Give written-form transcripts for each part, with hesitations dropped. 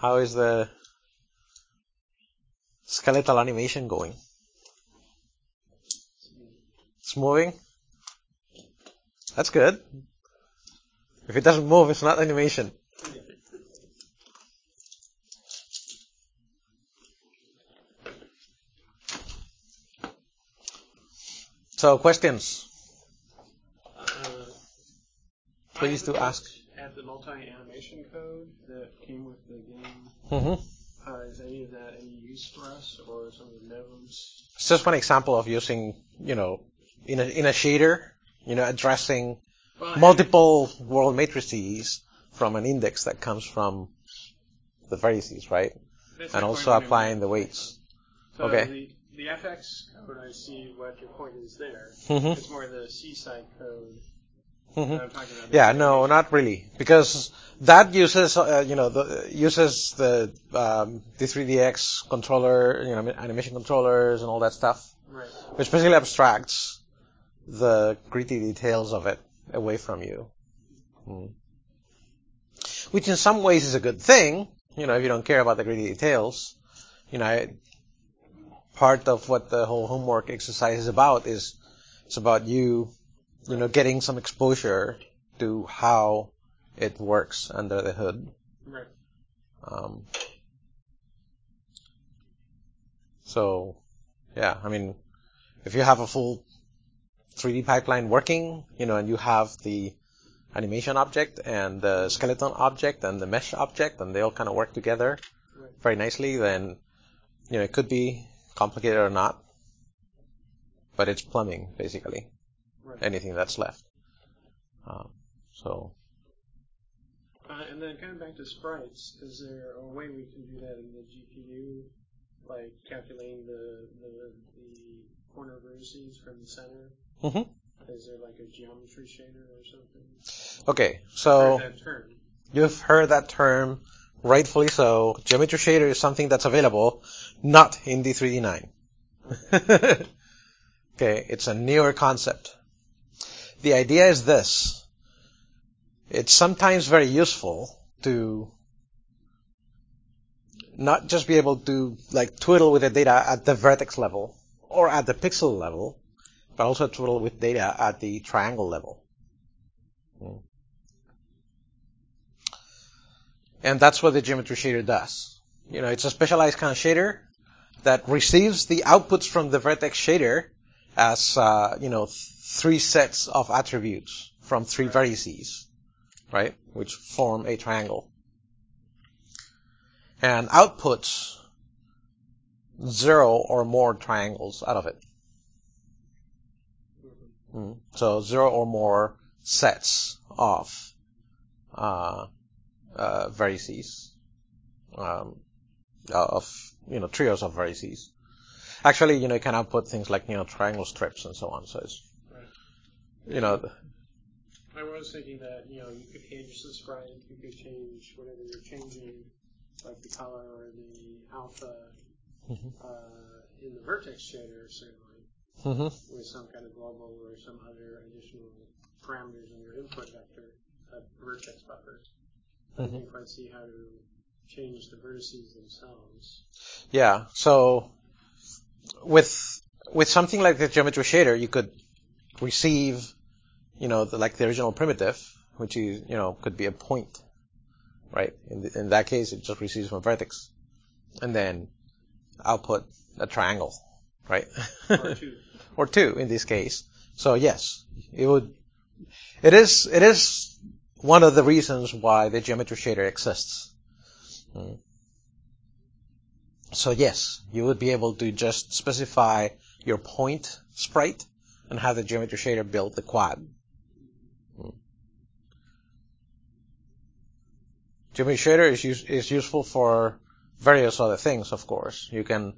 How is the skeletal animation going? It's moving? That's good. If it doesn't move, it's not animation. So, questions? Please do ask. At the multi-animation code that came with the game, Mm-hmm. is any of that any use for us, or some of the nodes? It's just one example of using, in a shader, addressing multiple world matrices from an index that comes from the vertices, right? And also applying the weights. So Okay. The FX code, I see what your point is there. Mm-hmm. It's more the C-side code. Mm-hmm. I'm talking about. Yeah, no, not really, because that uses, uses the 3DX controller, animation controllers and all that stuff, Right. which basically abstracts the gritty details of it away from you. Which in some ways is a good thing, if you don't care about the gritty details. Part of what the whole homework exercise is about is it's about you getting some exposure to how it works under the hood. Right. So, yeah, if you have a full 3D pipeline working, and you have the animation object and the skeleton object and the mesh object, and they all kind of work together very nicely, then, it could be complicated or not, but it's plumbing, basically. Right. Anything that's left. And then kind of back to sprites, is there a way we can do that in the GPU, like calculating the corner vertices from the center? Mm-hmm. Is there like a geometry shader or something? Okay, so I've heard that term. You've heard that term, rightfully so. Geometry shader is something that's available, not in D3D9. Okay, it's a newer concept. The idea is this. It's sometimes very useful to not just be able to twiddle with the data at the vertex level or at the pixel level, but also twiddle with data at the triangle level. And that's what the geometry shader does. It's a specialized kind of shader that receives the outputs from the vertex shader as, 3 sets of attributes from 3 vertices, right? Which form a triangle. And outputs 0 or more triangles out of it. So 0 or more sets of vertices, trios of vertices. Actually, you can output things like, triangle strips and so on. So it's, I was thinking that, you could change the sprite, you could change whatever you're changing, like the color or the alpha, in the vertex shader, certainly, with some kind of global or some other additional parameters in your input vector, a vertex buffer. I didn't quite see how to change the vertices themselves. Yeah, so with something like the geometry shader, you could receive, the original primitive, which is, could be a point, right? In that case, it just receives one vertex, and then output a triangle, right? Or 2. Or 2 in this case. So yes, it is one of the reasons why the geometry shader exists. So yes, you would be able to just specify your point sprite and have the geometry shader build the quad. Geometry shader is useful for various other things, of course. You can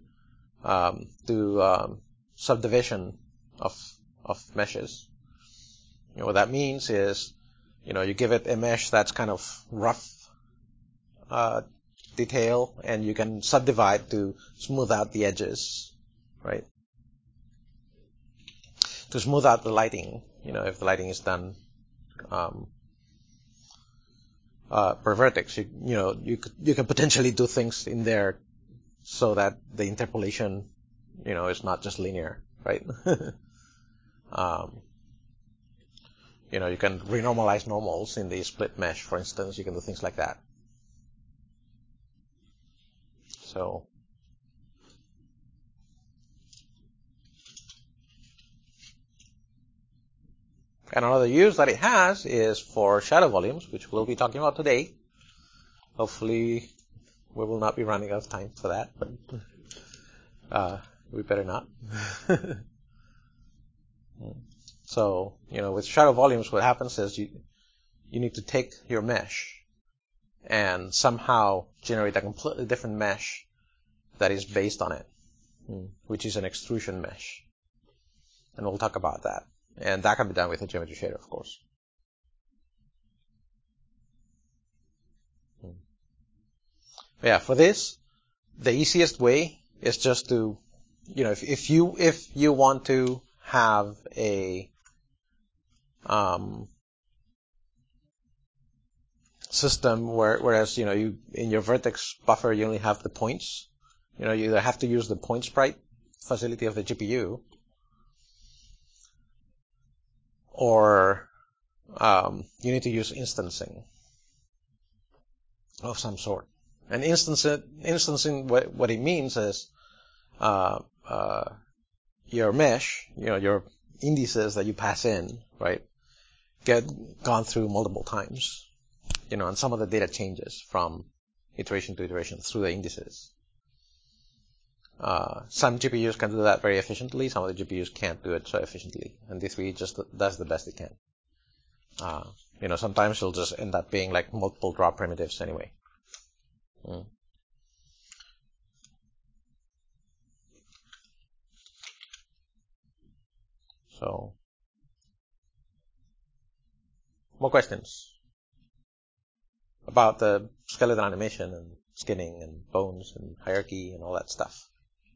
do subdivision of meshes. What that means is, you give it a mesh that's kind of rough detail, and you can subdivide to smooth out the edges, right? To smooth out the lighting, if the lighting is done per vertex. You can potentially do things in there so that the interpolation, is not just linear, right? You can renormalize normals in the split mesh, for instance. You can do things like that. So, and another use that it has is for shadow volumes, which we'll be talking about today. Hopefully, we will not be running out of time for that, but we better not. So, with shadow volumes, what happens is you need to take your mesh and somehow generate a completely different mesh that is based on it, which is an extrusion mesh. And we'll talk about that. And that can be done with a geometry shader, of course. Yeah, for this, the easiest way is just to, if you want to have a system whereas you in your vertex buffer you only have the points, you either have to use the point sprite facility of the GPU, or you need to use instancing of some sort. And instancing, what it means is your mesh, your indices that you pass in, right, get gone through multiple times, and some of the data changes from iteration to iteration through the indices. Some GPUs can do that very efficiently. Some of the GPUs can't do it so efficiently, and D3 just does the best it can. Sometimes it'll just end up being like multiple drop primitives anyway. So, more questions about the skeleton animation and skinning and bones and hierarchy and all that stuff?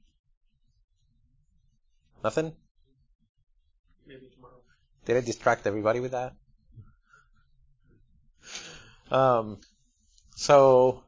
Nothing? Maybe tomorrow. Did I distract everybody with that? So,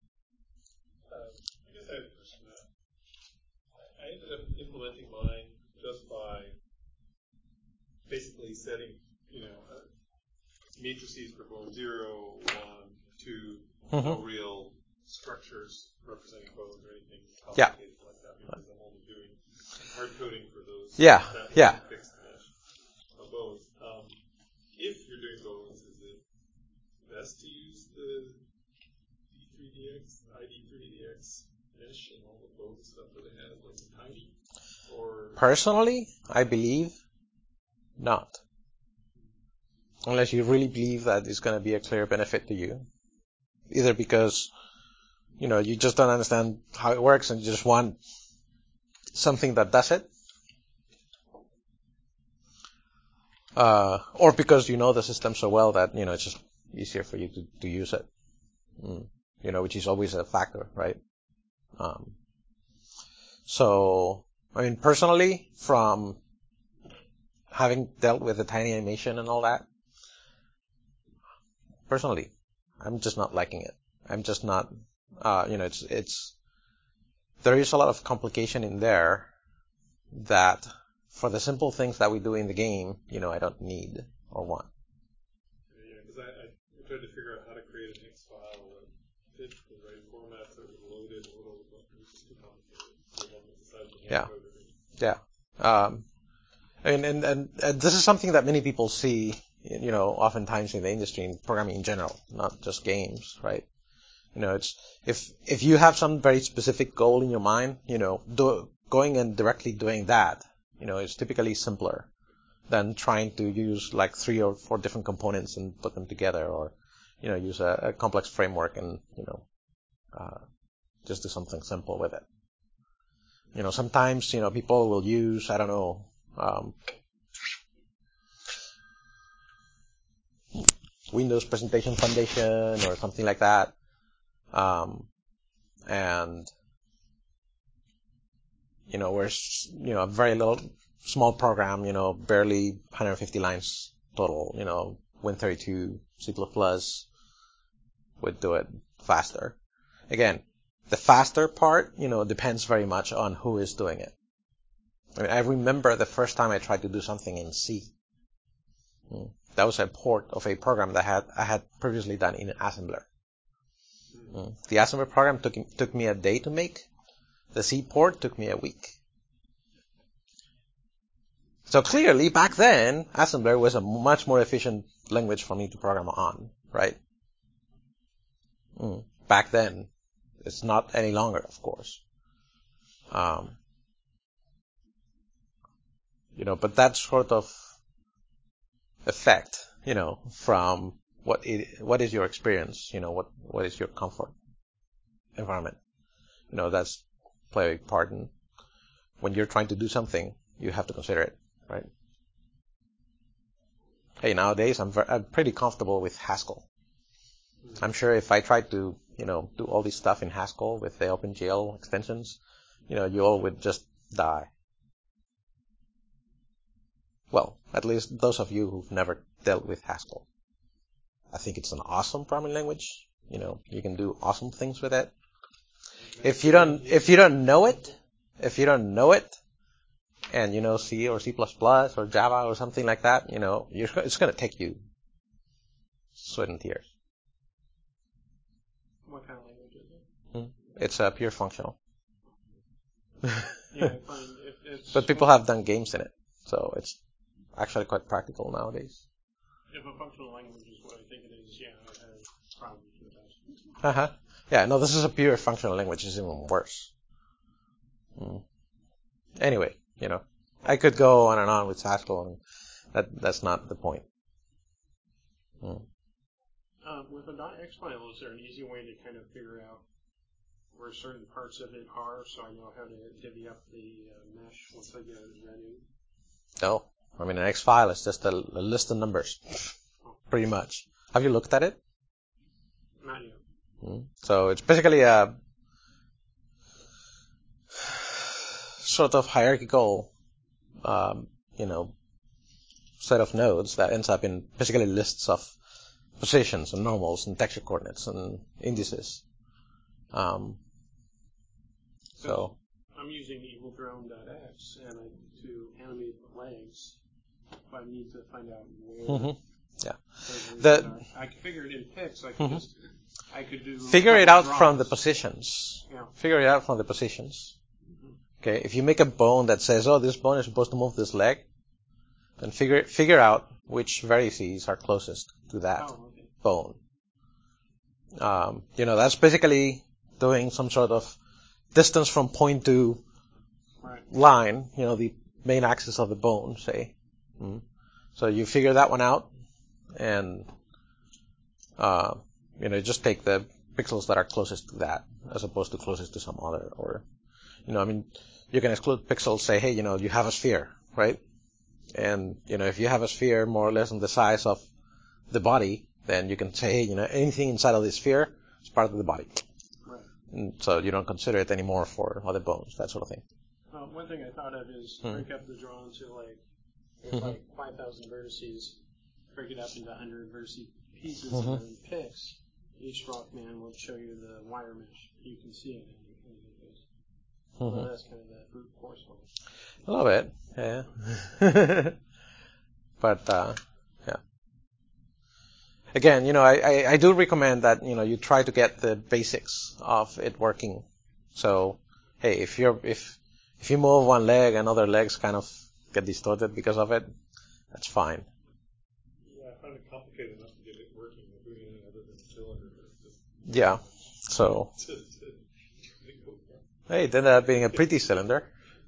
I guess I have a question. I ended up implementing mine just by basically setting, matrices for bone 0, 1, 2, no real structures representing bones or anything complicated like that, because I'm only doing hard coding for those. Yeah. Fixed mesh of bones. If you're doing bones, is it best to use the D3DX, ID3DX mesh and all the bone stuff that it has, like tiny? Or personally, I believe not. Unless you really believe that it's going to be a clear benefit to you. Either because, you just don't understand how it works and you just want something that does it. Or because you know the system so well that, it's just easier for you to use it. Which is always a factor, right? So, personally, from having dealt with the tiny animation and all that, personally, I'm just not liking it. I'm just not, there is a lot of complication in there that for the simple things that we do in the game, I don't need or want. Yeah, because I tried to figure out how to create an X file that fits the right format so it would load it a little, but it was just too complicated. So I decided to hand code it. Yeah. And this is something that many people see, oftentimes in the industry, in programming in general, not just games, right? It's if you have some very specific goal in your mind, going and directly doing that, is typically simpler than trying to use like 3 or 4 different components and put them together, or use a complex framework and just do something simple with it. Sometimes people will use, I don't know, Windows Presentation Foundation or something like that. And where a very little small program, barely 150 lines total, Win32, C++, would do it faster. Again, the faster part, depends very much on who is doing it. I mean, I remember the first time I tried to do something in C. That was a port of a program that I had previously done in assembler. The assembler program took me a day to make. The C port took me a week. So clearly, back then, assembler was a much more efficient language for me to program on, right? Back then. It's not any longer, of course. But that sort of effect, from what is your experience, what is your comfort environment, that's play a big part in when you're trying to do something, you have to consider it, right? Hey, nowadays I'm pretty comfortable with Haskell. I'm sure if I tried to, do all this stuff in Haskell with the OpenGL extensions, you all would just die. Well, at least those of you who've never dealt with Haskell. I think it's an awesome programming language. You can do awesome things with it. If you don't know it, and you know C or C++ or Java or something like that, it's going to take you sweat and tears. What kind of language is it? It's pure functional. Yeah, fine. But people have done games in it, so it's actually quite practical nowadays. If a functional language is what I think it is, yeah, I have problems with that. Yeah, no, this is a pure functional language. It's even worse. Anyway, I could go on and on with Haskell, and that's not the point. With a .x file, is there an easy way to kind of figure out where certain parts of it are, so I know how to divvy up the mesh once I get it ready? No, I mean an X file is just a list of numbers, pretty much. Have you looked at it? Not yet. So it's basically a sort of hierarchical, set of nodes that ends up in basically lists of positions and normals and texture coordinates and indices. So I'm using EvilDrone.x and to animate the legs, but I need to find out where. Yeah. I could figure it in Pix. I could do. Figure it out from the positions. Yeah. Figure it out from the positions. Okay. If you make a bone that says, "Oh, this bone is supposed to move this leg," then figure out which vertices are closest to that bone. That's basically doing some sort of distance from point to line, the main axis of the bone, say. So you figure that one out, and just take the pixels that are closest to that, as opposed to closest to some other. Or, you can exclude pixels. Say, hey, you have a sphere, right? And if you have a sphere more or less on the size of the body, then you can say, hey, anything inside of the sphere is part of the body. Right. And so you don't consider it anymore for other bones, that sort of thing. One thing I thought of is break up the draw into like 5,000 vertices, break it up into 100 vertice pieces, and then picks. Each rock man will show you the wire mesh. You can see it. So that's kind of the brute force one. A little bit, yeah. But, yeah. Again, I do recommend that, you try to get the basics of it working. So, hey, if you move one leg and other legs kind of get distorted because of it, that's fine. Yeah, I find it complicated enough to get it working with doing anything other than cylinder. Yeah, so. Hey, it ended up being a pretty cylinder.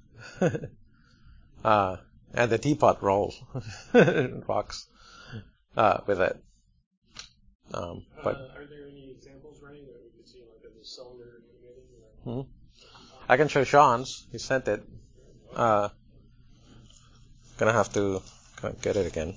And the teapot rolls, rocks, with it. But are there any examples running that we could see, like of the cylinder animating? I can show Sean's. He sent it. Gonna have to get it again.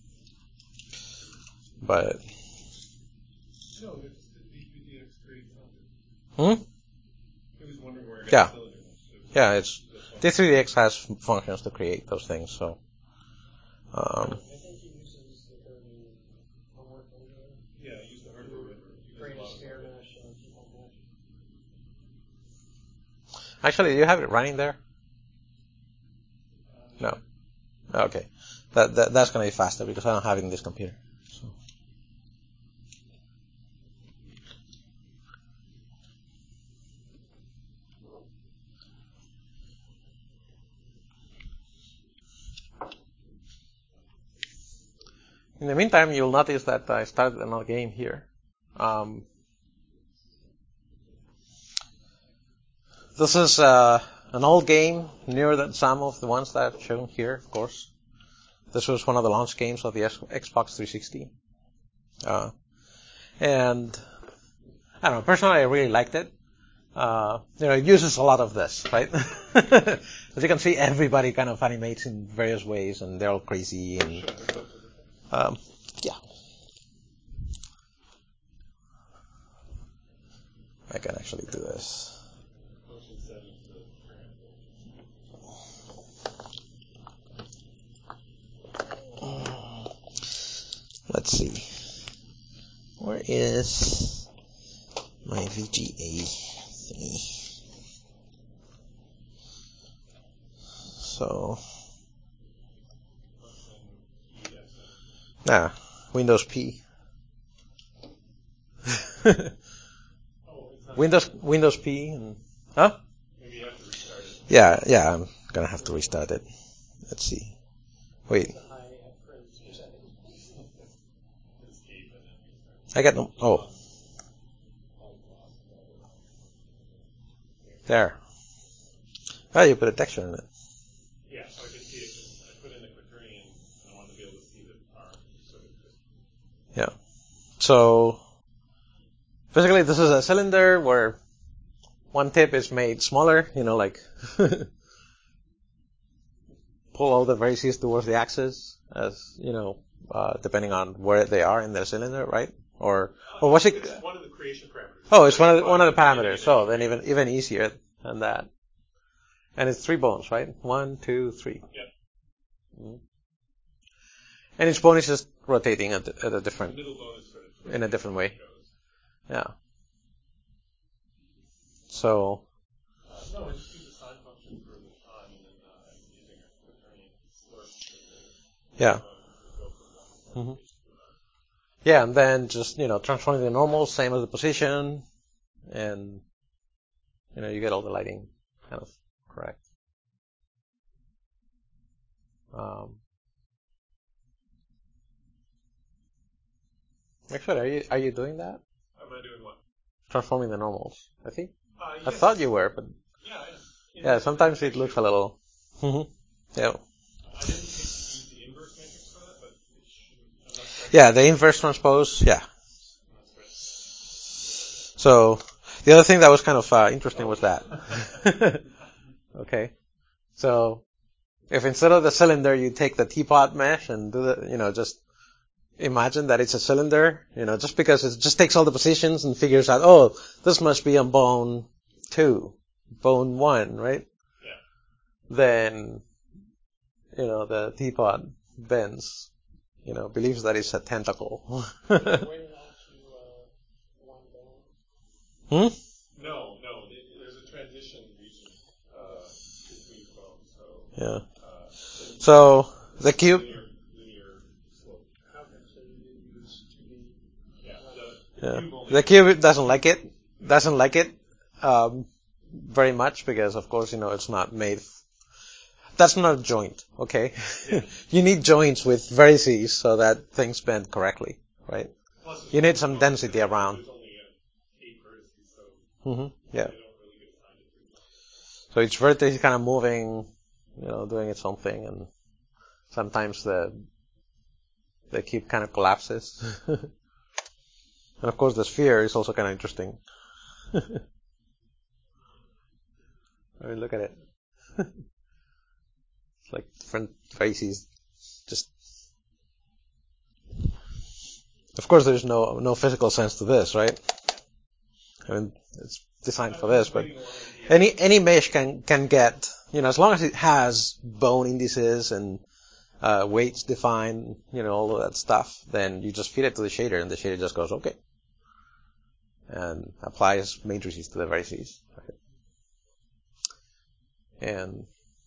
But. No, it's the D3DX create something. I was wondering where I got cylinder. Yeah, it's D3DX has functions to create those things. So. I think he uses the homework. Yeah, use the hardware renderer. Actually, do you have it running there? No. Okay. That's going to be faster because I don't have it in this computer. So. In the meantime, you'll notice that I started another game here. This is an old game, newer than some of the ones that I've shown here, of course. This was one of the launch games of the Xbox 360. And I don't know, personally I really liked it. It uses a lot of this, right? As you can see, everybody kind of animates in various ways, and they're all crazy. And yeah, I can actually do this. Let's see. Where is my VGA thingy? So, Windows P. Windows P. And, huh? Maybe you have to restart it. Yeah, I'm gonna have to restart it. Let's see. Wait. I got no. Oh. There. Oh, you put a texture in it. Yeah, so I could see it. I put in the quaternion and I wanted to be able to see the R. Yeah. So, basically this is a cylinder where one tip is made smaller, like pull all the vertices towards the axis as, depending on where they are in the cylinder, right? Or was it? It's one of the creation parameters. Oh, it's one of the parameters. So then even easier than that. And it's 3 bones, right? 1, 2, 3. Yep. Mm-hmm. And each bone is just rotating at a different, the middle bone is sort of in a different way. Yeah. So. No, it's just use the sine function for the time and then using a quaternion slurp. Yeah. Mm-hmm. Yeah, and then just, transforming the normal, same as the position, and, you get all the lighting kind of correct. Actually, are you doing that? Am I doing what? Transforming the normals, I think. Yes. I thought you were, but yeah, sometimes it looks a little. Yeah. I didn't use the inverse matrix for that, but I'm not sure. Yeah, the inverse transpose. Yeah. So the other thing that was kind of interesting was that. Okay. So if instead of the cylinder you take the teapot mesh and do the, just imagine that it's a cylinder, just because it just takes all the positions and figures out, oh, this must be on bone 2, bone 1, right? Yeah. Then, the teapot bends, believes that it's a tentacle. Hmm? No, there's a transition region between the bones. So, yeah. So the cube. Linear slope. So you use 2D. Yeah. The cube doesn't like it. Very much because, of course, it's not made. That's not a joint, okay? Yeah. You need joints with vertices so that things bend correctly, right? You need some density around. Yeah. So each vertex is kind of moving, doing its own thing, and sometimes the cube kind of collapses. And of course the sphere is also kind of interesting. I mean, look at it. It's like different faces. Just. Of course there's no physical sense to this, right? I mean, it's designed for this, but any mesh can get, as long as it has bone indices and weights defined, all of that stuff, then you just feed it to the shader and the shader just goes, okay. And applies matrices to the vertices. Right? And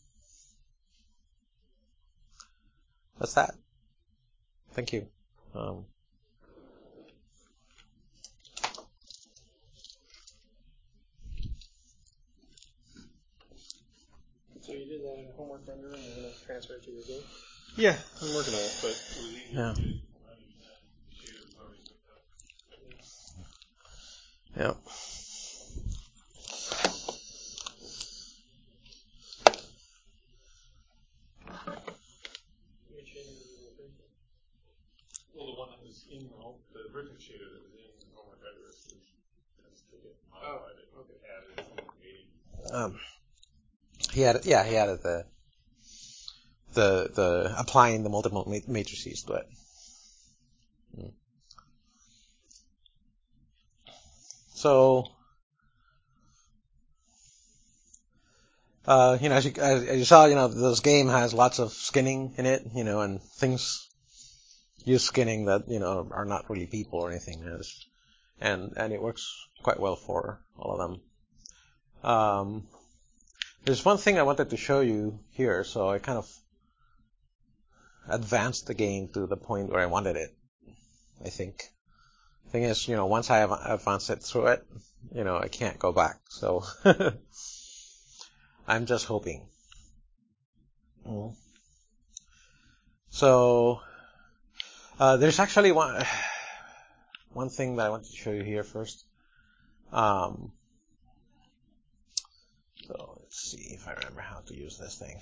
that's that. Thank you. So you did that in homework render and you're going to transfer it to your game? Yeah, I'm working on it, but Yeah. Yeah. Well, the one that was in the vertex shader that was in homework render solution. That's to get modified it. Okay. Added He added the applying the multiple matrices to it. So, as you saw, this game has lots of skinning in it, and things use skinning that, are not really people or anything. And it works quite well for all of them. There's one thing I wanted to show you here, so I kind of advanced the game to the point where I wanted it, I think. Thing is, once I have advanced it through it, I can't go back. So I'm just hoping. So there's actually one thing that I want to show you here first. So let's see if I remember how to use this thing.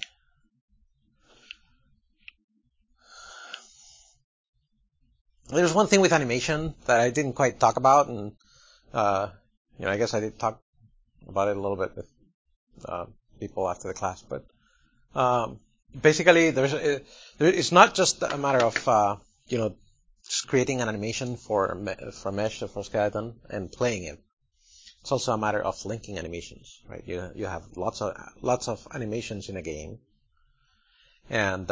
There's one thing with animation that I didn't quite talk about, and I guess I did talk about it a little bit with people after the class. But basically, it's not just a matter of just creating an animation for Mesh or for Skeleton and playing it. It's also a matter of linking animations, right? You have lots of animations in a game, and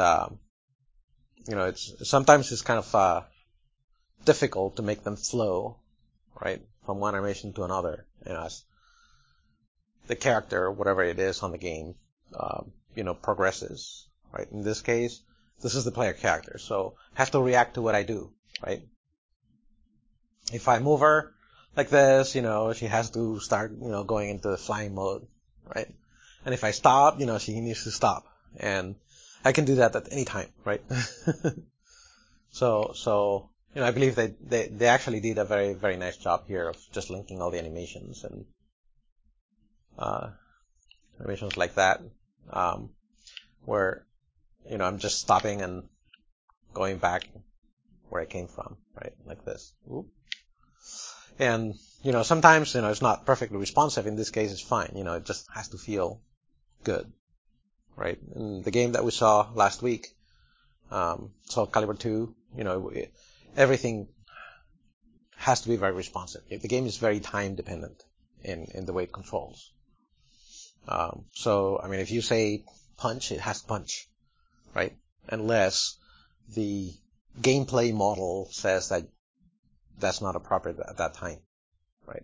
sometimes it's kind of difficult to make them flow, right, from one animation to another, as the character, whatever it is on the game, progresses, right? In this case, this is the player character, so I have to react to what I do, right? If I move her like this, she has to start, going into the flying mode, right? And if I stop, she needs to stop, and I can do that at any time, right? So I believe they actually did a very, very nice job here of just linking all the animations and animations like that, where I'm just stopping and going back where I came from, right, like this. Ooh. And sometimes it's not perfectly responsive. In this case, it's fine. It just has to feel good, right? In the game that we saw last week, Soul Calibur 2, everything has to be very responsive. The game is very time dependent in the way it controls. So, if you say punch, it has to punch, right? Unless the gameplay model says that that's not appropriate at that time, right?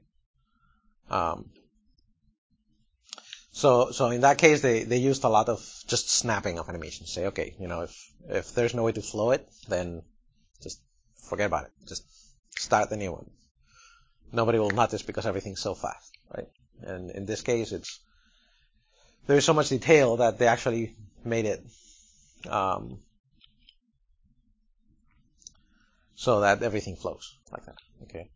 So in that case, they used a lot of just snapping of animations. Say, okay, if there's no way to flow it, then just forget about it. Just start the new one. Nobody will notice because everything's so fast, right? And in this case, there's so much detail that they actually made it so that everything flows like that. Okay.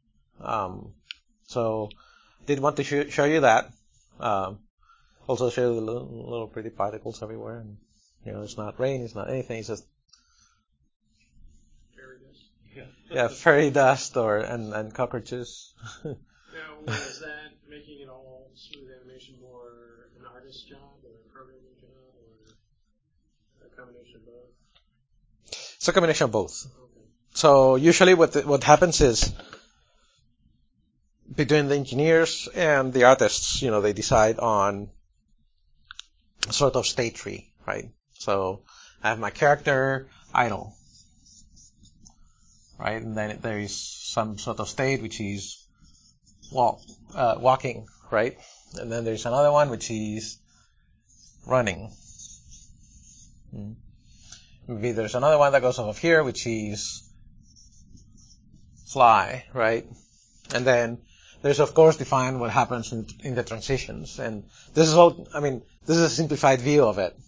So did want to show you that. Also show you the little pretty particles everywhere, and it's not rain, it's not anything, it's just Fairy dust. Yeah, fairy dust and cockroaches. Now, is that making it all smooth animation more an artist's job or a programming job or a combination of both? It's a combination of both. Okay. So usually what happens is between the engineers and the artists, they decide on a sort of state tree, right? So I have my character idle, right? And then there is some sort of state which is walking, right? And then there's another one which is running. Maybe there's another one that goes off of here, which is fly, right? And then there's, of course, define what happens in the transitions. And this is all, this is a simplified view of it.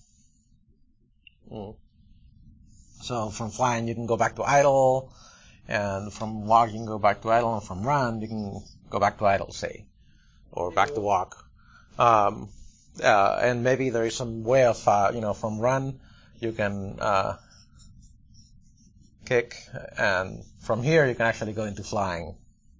So from flying, you can go back to idle, and from walk, you can go back to idle, and from run, you can go back to idle, say, or back to walk. And maybe there is some way of, from run, you can kick, and from here, you can actually go into flying,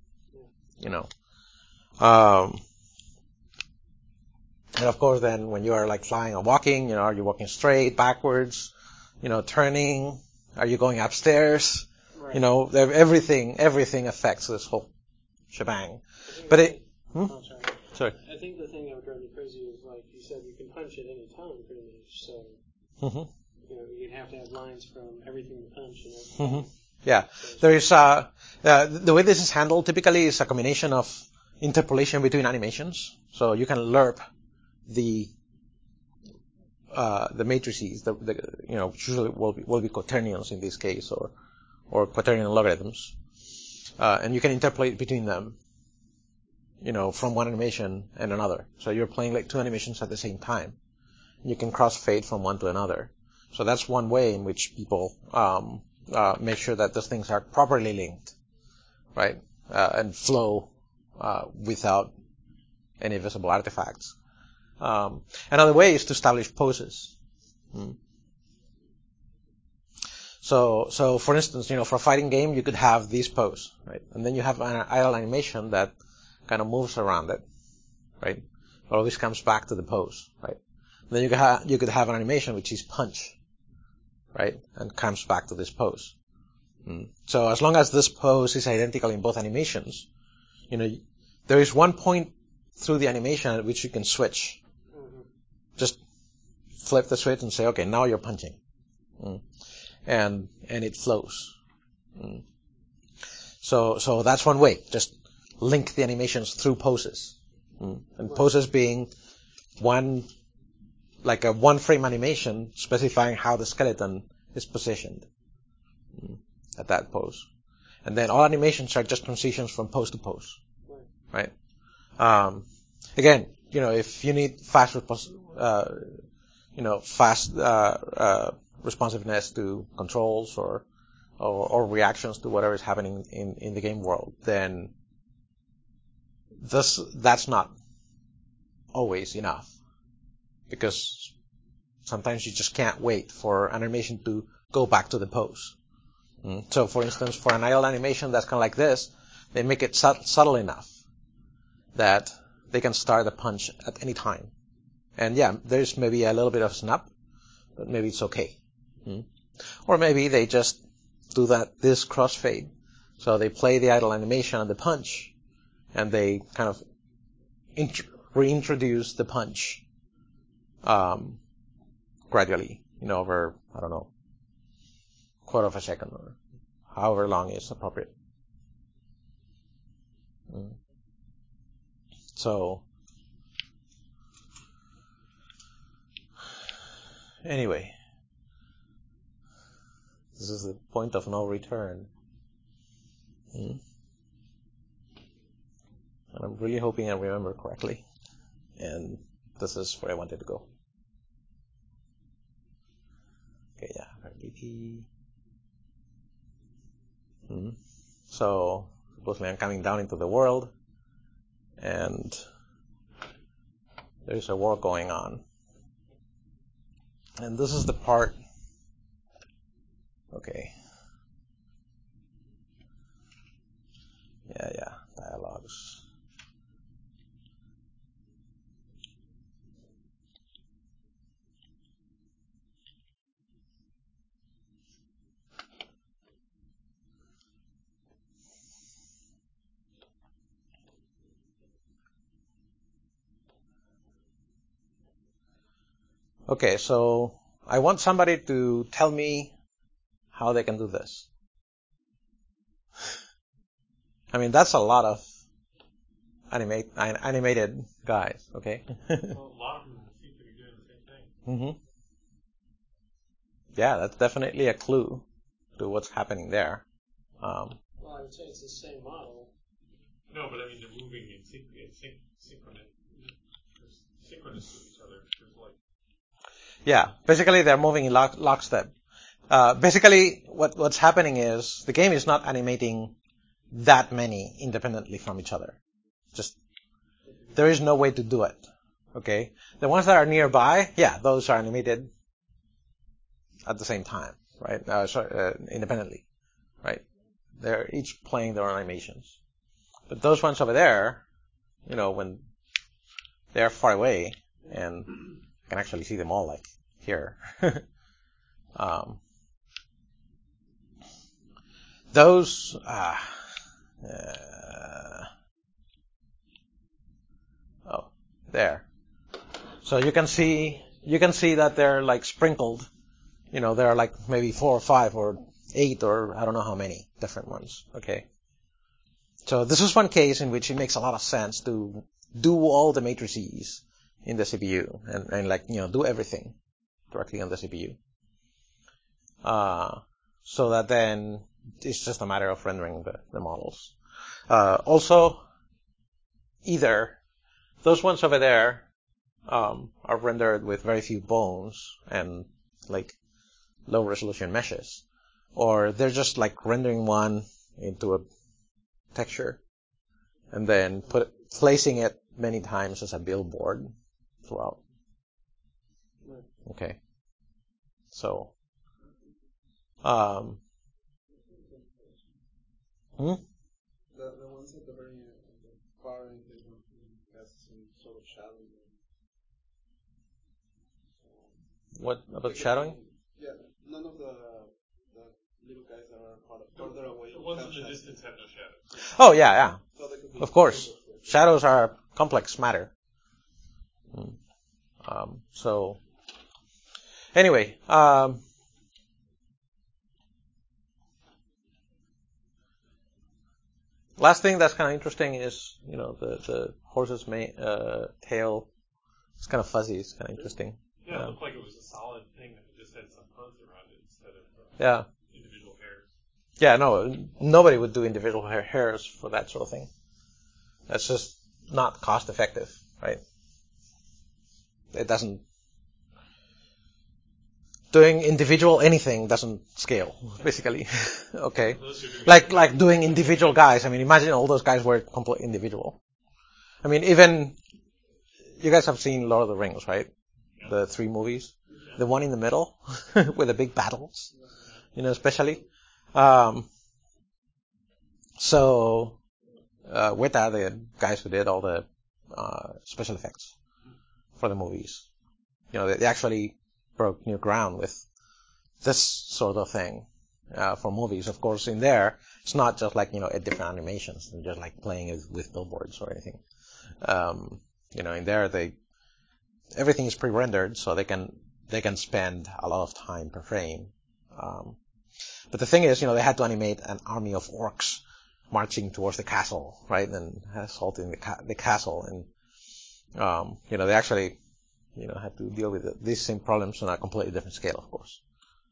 And of course, then when you are like flying or walking, are you walking straight, backwards, turning? Are you going upstairs? Right. Everything affects this whole shebang. But sorry. I think the thing that would drive me crazy is, like you said, you can punch at any time, pretty much. So, you'd have to have lines from everything to punch and everything. Yeah. There is, the way this is handled typically is a combination of interpolation between animations. So you can lerp the matrices, usually will be quaternions in this case, or quaternion logarithms, and you can interpolate between them, from one animation and another. So you're playing like two animations at the same time. You can crossfade from one to another. So that's one way in which people make sure that those things are properly linked, right, and flow without any visible artifacts. Another way is to establish poses. So for instance, for a fighting game, you could have this pose, right? And then you have an idle animation that kind of moves around it, right? It always comes back to the pose, right? And then you could have an animation which is punch, right? And comes back to this pose. So as long as this pose is identical in both animations, there is one point through the animation at which you can switch. Just flip the switch and say, okay, now you're punching. And it flows. So that's one way. Just link the animations through poses. And poses being one frame animation specifying how the skeleton is positioned at that pose. And then all animations are just transitions from pose to pose. Right? Again, if you need fast responsiveness to controls or reactions to whatever is happening in the game world, then that's not always enough, because sometimes you just can't wait for an animation to go back to the pose. So for instance, for an idle animation that's kind of like this, they make it subtle enough that they can start a punch at any time. And yeah, there's maybe a little bit of snap, but maybe it's okay. Or maybe they just do this crossfade. So they play the idle animation and the punch, and they kind of reintroduce the punch gradually, over, I don't know, quarter of a second or however long is appropriate. So anyway, this is the point of no return. And I'm really hoping I remember correctly. And this is where I wanted to go. Okay, yeah, RDP. So supposedly I'm coming down into the world, and there's a war going on. And this is the part. Okay. Yeah, dialogues. Okay, so I want somebody to tell me how they can do this. I mean, that's a lot of animated guys, okay? Well, a lot of them seem to be doing the same thing. Mm-hmm. Yeah, that's definitely a clue to what's happening there. Well, I would say it's the same model. No, but I mean they're moving in synchronous with each other. There's like Yeah, basically they're moving in lockstep. Basically, what's happening is the game is not animating that many independently from each other. Just there is no way to do it. Okay, the ones that are nearby, yeah, those are animated at the same time, right? Independently, right? They're each playing their own animations. But those ones over there, when they're far away, and you can actually see them all, like here. Those, there. So you can see that they're like sprinkled. There are like maybe 4 or 5 or 8 or I don't know how many different ones. Okay. So this is one case in which it makes a lot of sense to do all the matrices in the CPU and do everything directly on the CPU. So that then it's just a matter of rendering the models. Also, either those ones over there are rendered with very few bones and like low resolution meshes, or they're just like rendering one into a texture and then placing it many times as a billboard throughout. Okay. So, The ones at the very far end, they have some sort of shadowing. What about shadowing? Yeah, none of the little guys that are further away. The ones in the distance have no shadow. Oh yeah. So they could be Of course. Shadows are complex matter. So, anyway, last thing that's kind of interesting is, the horse's tail. It's kind of fuzzy. It's kind of interesting. Yeah, it looked like it was a solid thing that just had some hooves around it instead of individual hairs. Yeah, no, nobody would do individual hairs for that sort of thing. That's just not cost effective, right? It doesn't. Doing individual anything doesn't scale, basically. Okay. Like doing individual guys. I mean, imagine all those guys were completely individual. I mean, even you guys have seen Lord of the Rings, right? The 3 movies. The one in the middle with the big battles, especially. So, Weta, the guys who did all the special effects for the movies, they actually broke new ground with this sort of thing for movies. Of course, in there, it's not just like, different animations and just like playing it with billboards or anything. In there, everything is pre-rendered, so they can spend a lot of time per frame. But the thing is, they had to animate an army of orcs marching towards the castle, right, and assaulting the castle, and they actually had to deal with these same problems on a completely different scale, of course.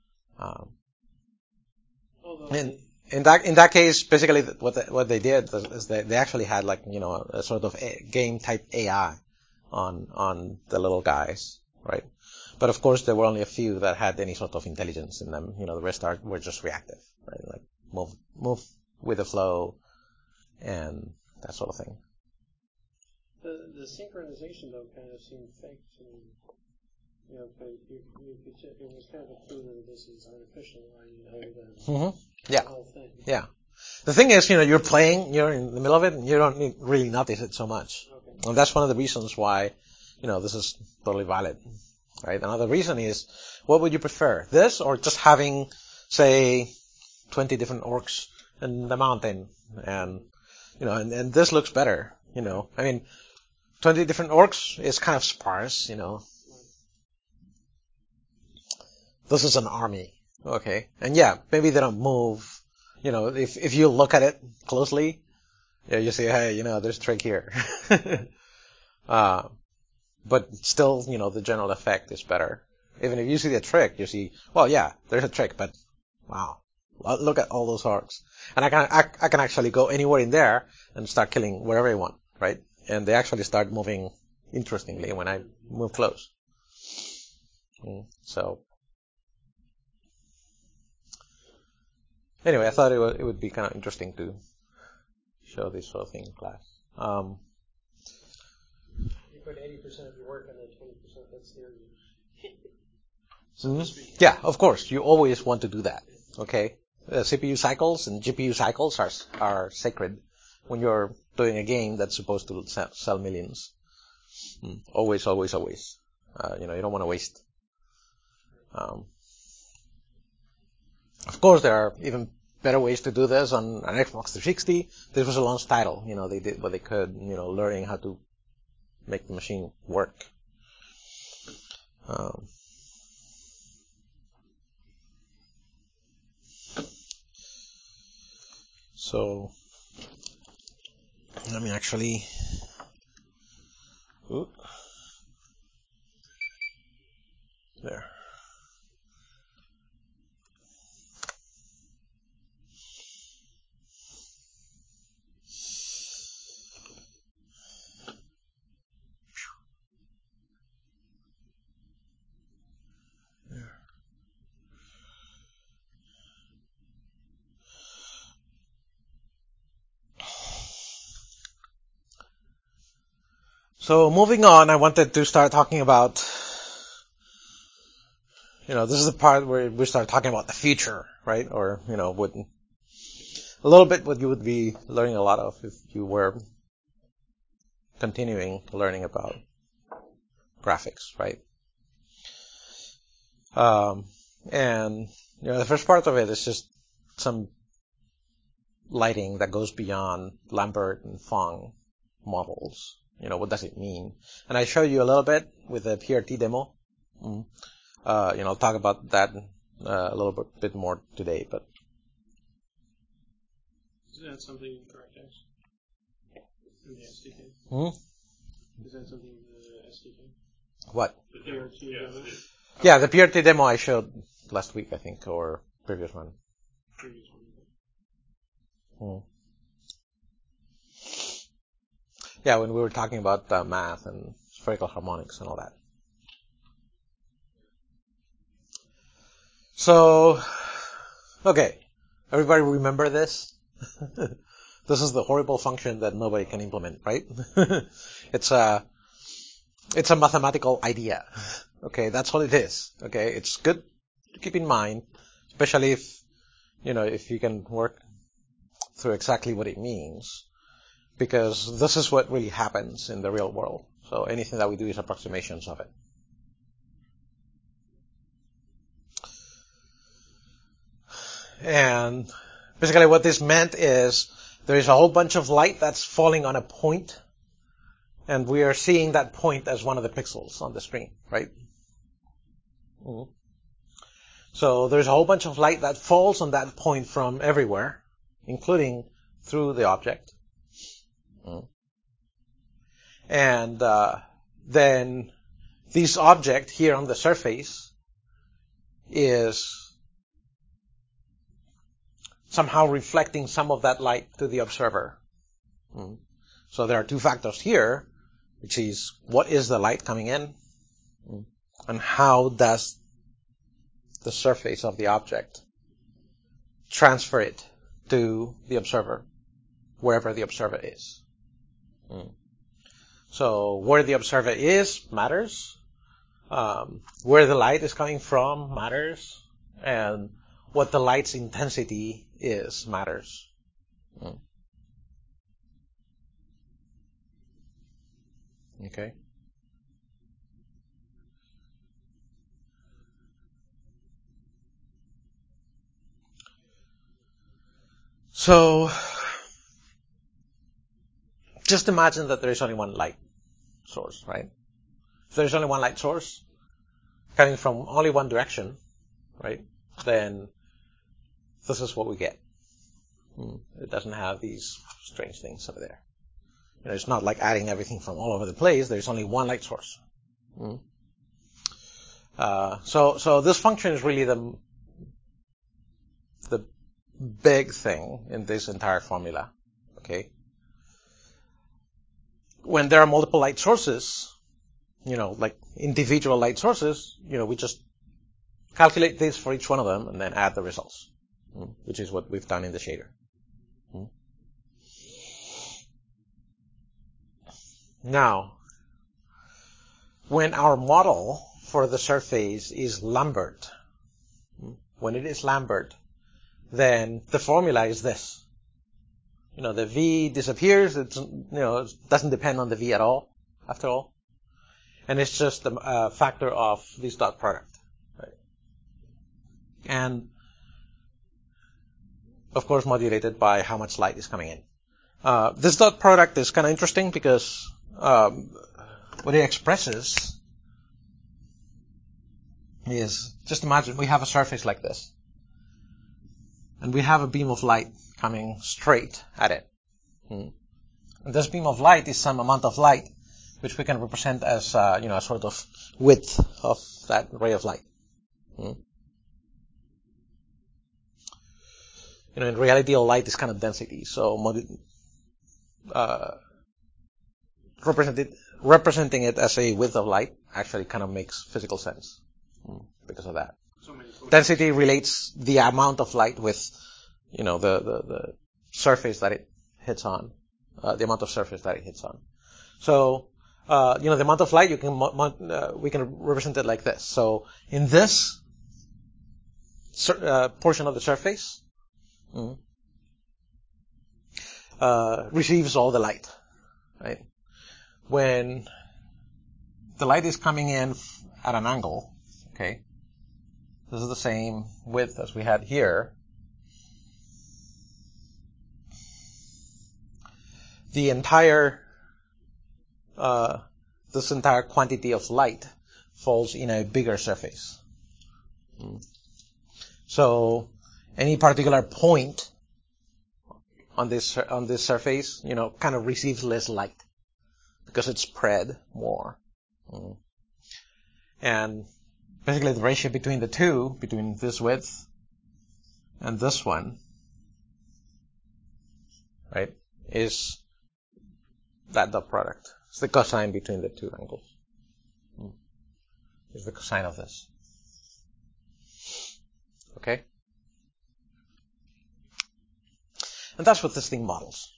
And in that case, basically, what they did is they actually had like a sort of game type AI on the little guys, right? But of course, there were only a few that had any sort of intelligence in them. The rest were just reactive, right? Like move with the flow and that sort of thing. The synchronization though kind of seemed fake to me. But it was kind of a clue that this is artificial, other than Yeah. the whole thing. Yeah. The thing is, you're in the middle of it, and you don't really notice it so much. Okay. And that's one of the reasons why, this is totally valid, right? Another reason is, what would you prefer? This or just having, say, 20 different orcs in the mountain and, and this looks better, I mean, 20 different orcs is kind of sparse, This is an army, okay? And yeah, maybe they don't move, if you look at it closely, you see, hey, there's a trick here. But still, the general effect is better. Even if you see the trick, you see, well, yeah, there's a trick, but wow, look at all those arcs. And I can actually go anywhere in there and start killing wherever I want, right? And they actually start moving interestingly when I move close. So anyway, I thought it would be kind of interesting to show this sort of thing in class. You put 80% of your work and then 20% that's near you. Yeah, of course. You always want to do that. Okay, CPU cycles and GPU cycles are sacred when you're doing a game that's supposed to sell millions. Always, always, always. You don't want to waste. Of course, there are even better ways to do this on an Xbox 360. This was a launch title. They did what they could. Learning how to make the machine work. So let me actually. There. So moving on, I wanted to start talking about, this is the part where we start talking about the future, right? Or, a little bit what you would be learning a lot of if you were continuing learning about graphics, right? And, the first part of it is just some lighting that goes beyond Lambert and Fong models. What does it mean? And I show you a little bit with the PRT demo. I'll talk about that a little bit more today, but. Is that something in DirectX? In the SDK? Is that something in the SDK? What? The PRT demo? Yeah, the PRT demo I showed last week, I think, or previous one. Yeah, when we were talking about math and spherical harmonics and all that. So, okay, everybody remember this? This is the horrible function that nobody can implement, right? It's a mathematical idea. Okay, that's all it is. Okay, it's good to keep in mind, especially if you can work through exactly what it means, because this is what really happens in the real world. So anything that we do is approximations of it. And basically what this meant is there is a whole bunch of light that's falling on a point, and we are seeing that point as one of the pixels on the screen, right? So there's a whole bunch of light that falls on that point from everywhere, including through the object. And then this object here on the surface is somehow reflecting some of that light to the observer. So there are two factors here, which is what is the light coming in, and how does the surface of the object transfer it to the observer, wherever the observer is. So where the observer is matters. Where the light is coming from matters. And what the light's intensity is matters. Okay. So just imagine that there is only one light source, right? If there is only one light source coming from only one direction, right, then this is what we get. It doesn't have these strange things over there. It's not like adding everything from all over the place. There's only one light source. So this function is really the big thing in this entire formula. Okay. When there are multiple light sources, like individual light sources, we just calculate this for each one of them and then add the results, which is what we've done in the shader. Now, when our model for the surface is Lambert, when it is Lambert, then the formula is this. The V disappears. It doesn't depend on the V at all, after all. And it's just a factor of this dot product. Right? And, of course, modulated by how much light is coming in. This dot product is kind of interesting because what it expresses is, just imagine we have a surface like this. And we have a beam of light coming straight at it. And this beam of light is some amount of light, which we can represent as, a sort of width of that ray of light. In reality, all light is kind of density. So, representing it as a width of light actually kind of makes physical sense because of that. Density relates the amount of light with, the surface that it hits on, the amount of surface that it hits on. So, the amount of light we can represent it like this. So, in this portion of the surface, receives all the light, right? When the light is coming in at an angle, okay, this is the same width as we had here. The entire, this entire quantity of light falls in a bigger surface. So, any particular point on this surface, kind of receives less light because it's spread more. And basically the ratio between the two, between this width and this one, right, is that dot product. It's the cosine between the two angles. It's the cosine of this. Okay? And that's what this thing models.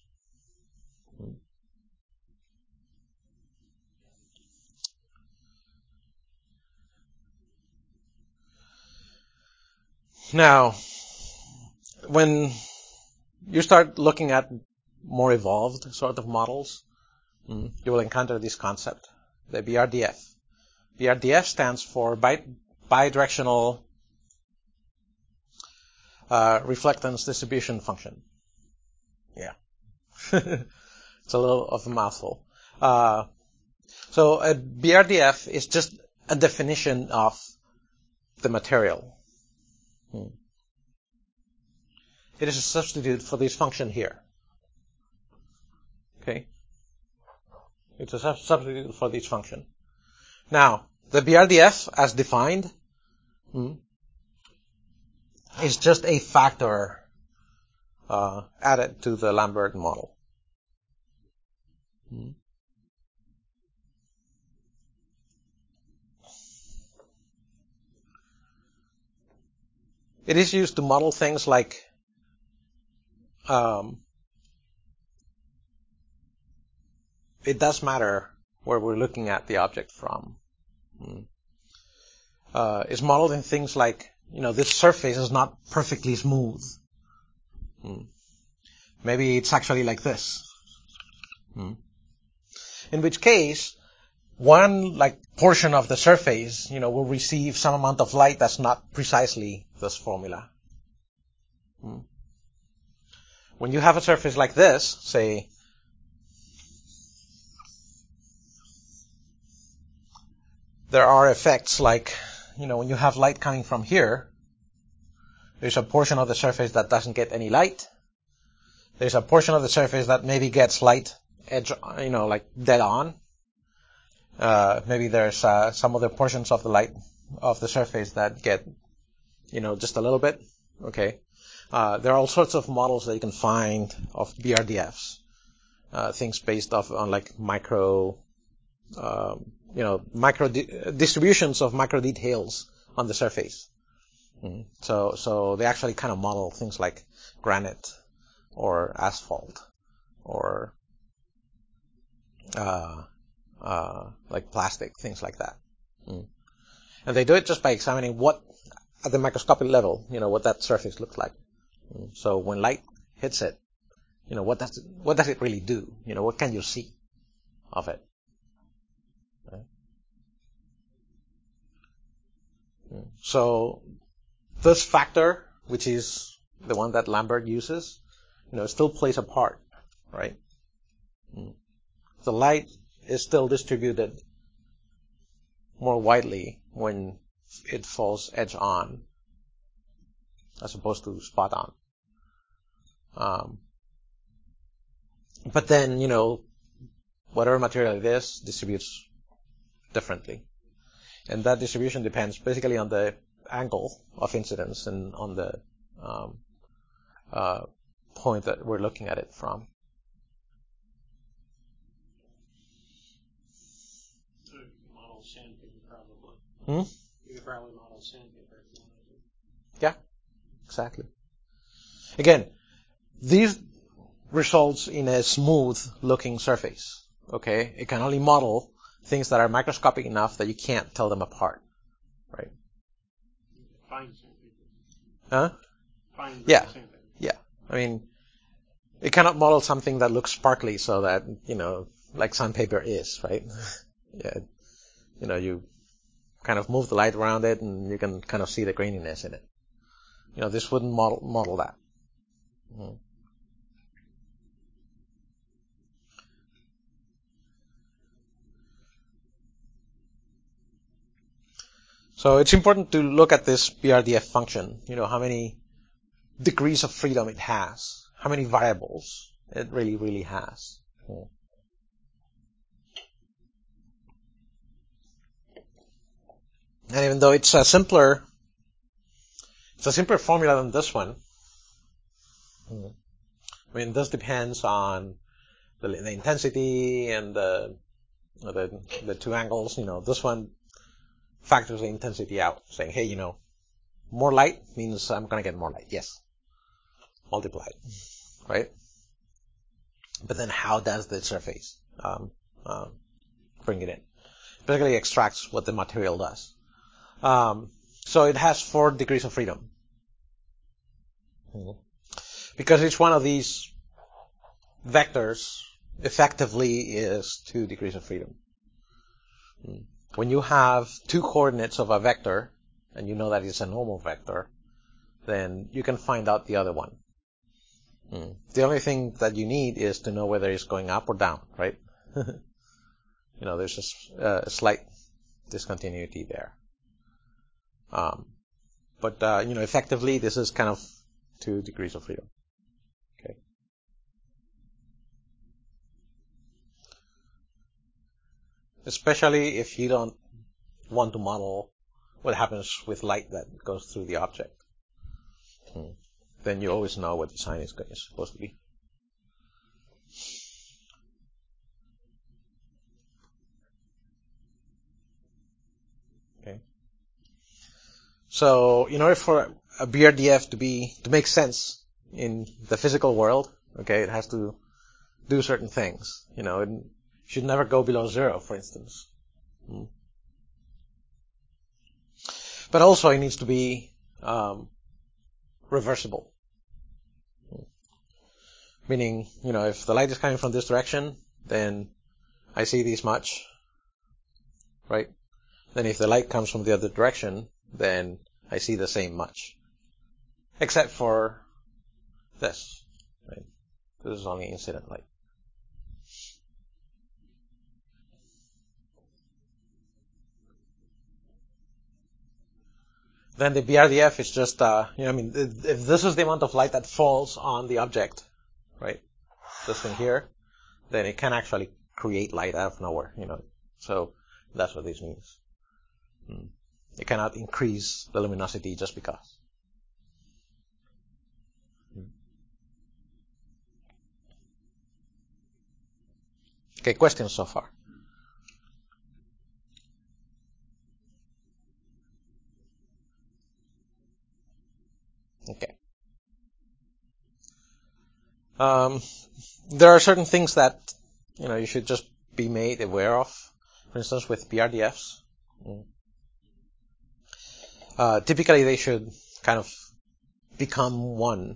Now, when you start looking at more evolved sort of models, you will encounter this concept, the BRDF. BRDF stands for bidirectional reflectance distribution function. Yeah. It's a little of a mouthful. So a BRDF is just a definition of the material. It is a substitute for this function here. Okay? It's a substitute for this function. Now, the BRDF, as defined, is just a factor added to the Lambert model. It is used to model things like it does matter where we're looking at the object from. It's modeled in things like, this surface is not perfectly smooth. Maybe it's actually like this. In which case, one portion of the surface, will receive some amount of light that's not precisely this formula. When you have a surface like this, say, there are effects like, when you have light coming from here, there's a portion of the surface that doesn't get any light. There's a portion of the surface that maybe gets light edge, dead on. Maybe there's some other portions of the light of the surface that get, just a little bit. Okay. There are all sorts of models that you can find of BRDFs. Things based on like micro distributions of micro details on the surface. So they actually kind of model things like granite or asphalt or like plastic, things like that. And they do it just by examining what, at the microscopic level, what that surface looks like. So when light hits it, what does it really do? What can you see of it? Right? So this factor, which is the one that Lambert uses, still plays a part, right? The light is still distributed more widely when it falls edge on as opposed to spot on. But then, whatever material it is distributes differently. And that distribution depends basically on the angle of incidence and on the point that we're looking at it from. So you can model sandpaper probably. You could probably model sandpaper if you wanted to. Yeah, exactly. Again, these results in a smooth looking surface. Okay, it can only model things that are microscopic enough that you can't tell them apart, right? Fine sandpaper. Huh? Fine Yeah. sandpaper. Yeah. I mean, it cannot model something that looks sparkly so that, like sandpaper is, right? Yeah. You kind of move the light around it and you can kind of see the graininess in it. This wouldn't model that. So it's important to look at this BRDF function, how many degrees of freedom it has, how many variables it really, really has. And even though it's a simpler formula than this one, this depends on the intensity and the two angles. This one factors the intensity out, saying, hey, more light means I'm going to get more light. Yes. Multiplied. Right? But then how does the surface bring it in? Basically extracts what the material does. So it has 4 degrees of freedom. Because each one of these vectors effectively is 2 degrees of freedom. When you have 2 coordinates of a vector, and you know that it's a normal vector, then you can find out the other one. The only thing that you need is to know whether it's going up or down, right? There's just a slight discontinuity there. But effectively, this is kind of 2 degrees of freedom. Okay. Especially if you don't want to model what happens with light that goes through the object. Then you always know what the sign is supposed to be. Okay. So, in order for a BRDF to make sense in the physical world, okay, it has to do certain things. It should never go below 0, for instance. But also, it needs to be reversible. Meaning, if the light is coming from this direction, then I see this much, right? Then if the light comes from the other direction, then I see the same much. Except for this, right? This is only incident light. Then the BRDF is just, if this is the amount of light that falls on the object, right? This thing here, then it can actually create light out of nowhere, So That's what this means. You cannot increase the luminosity just because. Okay, questions so far? Okay. There are certain things that you should just be made aware of. For instance, with BRDFs, typically they should kind of become one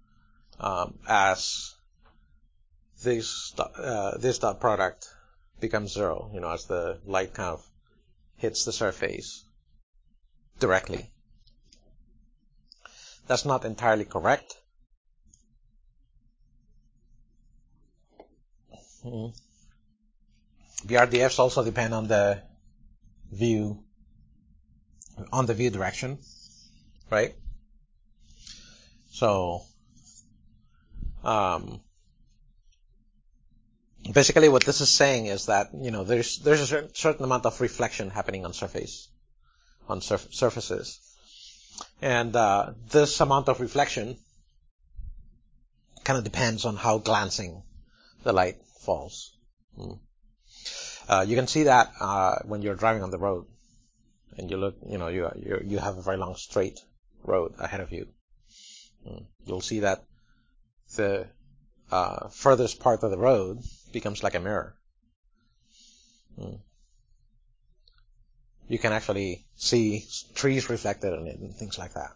as this dot product becomes zero. As the light kind of hits the surface directly. That's not entirely correct. BRDFs also depend on the view direction, right? So, basically what this is saying is that, there's a certain amount of reflection happening on surfaces. And this amount of reflection kind of depends on how glancing the light falls. You can see that when you're driving on the road and you look, you have a very long straight road ahead of you. You'll see that the furthest part of the road becomes like a mirror. You can actually see trees reflected in it and things like that.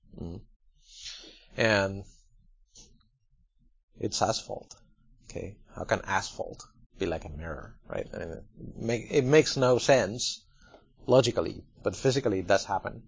And it's asphalt. Okay, how can asphalt be like a mirror, right? I mean, it makes no sense logically, but physically it does happen.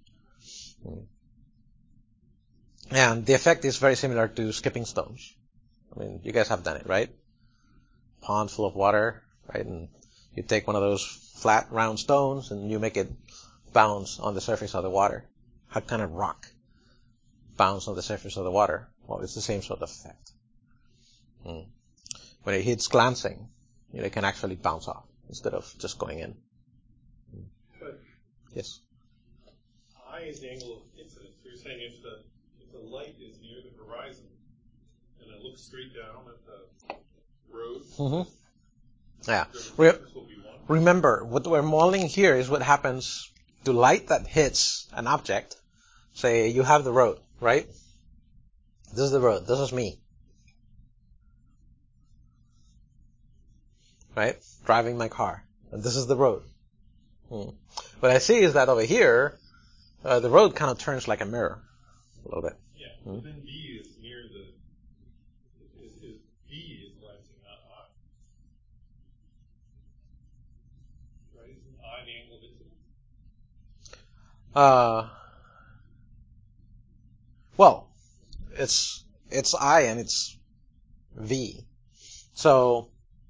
And the effect is very similar to skipping stones. I mean, you guys have done it, right? Pond full of water, right? And you take one of those flat, round stones and you make it bounce on the surface of the water. How can a rock bounce on the surface of the water? Well, it's the same sort of effect. When it hits glancing, it can actually bounce off instead of just going in. But yes? I is the angle of incidence. So you're saying if the light is near the horizon and it looks straight down at the road, yeah. the difference will be one. Remember, what we're modeling here is what happens to light that hits an object. Say you have the road, right? This is the road. This is me. Right? Driving my car. And this is the road. What I see is that over here, the road kind of turns like a mirror a little bit. Yeah. But then B is near B is glancing, not I. Right? Isn't I the angle of incidence? Well, it's I and it's V. So,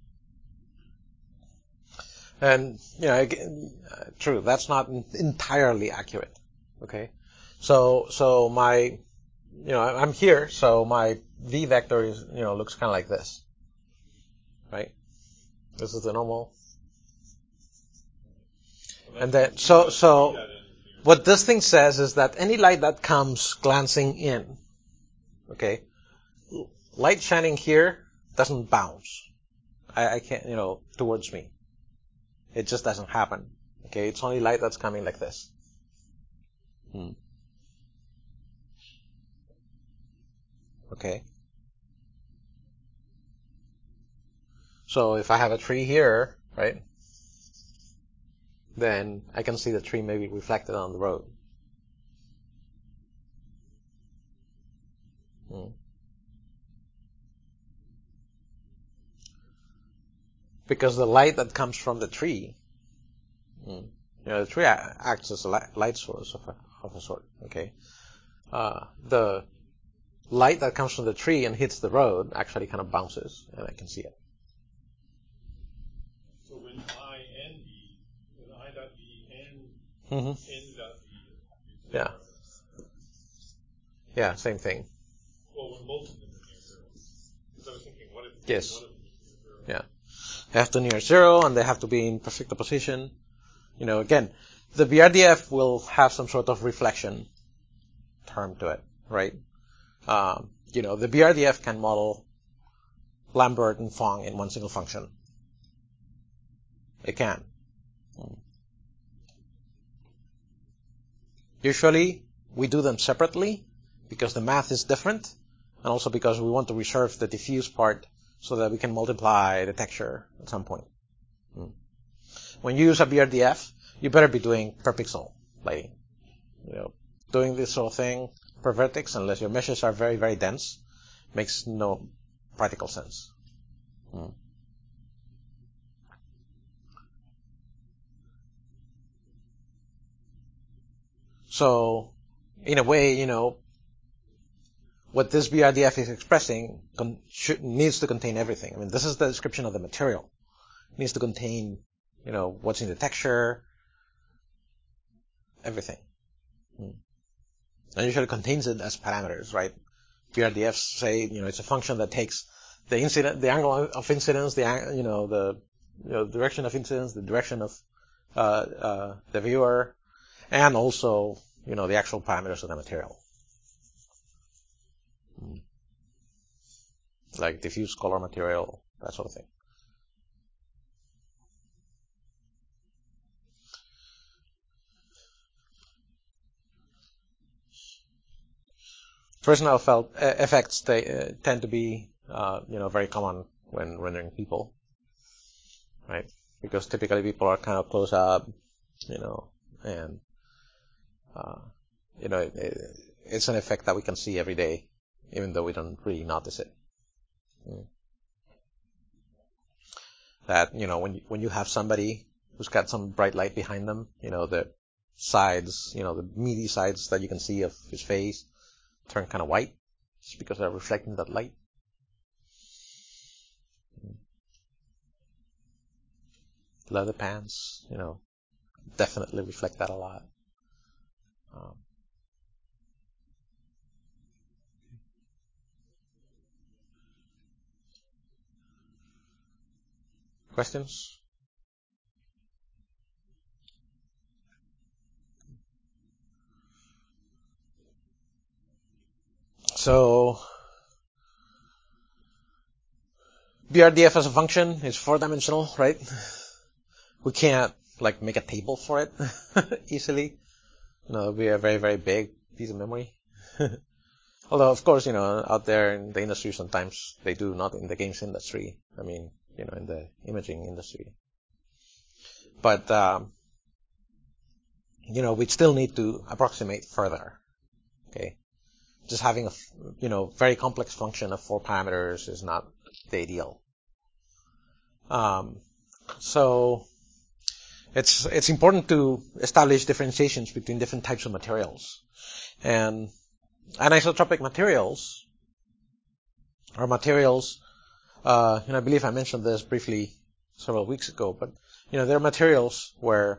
and, true, that's not entirely accurate. Okay? So my, I'm here, so my V vector is, looks kind of like this. Right? This is the normal. And then, so what this thing says is that any light that comes glancing in, okay, light shining here doesn't bounce. I can't, towards me. It just doesn't happen. Okay, it's only light that's coming like this. Okay. So if I have a tree here, right, then I can see the tree maybe reflected on the road. Because the light that comes from the tree, the tree acts as a light source of a sort, okay? The light that comes from the tree and hits the road actually kind of bounces, and I can see it. So when I and B, when I dot B and N dot B, yeah. Yeah, same thing. Well, when both of them are near zero. Because I was thinking, what if yes. one of them is near zero? Yeah. They have to near zero, and they have to be in perfect opposition. Again, the BRDF will have some sort of reflection term to it, right? The BRDF can model Lambert and Phong in one single function. It can. Usually, we do them separately because the math is different, and also because we want to reserve the diffuse part so that we can multiply the texture at some point. When you use a BRDF, you better be doing per pixel lighting. Doing this sort of thing per vertex, unless your meshes are very, very dense, makes no practical sense. So, in a way, what this BRDF is expressing needs to contain everything. I mean, this is the description of the material. It needs to contain, what's in the texture, everything. And usually contains it as parameters, right? BRDFs say, it's a function that takes the angle of incidence, the direction of incidence, the direction of the viewer, and also, the actual parameters of the material. Like diffuse color material, that sort of thing. Fresnel effects tend to be, very common when rendering people, right? Because typically people are kind of close up, and it's an effect that we can see every day, even though we don't really notice it. That when you have somebody who's got some bright light behind them, the sides, the meaty sides that you can see of his face turn kind of white just because they're reflecting that light. Leather pants, definitely reflect that a lot. Questions? So, BRDF as a function is 4-dimensional, right? We can't make a table for it easily. It'll be a very, very big piece of memory. Although, of course, out there in the industry sometimes they do, not in the games industry. I mean, in the imaging industry. But, we still need to approximate further. Okay. Just having a, very complex function of 4 parameters is not the ideal. So it's important to establish differentiations between different types of materials. And anisotropic materials are materials, I believe I mentioned this briefly several weeks ago, but, there are materials where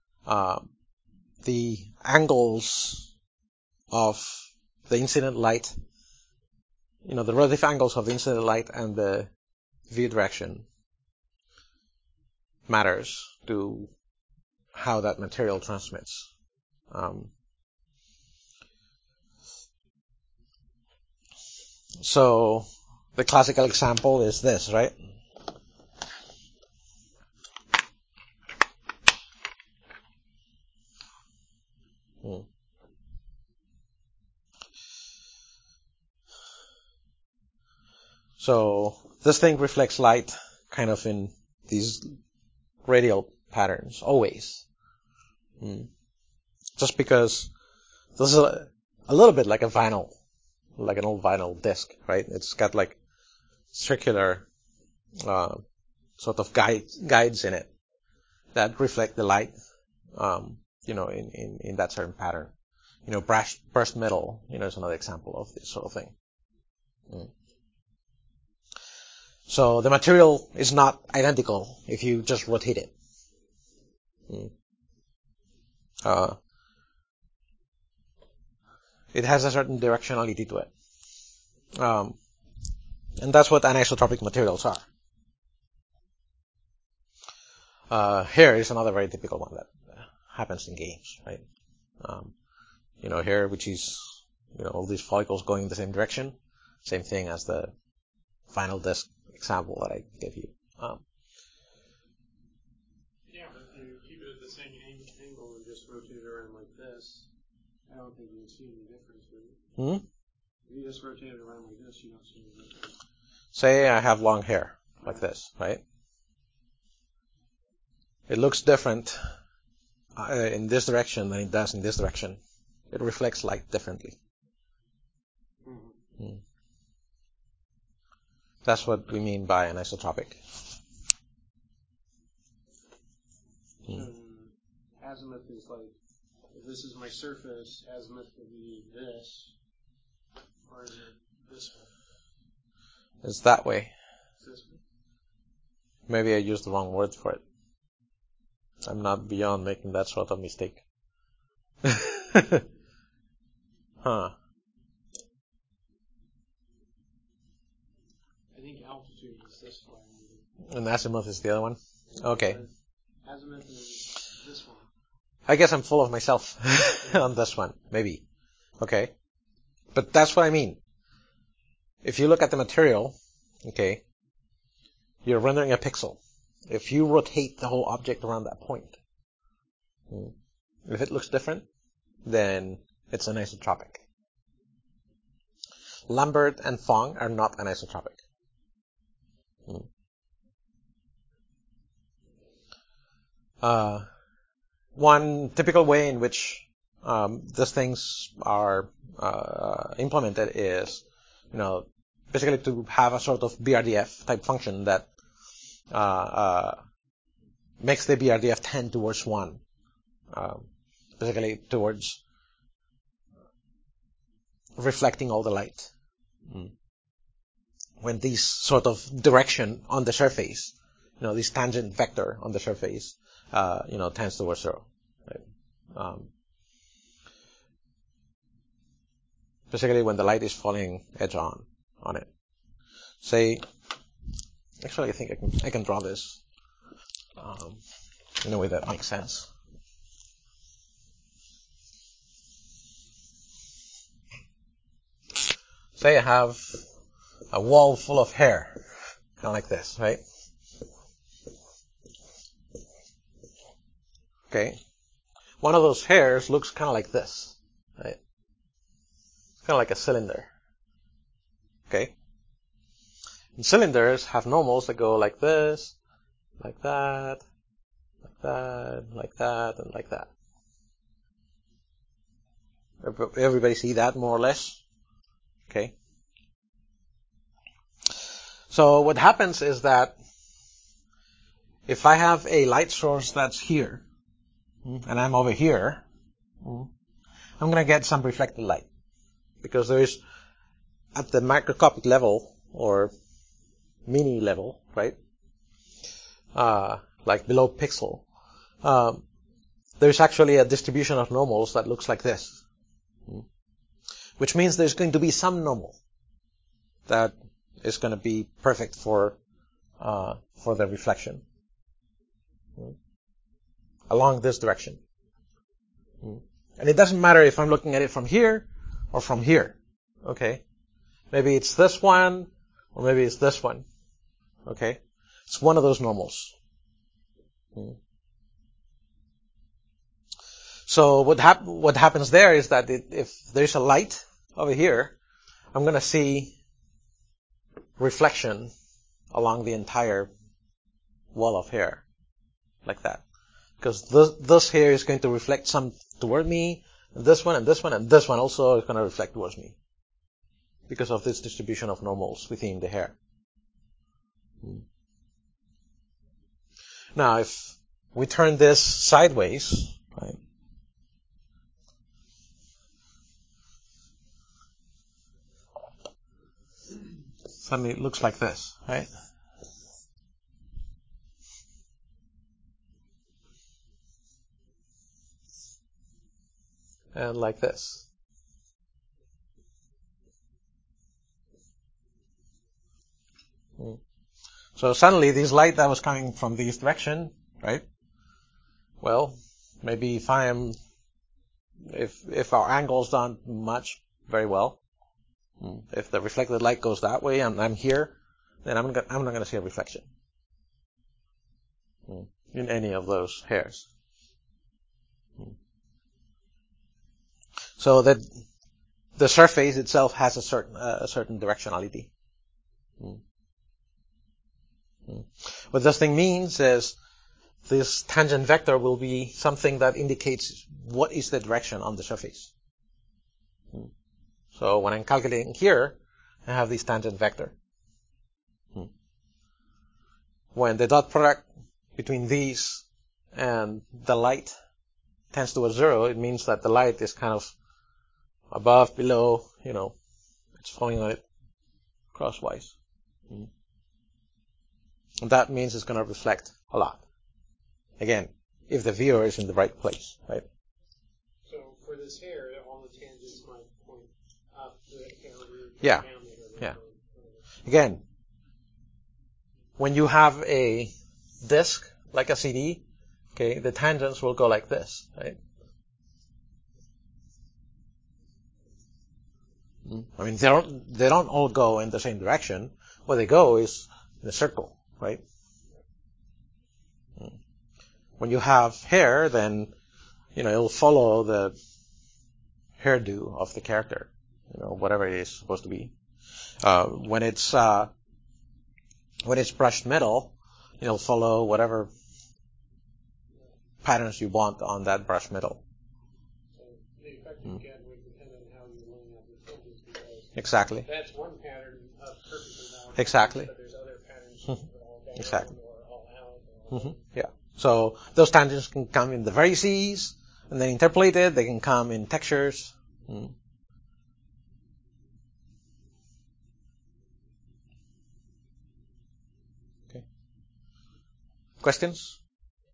the angles of the incident light, the relative angles of the incident light and the view direction matters to how that material transmits. So the classical example is this, right? So this thing reflects light kind of in these radial patterns, always. Just because this is a little bit like a vinyl, like an old vinyl disc, right? It's got circular sort of guides in it that reflect the light, in that certain pattern. Brushed metal, is another example of this sort of thing. So the material is not identical if you just rotate it. It has a certain directionality to it. And that's what anisotropic materials are. Here is another very typical one happens in games, right? Here, which is, all these follicles going in the same direction. Same thing as the final disk example that I gave you. Yeah, but if you keep it at the same angle and just rotate it around like this, I don't think you would see any difference, would you? If you just rotate it around like this, you don't see any difference. Say I have long hair, like this, right? It looks different in this direction than it does in this direction. It reflects light differently. Mm-hmm. That's what we mean by anisotropic. Azimuth is like, if this is my surface, azimuth would be this, or is it this way? It's that way. It's this way? Maybe I used the wrong word for it. I'm not beyond making that sort of mistake. Huh. I think altitude is this way. And azimuth is the other one? Okay. Azimuth is this one. I guess I'm full of myself on this one. Maybe. Okay. But that's what I mean. If you look at the material, okay, you're rendering a pixel. If you rotate the whole object around that point, if it looks different, then it's anisotropic. Lambert and Fong are not anisotropic. One typical way in which these things are implemented is, basically to have a sort of BRDF type function that makes the BRDF tend towards 1, basically towards reflecting all the light. When this sort of direction on the surface, this tangent vector on the surface, tends towards 0. Right? Basically, when the light is falling edge on it. Say, actually, I think I can draw this in a way that makes sense. Say I have a wall full of hair, kind of like this, right? Okay. One of those hairs looks kind of like this, right? Kind of like a cylinder. Okay. And cylinders have normals that go like this, like that, like that, like that, and like that. Everybody see that more or less? Okay. So what happens is that if I have a light source that's here, and I'm over here, I'm going to get some reflected light. Because there is, at the microscopic level, or mini level, right? Like below pixel, there's actually a distribution of normals that looks like this. Which means there's going to be some normal that is going to be perfect for the reflection along this direction. And it doesn't matter if I'm looking at it from here or from here. Okay? Maybe it's this one, or maybe it's this one. Okay? It's one of those normals. So what happens there is that if there's a light over here, I'm going to see reflection along the entire wall of hair, like that. Because this hair is going to reflect some toward me, and this one, and this one, and this one also is going to reflect towards me. Because of this distribution of normals within the hair. Now, if we turn this sideways, right? Suddenly it looks like this, right? And like this. So suddenly this light that was coming from this direction, right? Well, Maybe if our angle's don't match very well, if the reflected light goes that way and I'm here, then I'm not going to see a reflection in any of those hairs. So that the surface itself has a certain directionality. What this thing means is this tangent vector will be something that indicates what is the direction on the surface. So when I'm calculating here, I have this tangent vector. When the dot product between these and the light tends to a 0, it means that the light is kind of above, below, it's falling on it crosswise. And that means it's going to reflect a lot. Again, if the viewer is in the right place, right? So for this hair, all the tangents might point up the hair. Yeah. Yeah. Again, when you have a disc like a CD, okay, the tangents will go like this, right? I mean, they don't all go in the same direction. Where they go is in a circle, right? When you have hair, then, it'll follow the hairdo of the character, whatever it is supposed to be. When it's brushed metal, it'll follow whatever patterns you want on that brushed metal. So the effect you get would depend on how you line up the tangents, because exactly. That's one pattern of perfectly balanced. Exactly. But there's other patterns that are all down Exactly. or all out. Or all Yeah. So those tangents can come in the vertices and then interpolated. They can come in textures. Okay. Questions?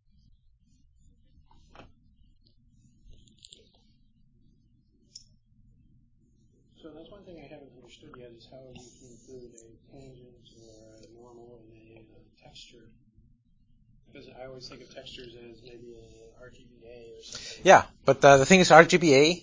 So that's one thing I haven't understood yet, is how you can include a tangent or a normal in a texture. Because I always think of textures as maybe an RGBA or something. Yeah, but the thing is, RGBA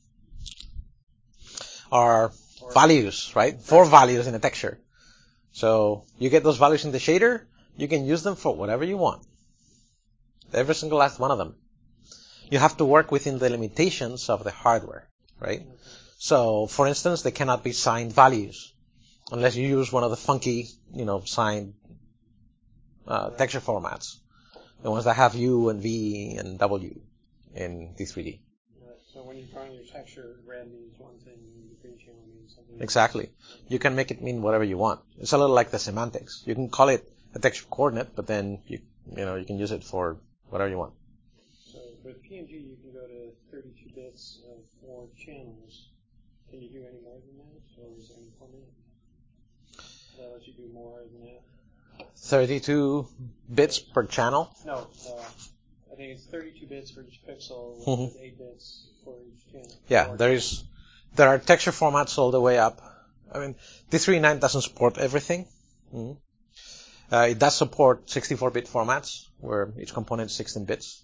are values, right? 4 values in a texture. So you get those values in the shader, you can use them for whatever you want. Every single last one of them. You have to work within the limitations of the hardware, right? Okay. So, for instance, they cannot be signed values unless you use one of the funky, signed texture formats. The ones that have U and V and W in D3D. So when you're drawing your texture, red means one thing, the green channel means something. Exactly. You can make it mean whatever you want. It's a little like the semantics. You can call it a texture coordinate, but then you can use it for whatever you want. So with PNG, you can go to 32 bits of 4 channels. Can you do any more than that, or is there any format that lets you do more than that? 32 bits per channel? No, I think it's 32 bits for each pixel, with 8 bits for each channel. Yeah, there are texture formats all the way up. I mean, D3.9 doesn't support everything. It does support 64-bit formats, where each component is 16 bits.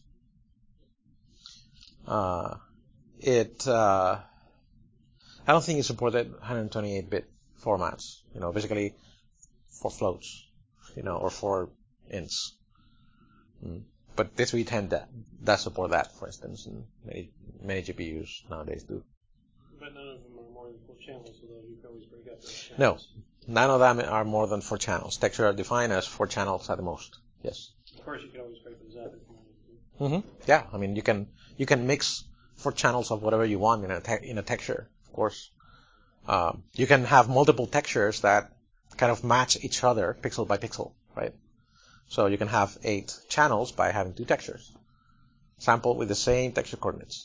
I don't think it supported 128-bit formats, basically for floats, or for ints. But D3.10 does support that, for instance, and many GPUs nowadays do. But none of them are more than 4 channels, so you can always break up those channels. No, none of them are more than 4 channels. Texture are defined as 4 channels at the most. Yes. Of course, you can always break those up if you want to. Yeah, I mean, you can mix 4 channels of whatever you want in a texture, of course. You can have multiple textures that kind of match each other pixel by pixel, right? So you can have 8 channels by having 2 textures. Sample with the same texture coordinates.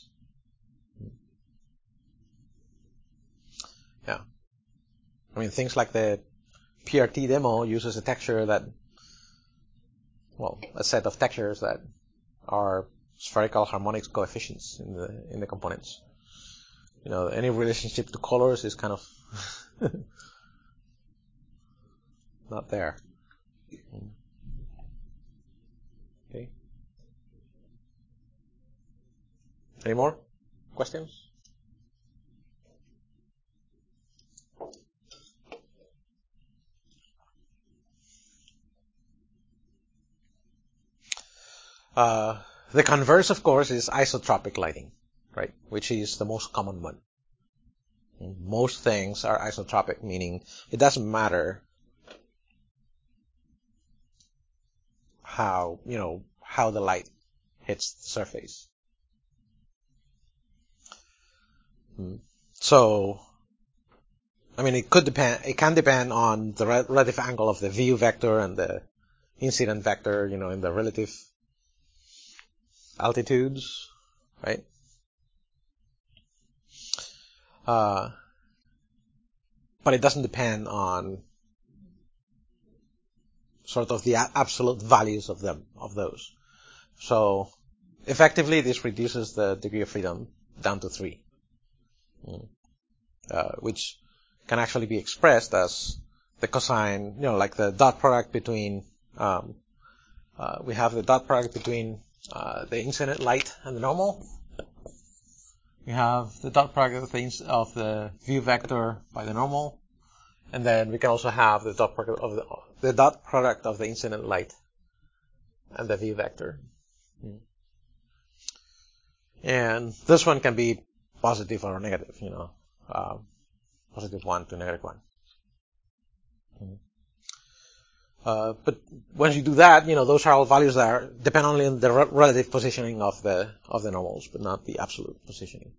Yeah. I mean, things like the PRT demo uses a texture a set of textures that are spherical harmonics coefficients in the components. Any relationship to colors is kind of not there. Okay. Any more questions? The converse, of course, is isotropic lighting, right? Which is the most common one. Most things are isotropic, meaning it doesn't matter how the light hits the surface. So, I mean, it can depend on the relative angle of the view vector and the incident vector, in the relative altitudes, right? But it doesn't depend on sort of the absolute values of those. So effectively, this reduces the degree of freedom down to 3, which can actually be expressed as the cosine, like the dot product between, we have the dot product between the incident light and the normal. We have the dot product of the view vector by the normal. And then we can also have the dot product of the incident light and the view vector. And this one can be positive or negative, positive 1 to negative 1. But once you do that, those are all values that depend only on the relative positioning of the normals, but not the absolute positioning.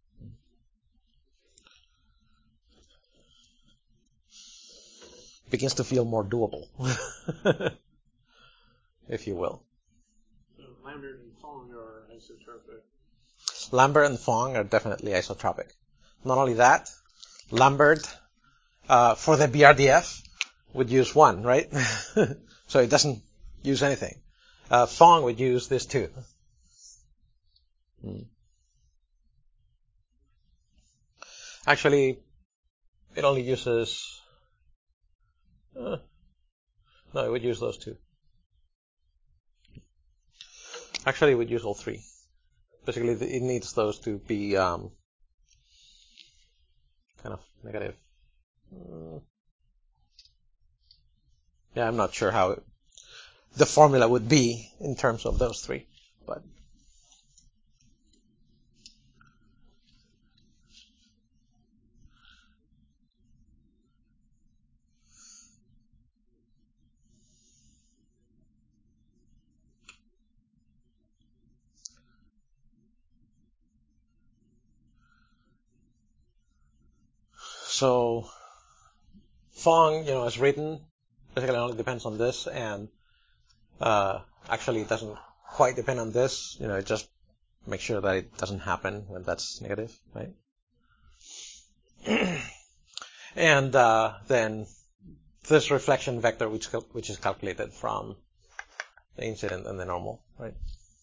Begins to feel more doable, if you will. So Lambert and Phong are isotropic. Lambert and Phong are definitely isotropic. Not only that, Lambert, for the BRDF, would use 1, right? So it doesn't use anything. Phong would use this 2. Actually, it only uses... no, it would use those 2. Actually, it would use all 3. Basically, it needs those to be kind of negative. Yeah, I'm not sure how the formula would be in terms of those 3, but so Phong, is written. Basically, only depends on this, and actually, it doesn't quite depend on this. It just makes sure that it doesn't happen when that's negative, right? And then this reflection vector, which is calculated from the incident and the normal, right?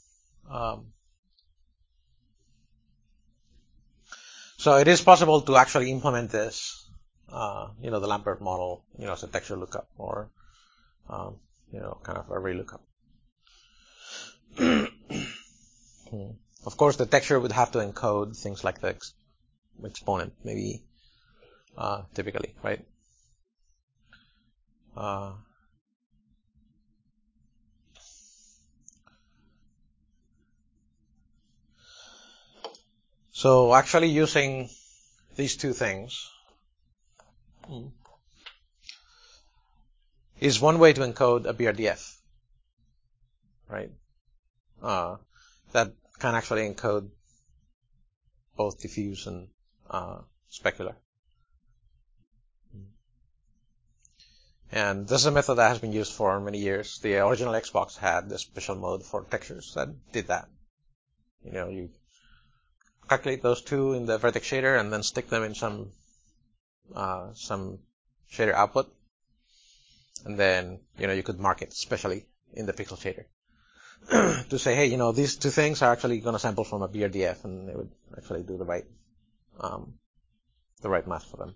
So it is possible to actually implement this, the Lambert model, as a texture lookup or, kind of a relookup. Of course, the texture would have to encode things like the exponent, maybe, typically, right? So actually using these 2 things is one way to encode a BRDF, right? That can actually encode both diffuse and specular. And this is a method that has been used for many years. The original Xbox had a special mode for textures that did that. You calculate those 2 in the vertex shader and then stick them in some shader output. And then, you could mark it specially in the pixel shader to say, hey, these 2 things are actually going to sample from a BRDF, and it would actually do the right math for them.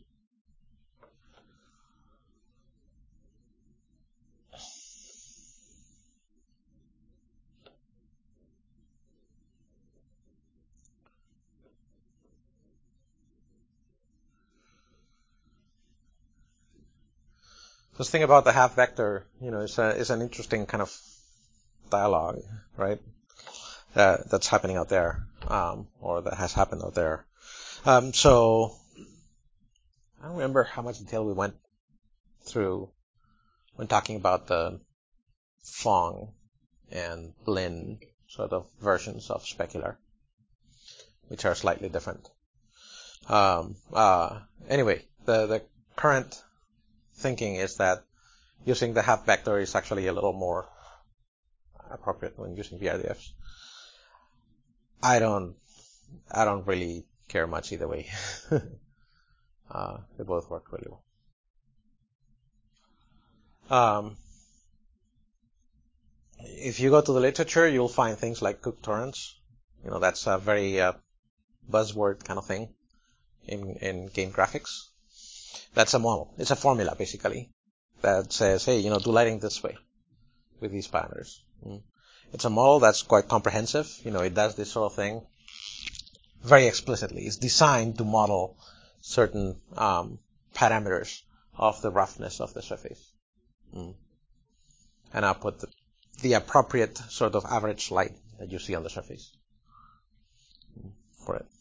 This thing about the half vector, is an interesting kind of dialogue, right? That's happening out there, or that has happened out there. So I don't remember how much detail we went through when talking about the Phong and Lin sort of versions of specular, which are slightly different. Anyway, the current thinking is that using the half vector is actually a little more appropriate when using VRDFs. I don't really care much either way. They both work really well. If you go to the literature, you'll find things like Cook torrents. That's a very buzzword kind of thing in game graphics. That's a model. It's a formula, basically, that says, hey, do lighting this way with these parameters. It's a model that's quite comprehensive. It does this sort of thing very explicitly. It's designed to model certain parameters of the roughness of the surface. And I'll put the appropriate sort of average light that you see on the surface for it.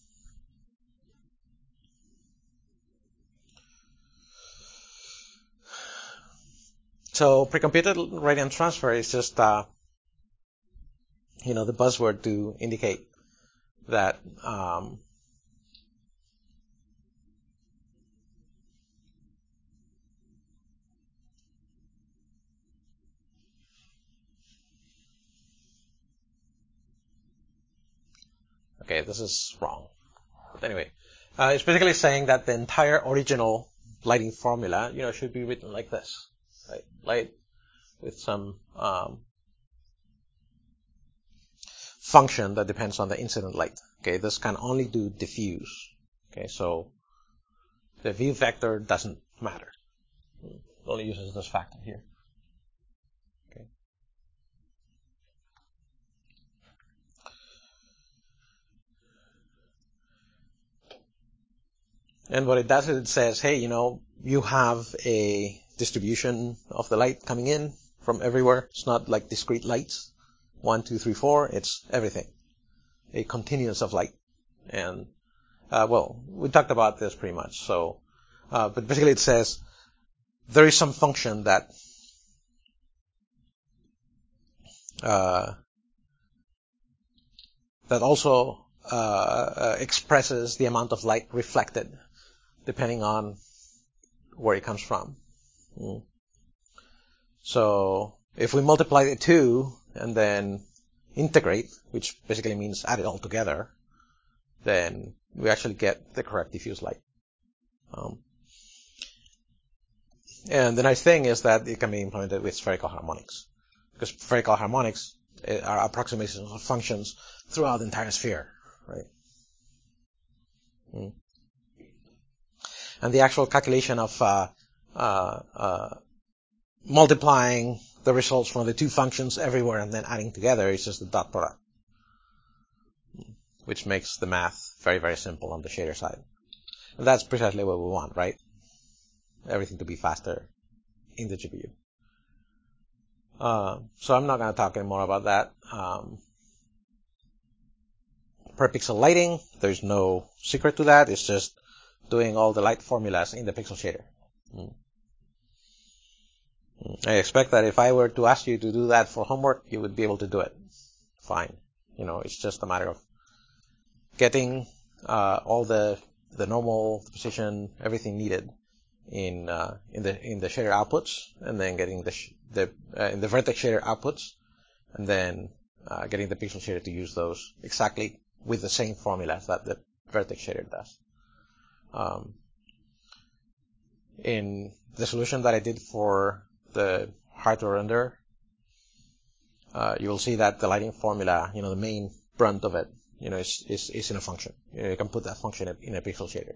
So precomputed radiant transfer is just the buzzword to indicate that okay, this is wrong. But anyway, it's basically saying that the entire original lighting formula, should be written like this, right? Light with some function that depends on the incident light. Okay, this can only do diffuse. Okay, so the view vector doesn't matter. It only uses this factor here. Okay. And what it does is it says, hey, you have a distribution of the light coming in from everywhere. It's not like discrete lights. 1, 2, 3, 4. It's everything. A continuous of light. And, we talked about this pretty much. So, but basically it says there is some function that also expresses the amount of light reflected depending on where it comes from. So if we multiply the two and then integrate, which basically means add it all together, then we actually get the correct diffuse light. And the nice thing is that it can be implemented with spherical harmonics, because spherical harmonics are approximations of functions throughout the entire sphere, right? And the actual calculation of multiplying the results from the two functions everywhere and then adding together is just the dot product, which makes the math very, very simple on the shader side. And that's precisely what we want, right? Everything to be faster in the GPU. So I'm not going to talk anymore about that. Per pixel lighting, there's no secret to that. It's just doing all the light formulas in the pixel shader. I expect that if I were to ask you to do that for homework, you would be able to do it. Fine. It's just a matter of getting all the normal, the position, everything needed in the shader outputs, and then getting in the vertex shader outputs, and then getting the pixel shader to use those exactly with the same formulas that the vertex shader does. In the solution that I did for the hardware render, you will see that the lighting formula, the main brunt of it, is in a function. You can put that function in a pixel shader.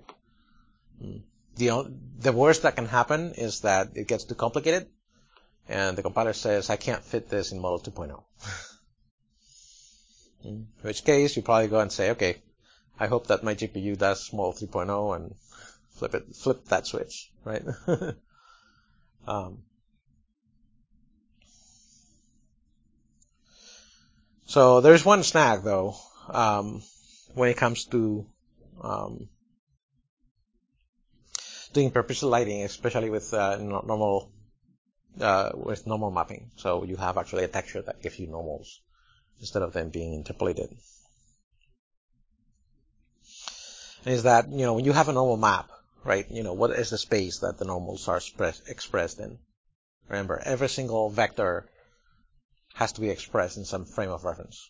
The worst that can happen is that it gets too complicated, and the compiler says, I can't fit this in Model 2.0. In which case, you probably go and say, okay, I hope that my GPU does Model 3.0 and flip that switch, right? So there's one snag though, when it comes to doing purposeful lighting, especially with normal mapping. So you have actually a texture that gives you normals instead of them being interpolated. And is that, when you have a normal map, right, what is the space that the normals are expressed in? Remember, every single vector has to be expressed in some frame of reference.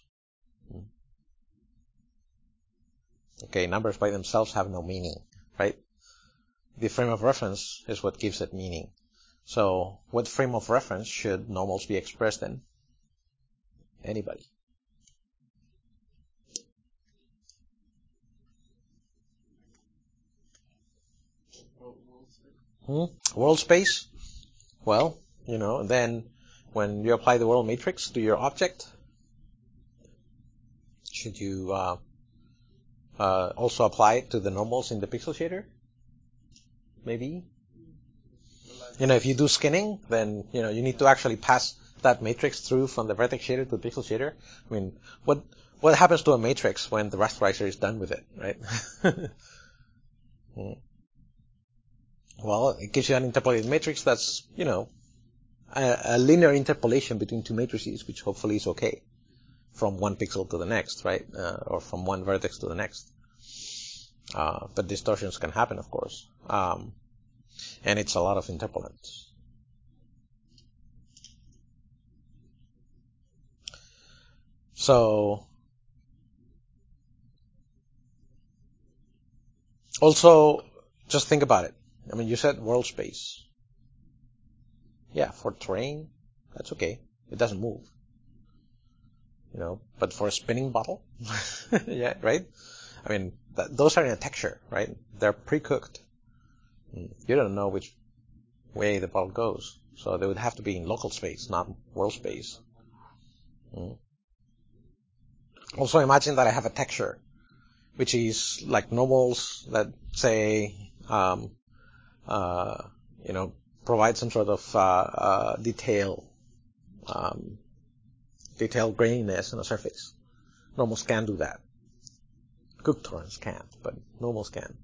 Okay, numbers by themselves have no meaning, right? The frame of reference is what gives it meaning. So, what frame of reference should normals be expressed in? Anybody? World space? Well, then when you apply the world matrix to your object, should you also apply it to the normals in the pixel shader? Maybe. If you do skinning, then you need to actually pass that matrix through from the vertex shader to the pixel shader. I mean, what happens to a matrix when the rasterizer is done with it, right? Well, it gives you an interpolated matrix that's, a linear interpolation between two matrices, which hopefully is okay from one pixel to the next, right? Or from one vertex to the next. But distortions can happen, of course. And it's a lot of interpolants. So, also, just think about it. I mean, you said world space. Yeah, for terrain, that's okay. It doesn't move. But for a spinning bottle, yeah, right? I mean, those are in a texture, right? They're pre-cooked. You don't know which way the bottle goes. So they would have to be in local space, not world space. Also, imagine that I have a texture, which is like normals that say, provide some sort of detailed graininess on a surface. Normals can do that. Cooked torrents can't, but normals can.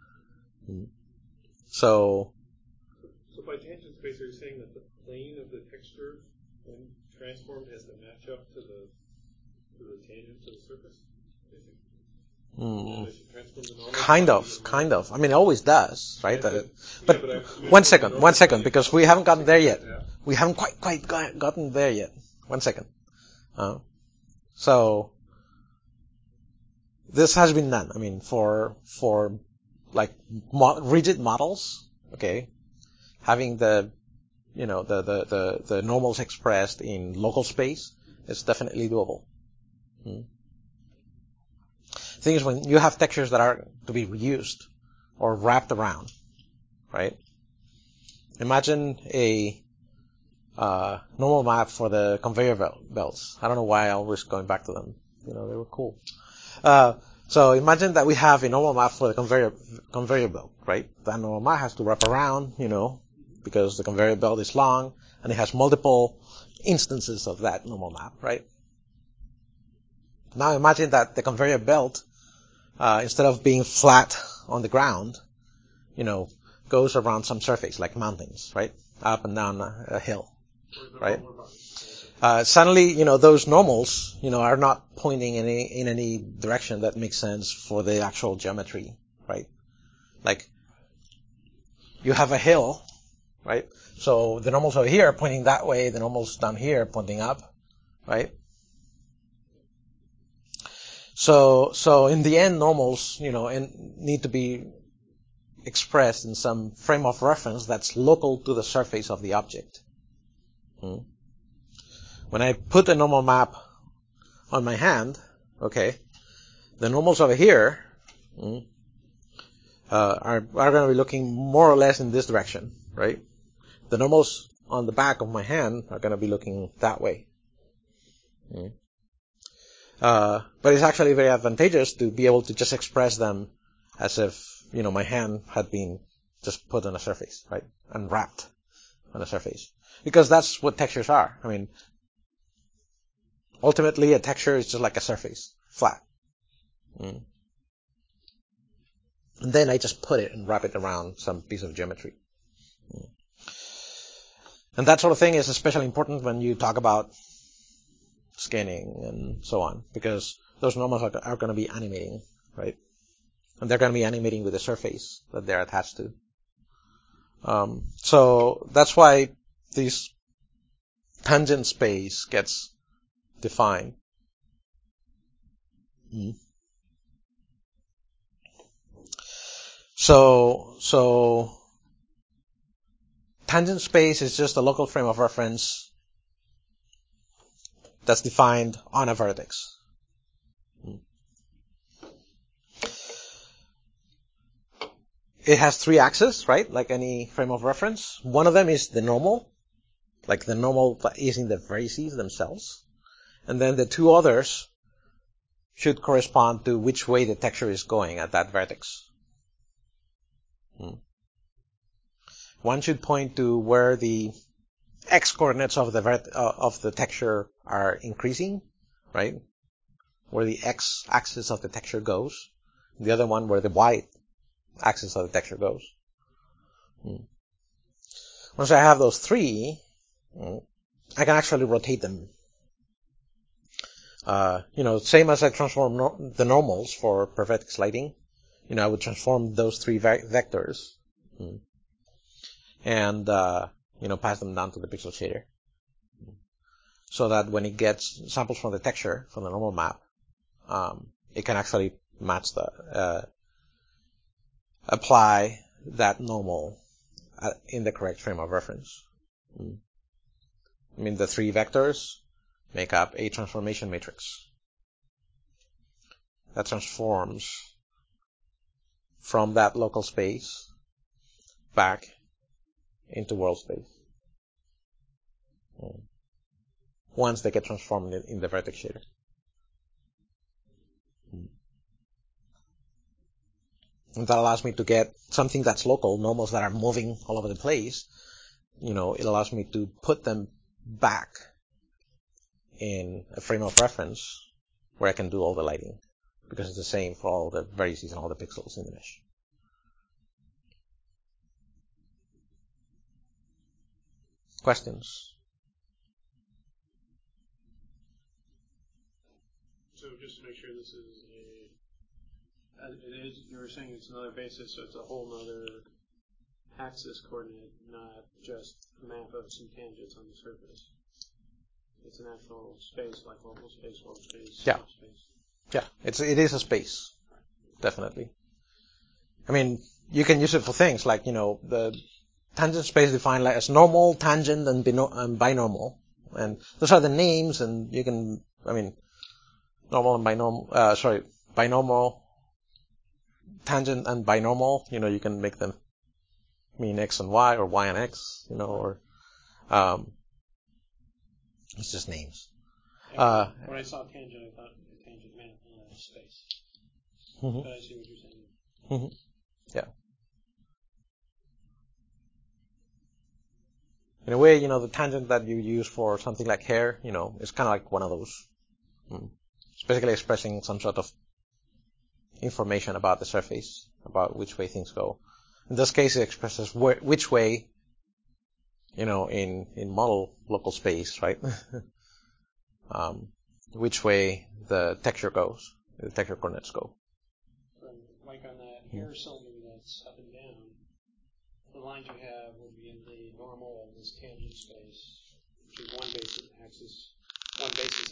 So by tangent space, are you saying that the plane of the texture, when transformed, has to match up to the tangent to the surface? Kind of. I mean, it always does, right? But one second, because we haven't gotten there yet. Yeah. We haven't quite gotten there yet. 1 second. So this has been done. I mean, for like rigid models, okay, having the normals expressed in local space is definitely doable. Thing is, when you have textures that are to be reused or wrapped around, right? Imagine a normal map for the conveyor belts. I don't know why I'm always going back to them. They were cool. So imagine that we have a normal map for the conveyor belt, right? That normal map has to wrap around, because the conveyor belt is long and it has multiple instances of that normal map, right? Now imagine that the conveyor belt, instead of being flat on the ground, goes around some surface like mountains, right? Up and down a hill, right? Suddenly, those normals, are not pointing in any direction that makes sense for the actual geometry, right? Like, you have a hill, right? So the normals over here are pointing that way, the normals down here are pointing up, right? So in the end, normals, need to be expressed in some frame of reference that's local to the surface of the object. When I put a normal map on my hand, okay, the normals over here are going to be looking more or less in this direction, right? The normals on the back of my hand are going to be looking that way. But it's actually very advantageous to be able to just express them as if, my hand had been just put on a surface, right? And wrapped on a surface. Because that's what textures are. I mean, ultimately, a texture is just like a surface, flat. And then I just put it and wrap it around some piece of geometry. And that sort of thing is especially important when you talk about scanning and so on, because those normals are going to be animating, right? And they're going to be animating with the surface that they're attached to. So that's why this tangent space gets defined. So tangent space is just a local frame of reference that's defined on a vertex. It has three axes, right? Like any frame of reference. One of them is the normal, like the normal that is in the vertices themselves. And then the two others should correspond to which way the texture is going at that vertex. One should point to where the x-coordinates of the texture are increasing, right? Where the x-axis of the texture goes. The other one where the y-axis of the texture goes. Once I have those three, I can actually rotate them. Same as I transform the normals for per vertex lighting. I would transform those three vectors. And, pass them down to the pixel shader. So that when it gets samples from the texture, from the normal map, it can actually match apply that normal in the correct frame of reference. The three vectors make up a transformation matrix that transforms from that local space back into world space. Once they get transformed in the vertex shader. And that allows me to get something that's local, normals that are moving all over the place. It allows me to put them back in a frame of reference where I can do all the lighting, because it's the same for all the vertices and all the pixels in the mesh. Questions? So just to make sure this is you were saying it's another basis, so it's a whole other axis coordinate, not just a map of some tangents on the surface. It's an actual space, like local space, world space, Yeah. space. Yeah, it is a space, definitely. You can use it for things like, the tangent space defined like as normal, tangent, and binormal. And those are the names, and you can, normal and binormal, tangent and binormal, you can make them mean X and Y, or Y and X, it's just names. When I saw tangent, I thought tangent meant space. Mm-hmm. But I see what you're saying. Mm-hmm. Yeah. In a way, the tangent that you use for something like hair, is kind of like one of those. It's basically expressing some sort of information about the surface, about which way things go. In this case, it expresses which way, in model local space, right? Which way the texture goes, the texture coordinates go. Like on that hair cylinder that's up and down, the lines you have would be in the normal of this tangent space, which is one basis axis, or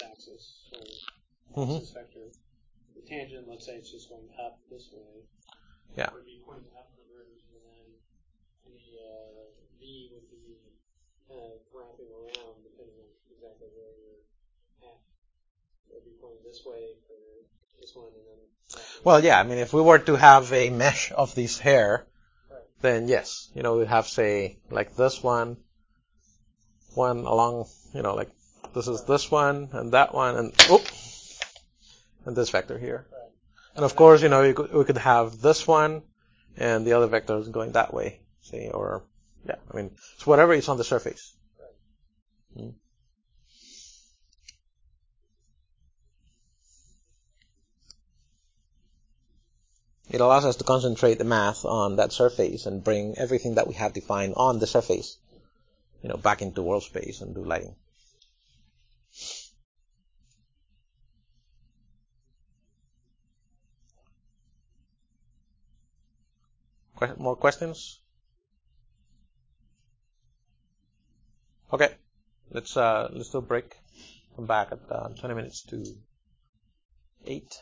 axis vector. The tangent, let's say it's just going up this way. Yeah. Would be pointing upwards, and then the V would be wrapping around depending on exactly where you're at. It would be pointing this way for this one, and then. Well, yeah. If we were to have a mesh of this hair, right, then yes, we have, say, like this one along, like this is this one and that one and this vector here. Right. And of course, we could have this one and the other vectors going that way, see, or yeah, it's whatever is on the surface. Right. It allows us to concentrate the math on that surface and bring everything that we have defined on the surface, back into world space and do lighting. More questions? Okay, let's do a break. Come back at 20 minutes to 8.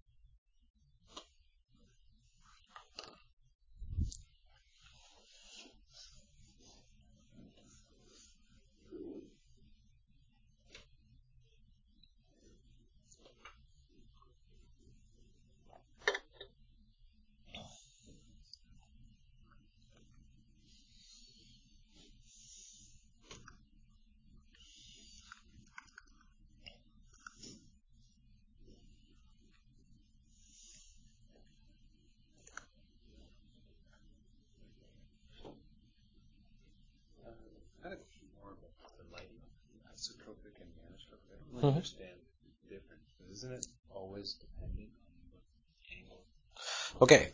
I had a question more about the lighting, isotropic and anisotropic. I don't really understand the difference. Isn't it always dependent on the angle? Okay.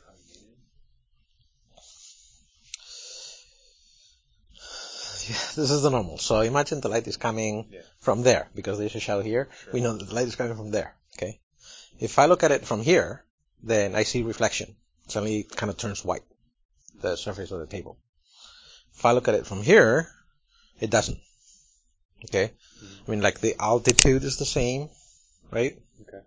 Yeah, this is the normal. So imagine the light is coming from there, because there's a shadow here. Sure. We know that the light is coming from there. Okay. If I look at it from here, then I see reflection. Suddenly it kind of turns white, the surface of the table. If I look at it from here, it doesn't. Okay? I mean, like the altitude is the same, right? Okay.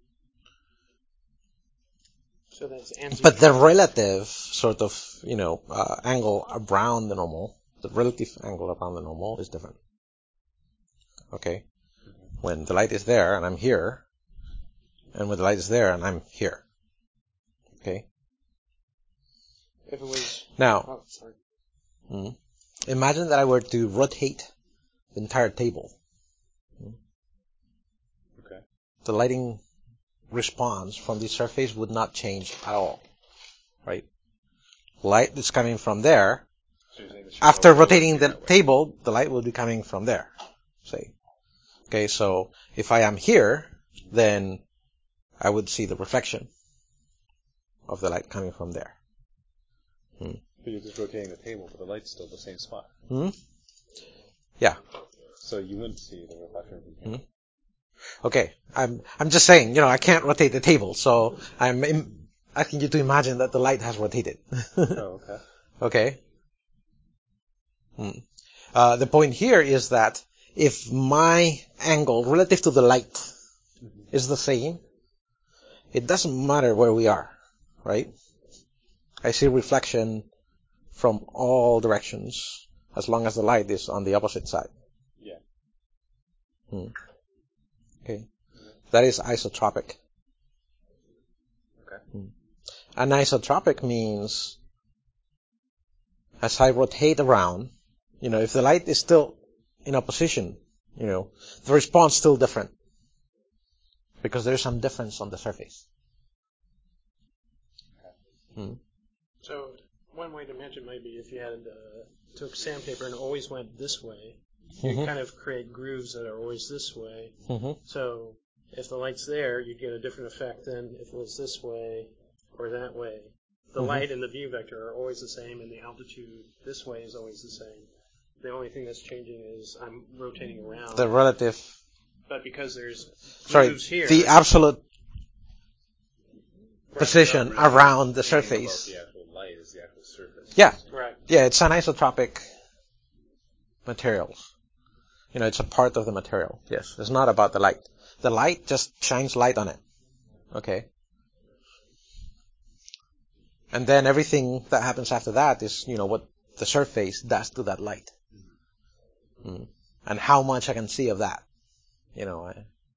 So that's but the relative sort of, angle around the normal, the relative angle around the normal is different. Okay? When the light is there and I'm here, and when the light is there and I'm here. Okay? If it was... Now, Oh, sorry. Imagine that I were to rotate the entire table. Okay. The lighting response from the surface would not change at all, right? Light is coming from there. So after rotating the table, the light will be coming from there, say. Okay, so if I am here, then I would see the reflection of the light coming from there. But you're just rotating the table, but the light's still the same spot. Yeah. So you wouldn't see the reflection from here. Okay, I'm just saying, I can't rotate the table, so I'm asking you to imagine that the light has rotated. Oh, Okay. okay. The point here is that if my angle relative to the light is the same, it doesn't matter where we are, right? I see reflection from all directions as long as the light is on the opposite side. Yeah. Okay. That is isotropic. Okay. Anisotropic means as I rotate around, if the light is still in opposition, the response is still different because there's some difference on the surface. So one way to imagine might be if you had took sandpaper and always went this way, you kind of create grooves that are always this way. So if the light's there, you'd get a different effect than if it was this way or that way. The light and the view vector are always the same, and the altitude this way is always the same. The only thing that's changing is I'm rotating around. The relative. But because there's grooves here. The absolute position around the surface. The actual light is the actual surface. Yeah. Right. Yeah, it's anisotropic materials. It's a part of the material. Yes. It's not about the light. The light just shines light on it. Okay. And then everything that happens after that is, what the surface does to that light. And how much I can see of that. If it was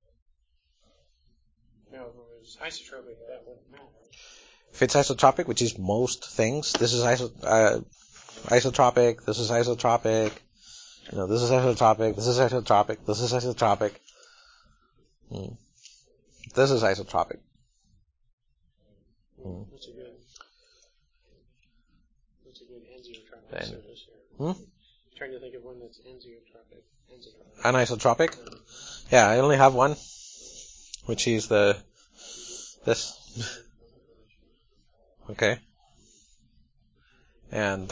isotropic, that wouldn't matter. If it's isotropic, which is most things, this is isotropic, this is isotropic, this is isotropic, this is isotropic, this is isotropic. This is isotropic. That's a good anisotropy surface here. Trying to think of one that's anisotropy. Anisotropic? Yeah, I only have one, which is this. Okay. And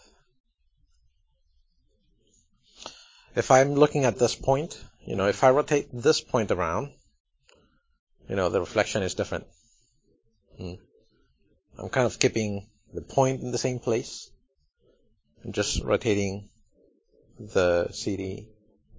if I'm looking at this point, if I rotate this point around, the reflection is different. I'm kind of keeping the point in the same place and just rotating the CD.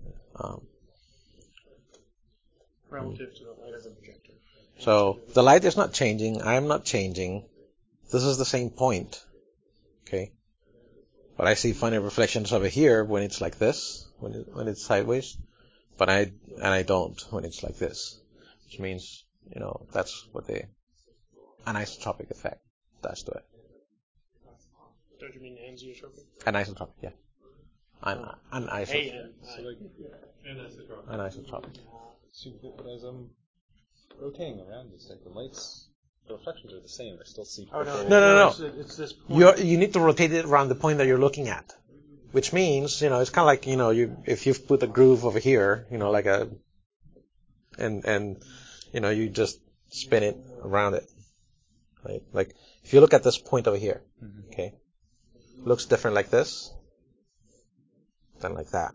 Relative to the light of the projector. So the light is not changing. I'm not changing. This is the same point. Okay. But I see funny reflections over here when it's like this, when it's sideways. But I don't when it's like this, which means, that's what the anisotropic effect does to it. Don't you mean anisotropy? Anisotropic, yeah. Anisotropic. Anisotropic. So, but as I'm rotating around this, like the reflections are the same. I still see. Oh, No. It's this point. You need to rotate it around the point that you're looking at, which means, it's kind of like, if you've put a groove over here, like and you just spin it around it, right? Like if you look at this point over here, okay, looks different like this than like that.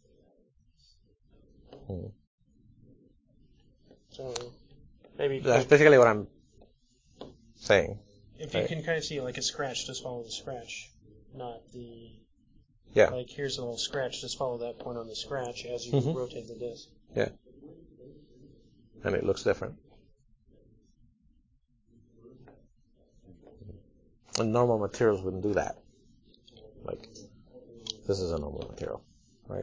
So maybe That's basically what I'm saying. if you can kind of see like a scratch, just follow the scratch, not the. Yeah. Like here's a little scratch, just follow that point on the scratch as you rotate the disc. Yeah. And it looks different. And normal materials wouldn't do that. Like, this is a normal material, right?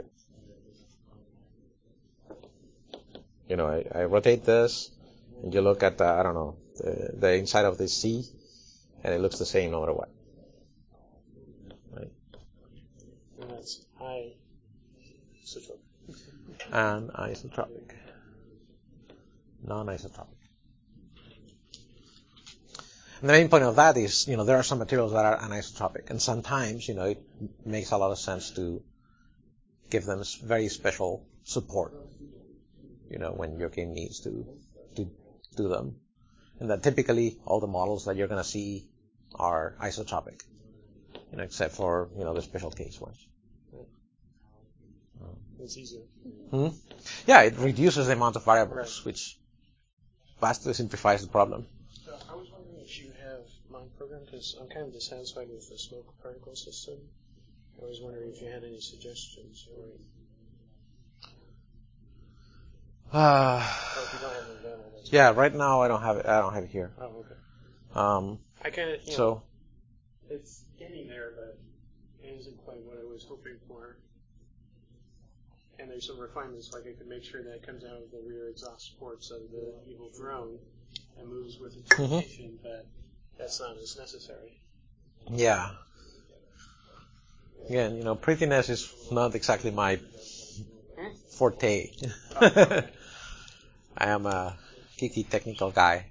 I rotate this, and you look at the inside of the C, and it looks the same no matter what. Right? And that's isotropic. And isotropic. Non-isotropic. And the main point of that is, there are some materials that are anisotropic, and sometimes, it makes a lot of sense to give them very special support, when your game needs to do them. And that typically all the models that you're going to see are isotropic, except for, the special case ones. It's easier. Yeah, it reduces the amount of variables, which vastly simplifies the problem. So I was wondering if you have mind program, because I'm kind of dissatisfied with the smoke particle system. I was wondering if you had any suggestions or if you don't have it available. Yeah, right now I don't have it here. Oh, okay. I kind of, So it's getting there, but it isn't quite what I was hoping for. And there's some refinements, like I can make sure that it comes out of the rear exhaust ports of the evil drone and moves with its rotation, but that's not as necessary. yeah. Again, prettiness is not exactly my forte. I am a geeky technical guy.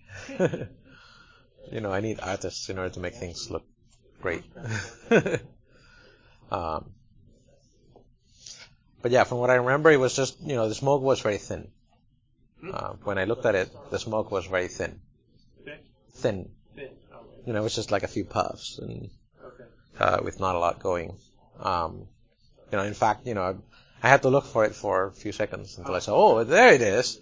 I need artists in order to make things look great. But yeah, from what I remember, it was just, the smoke was very thin. When I looked at it, the smoke was very thin. Thin. It was just like a few puffs and with not a lot going. In fact, I had to look for it for a few seconds until I saw, oh, there it is.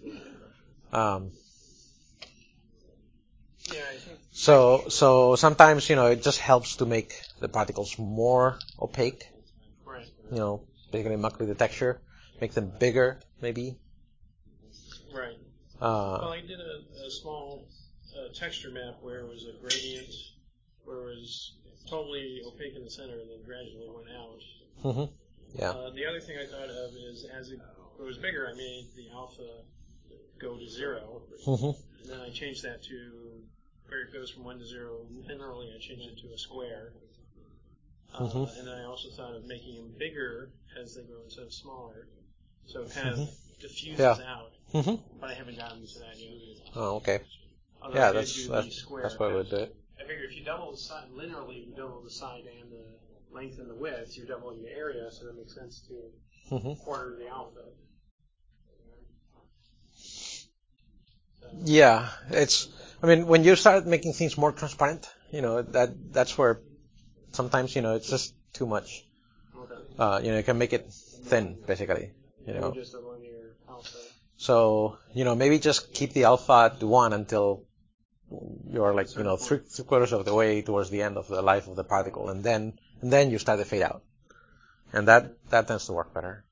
So sometimes, it just helps to make the particles more opaque. Right. Basically muck with the texture, make them bigger, maybe. Right. Well, I did a small texture map where it was a gradient, where it was totally opaque in the center and then gradually went out. Yeah. The other thing I thought of is as it was bigger, I made the alpha go to 0. And then I changed that to where it goes from 1 to 0. Linearly, I changed it to a square. And then I also thought of making them bigger as they grow instead of smaller. So it kind of diffuses out. But I haven't gotten to that yet. Oh, okay. Although Yeah, I did that's do the square what I would do. I figure if you double the side, linearly, if you double the side and the length and the width, you're doubling the area, so that makes sense to quarter the alpha. Yeah, I mean, when you start making things more transparent, that's where sometimes, it's just too much. Okay. You can make it thin, basically, Maybe just a linear alpha. So, maybe just keep the alpha at 1 until you're like, three-quarters of the way towards the end of the life of the particle, and then you start the fade out. And that tends to work better.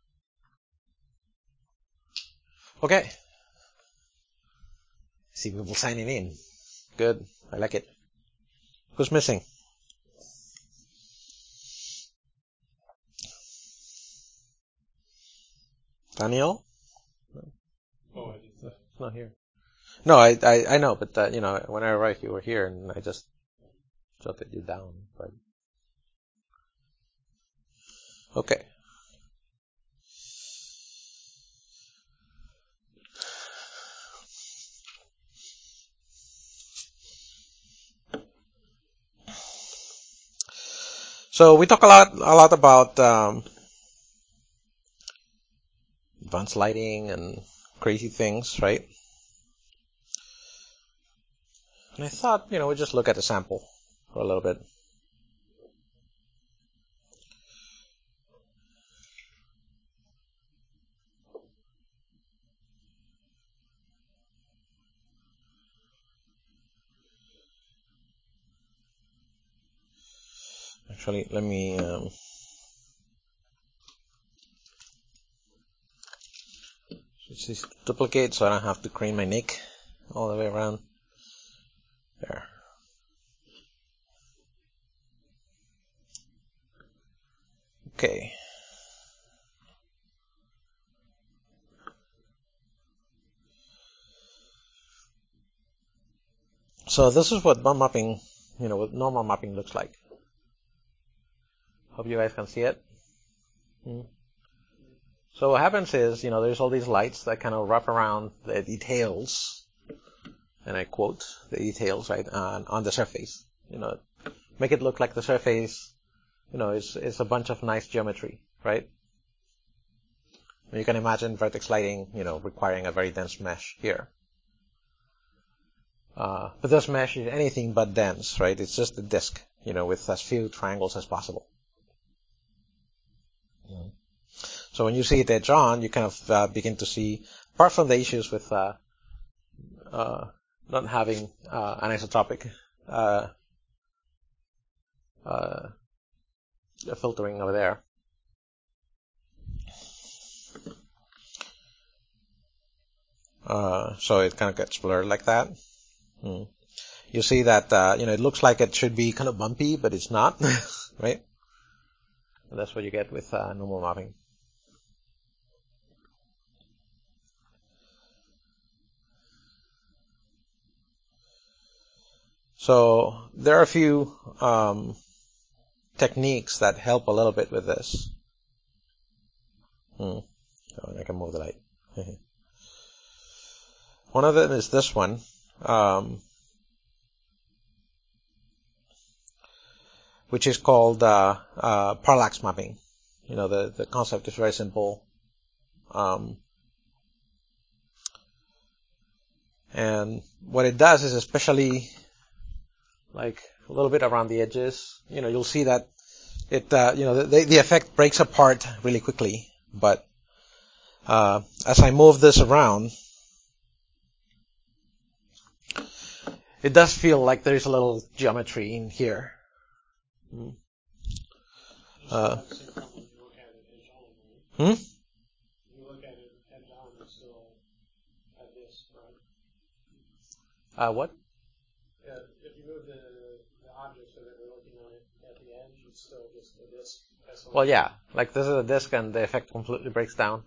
Okay. See people signing in. Good. I like it. Who's missing? Daniel? Oh, I didn't. It's not here. No, I know, but when I arrived, you were here, and I just jotted you down. But okay. So we talk a lot about advanced lighting and crazy things, right? And I thought, we'd just look at the sample for a little bit. Actually, let me just duplicate so I don't have to crane my neck all the way around. There. Okay. So this is what bump mapping, what normal mapping looks like. Hope you guys can see it. So what happens is, there's all these lights that kind of wrap around the details, and I quote, the details, right, on the surface. Make it look like the surface, it's a bunch of nice geometry, right? You can imagine vertex lighting, requiring a very dense mesh here. But this mesh is anything but dense, right? It's just a disk, with as few triangles as possible. So when you see it edge on, you kind of begin to see, apart from the issues with not having anisotropic filtering over there. So it kind of gets blurred like that. You see that, it looks like it should be kind of bumpy, but it's not, right? And that's what you get with normal mapping. So there are a few techniques that help a little bit with this. So I can move the light. One of them is this one. Which is called parallax mapping. The concept is very simple. And what it does is, especially like a little bit around the edges, you'll see that it, the effect breaks apart really quickly. But as I move this around, it does feel like there's a little geometry in here. You look at it edge on, it's still at this, right? What? If you move the object so that we're looking on it at the edge, it's still just a disk. Well, yeah, like this is a disk and the effect completely breaks down.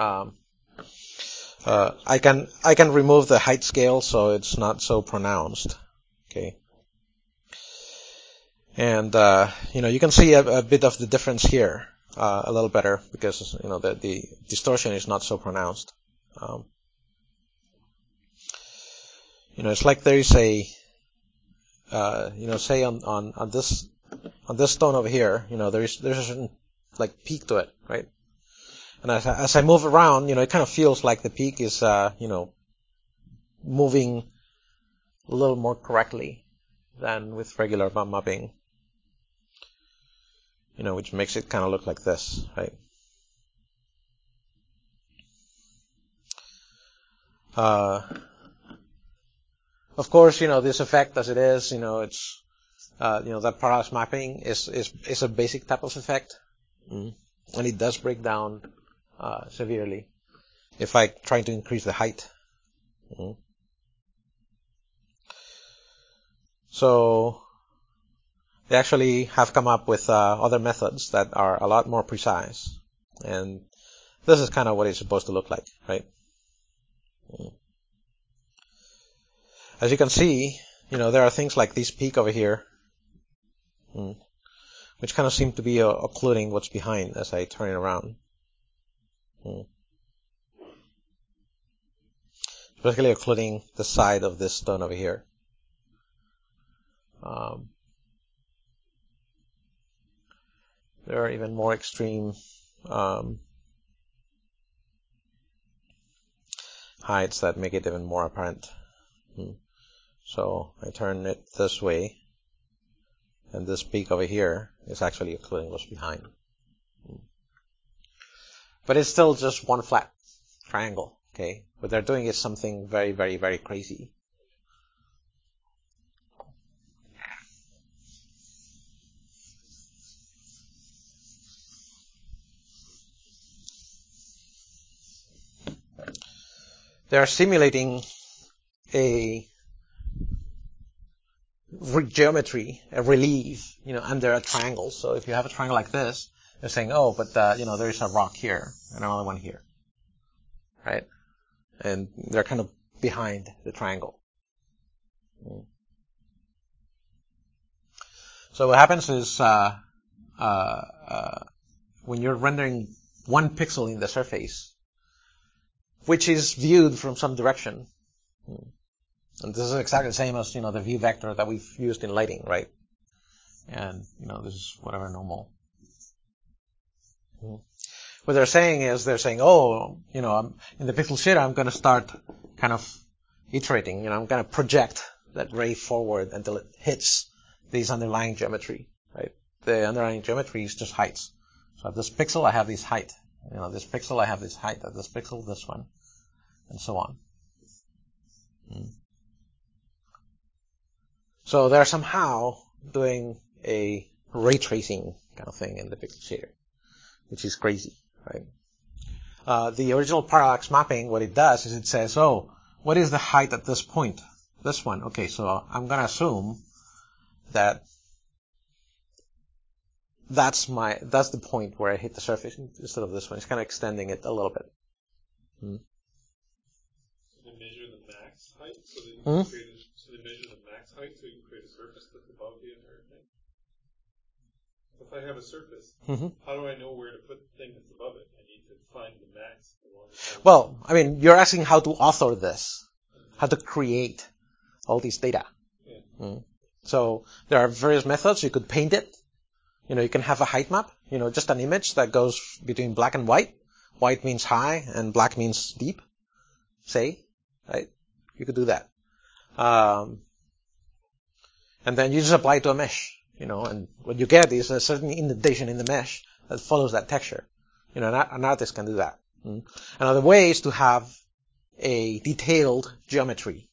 I can remove the height scale so it's not so pronounced. Okay. And, you can see a bit of the difference here, a little better because, the distortion is not so pronounced. It's like there is a, say on this stone over here, there's a certain, like, peak to it, right? And as I move around, it kind of feels like the peak is, moving a little more correctly than with regular bump mapping. Which makes it kind of look like this, right? Of course, this effect as it is, it's, that parallax mapping is a basic type of effect. And it does break down, severely if I try to increase the height. So, they actually have come up with other methods that are a lot more precise. And this is kind of what it's supposed to look like, right? As you can see, there are things like this peak over here, which kind of seem to be occluding what's behind as I turn it around. Basically occluding the side of this stone over here. There are even more extreme heights that make it even more apparent. So I turn it this way, and this peak over here is actually occluding what's behind. But it's still just one flat triangle, okay? What they're doing is something very, very, very crazy. They're simulating a geometry, a relief, under a triangle. So if you have a triangle like this, they're saying, oh, but, there is a rock here and another one here, right? And they're kind of behind the triangle. So what happens is, when you're rendering one pixel in the surface, which is viewed from some direction, and this is exactly the same as, the view vector that we've used in lighting, right? And, this is whatever normal. What they're saying is, oh, in the pixel shader, I'm going to start kind of iterating, I'm going to project that ray forward until it hits this underlying geometry, right? The underlying geometry is just heights. So at this pixel, I have this height. This pixel, I have this height. At this pixel, this one, and so on. So they're somehow doing a ray tracing kind of thing in the pixel shader, which is crazy, right? The original parallax mapping, what it does is it says, oh, what is the height at this point? This one. Okay, so I'm going to assume that that's the point where I hit the surface instead of this one. It's kind of extending it a little bit. So they measure the max height, so they measure the max height so you can create a surface that's above the entire thing. If I have a surface, how do I know where to put the thing that's above it? I need to find the max. Well, you're asking how to author this, how to create all these data. Yeah. So there are various methods. You could paint it. You can have a height map, just an image that goes between black and white. White means high and black means deep, say, right? You could do that. And then you just apply it to a mesh, and what you get is a certain indentation in the mesh that follows that texture. An artist can do that. Another way is to have a detailed geometry.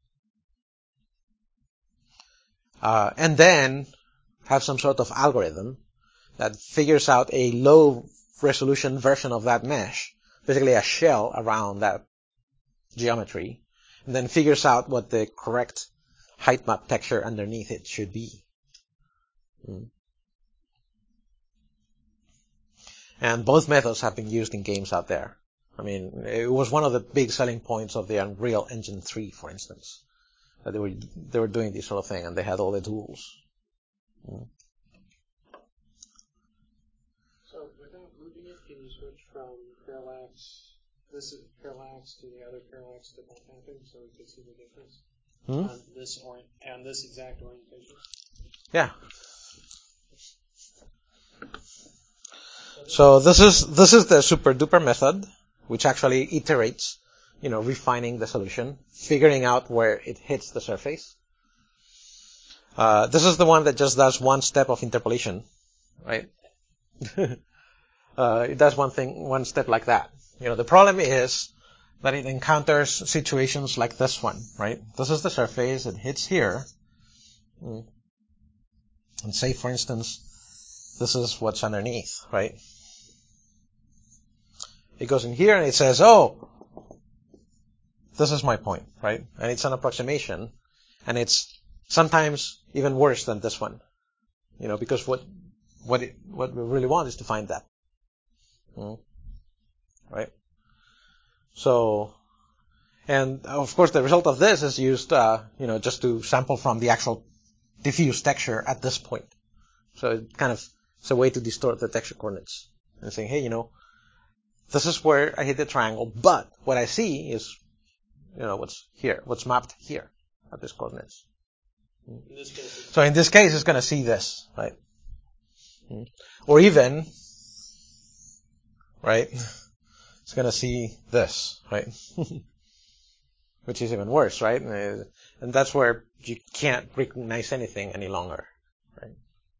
And then have some sort of algorithm that figures out a low resolution version of that mesh, basically a shell around that geometry, and then figures out what the correct height map texture underneath it should be. And both methods have been used in games out there. It was one of the big selling points of the Unreal Engine 3, for instance, that they were doing this sort of thing, and they had all the tools. So without moving it, can you switch from parallax, this is parallax, to the other parallax to bump mapping, so we can see the difference on this exact orientation? Yeah. So this is the super duper method, which actually iterates, refining the solution, figuring out where it hits the surface. This is the one that just does one step of interpolation, right? It does one step like that. The problem is that it encounters situations like this one, right? This is the surface, it hits here. And say, for instance, this is what's underneath, right? It goes in here and it says, oh, this is my point, right? And it's an approximation, and it's sometimes even worse than this one, because what we really want is to find that, right? So, and of course, the result of this is used, just to sample from the actual diffuse texture at this point. So it's a way to distort the texture coordinates and saying, hey, this is where I hit the triangle, but what I see is, what's here, what's mapped here at these coordinates. In this case, So in this case, it's going to see this, right? Or even, right? It's going to see this, right? Which is even worse, right? And that's where you can't recognize anything any longer, right?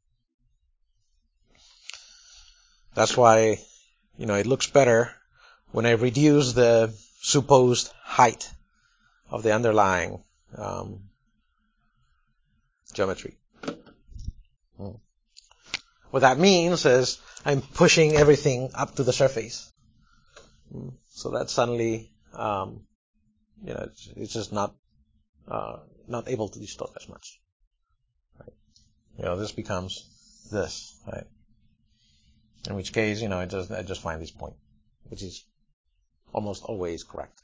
That's why, it looks better when I reduce the supposed height of the underlying geometry. What that means is I'm pushing everything up to the surface. So that suddenly, it's just not able to distort as much. Right? This becomes this, right? In which case, I just find this point, which is almost always correct.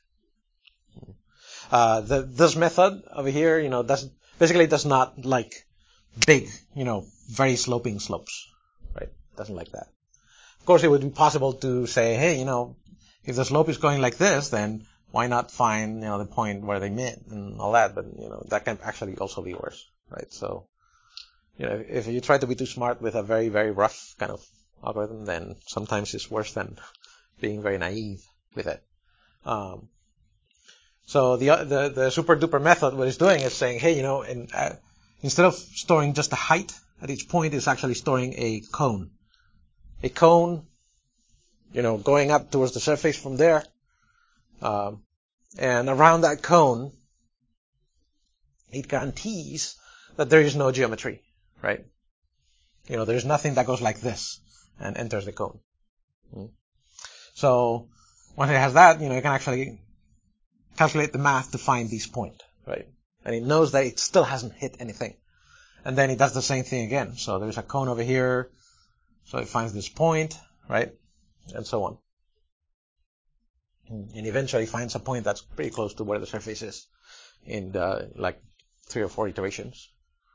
This method over here, does not like big, very sloping slopes, right? Doesn't like that. Of course, it would be possible to say, hey, if the slope is going like this, then why not find, the point where they meet and all that? But, that can actually also be worse, right? So, if you try to be too smart with a very, very rough kind of algorithm, then sometimes it's worse than being very naive with it. So the super duper method, what it's doing is saying, hey, instead of storing just the height at each point, it's actually storing a cone. A cone, going up towards the surface from there. And around that cone, it guarantees that there is no geometry, right? There's nothing that goes like this and enters the cone. So once it has that, it can actually calculate the math to find this point, right? And it knows that it still hasn't hit anything. And then it does the same thing again. So there's a cone over here. So it finds this point, right? And so on. And eventually finds a point that's pretty close to where the surface is in like 3 or 4 iterations.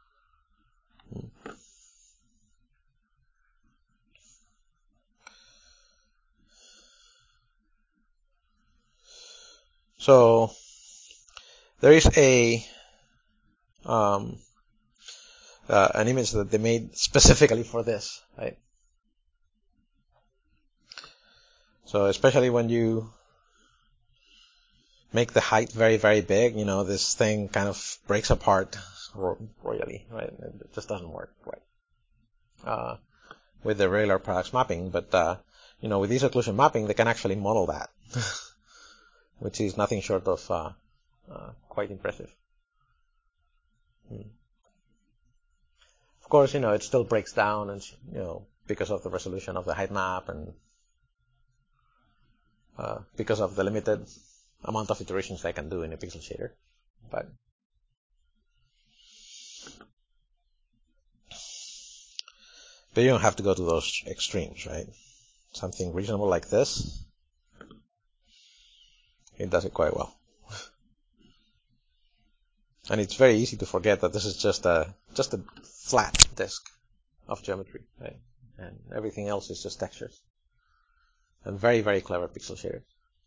So there is an image that they made specifically for this, right? So especially when you make the height very, very big, this thing kind of breaks apart royally, right? It just doesn't work right with the regular products mapping. But with this occlusion mapping, they can actually model that, which is nothing short of quite impressive. Of course, it still breaks down, and because of the resolution of the height map and because of the limited amount of iterations I can do in a pixel shader. But you don't have to go to those extremes, right? Something reasonable like this, it does it quite well. And it's very easy to forget that this is just a flat disk of geometry, right? And everything else is just textures. And very, very clever pixel shaders.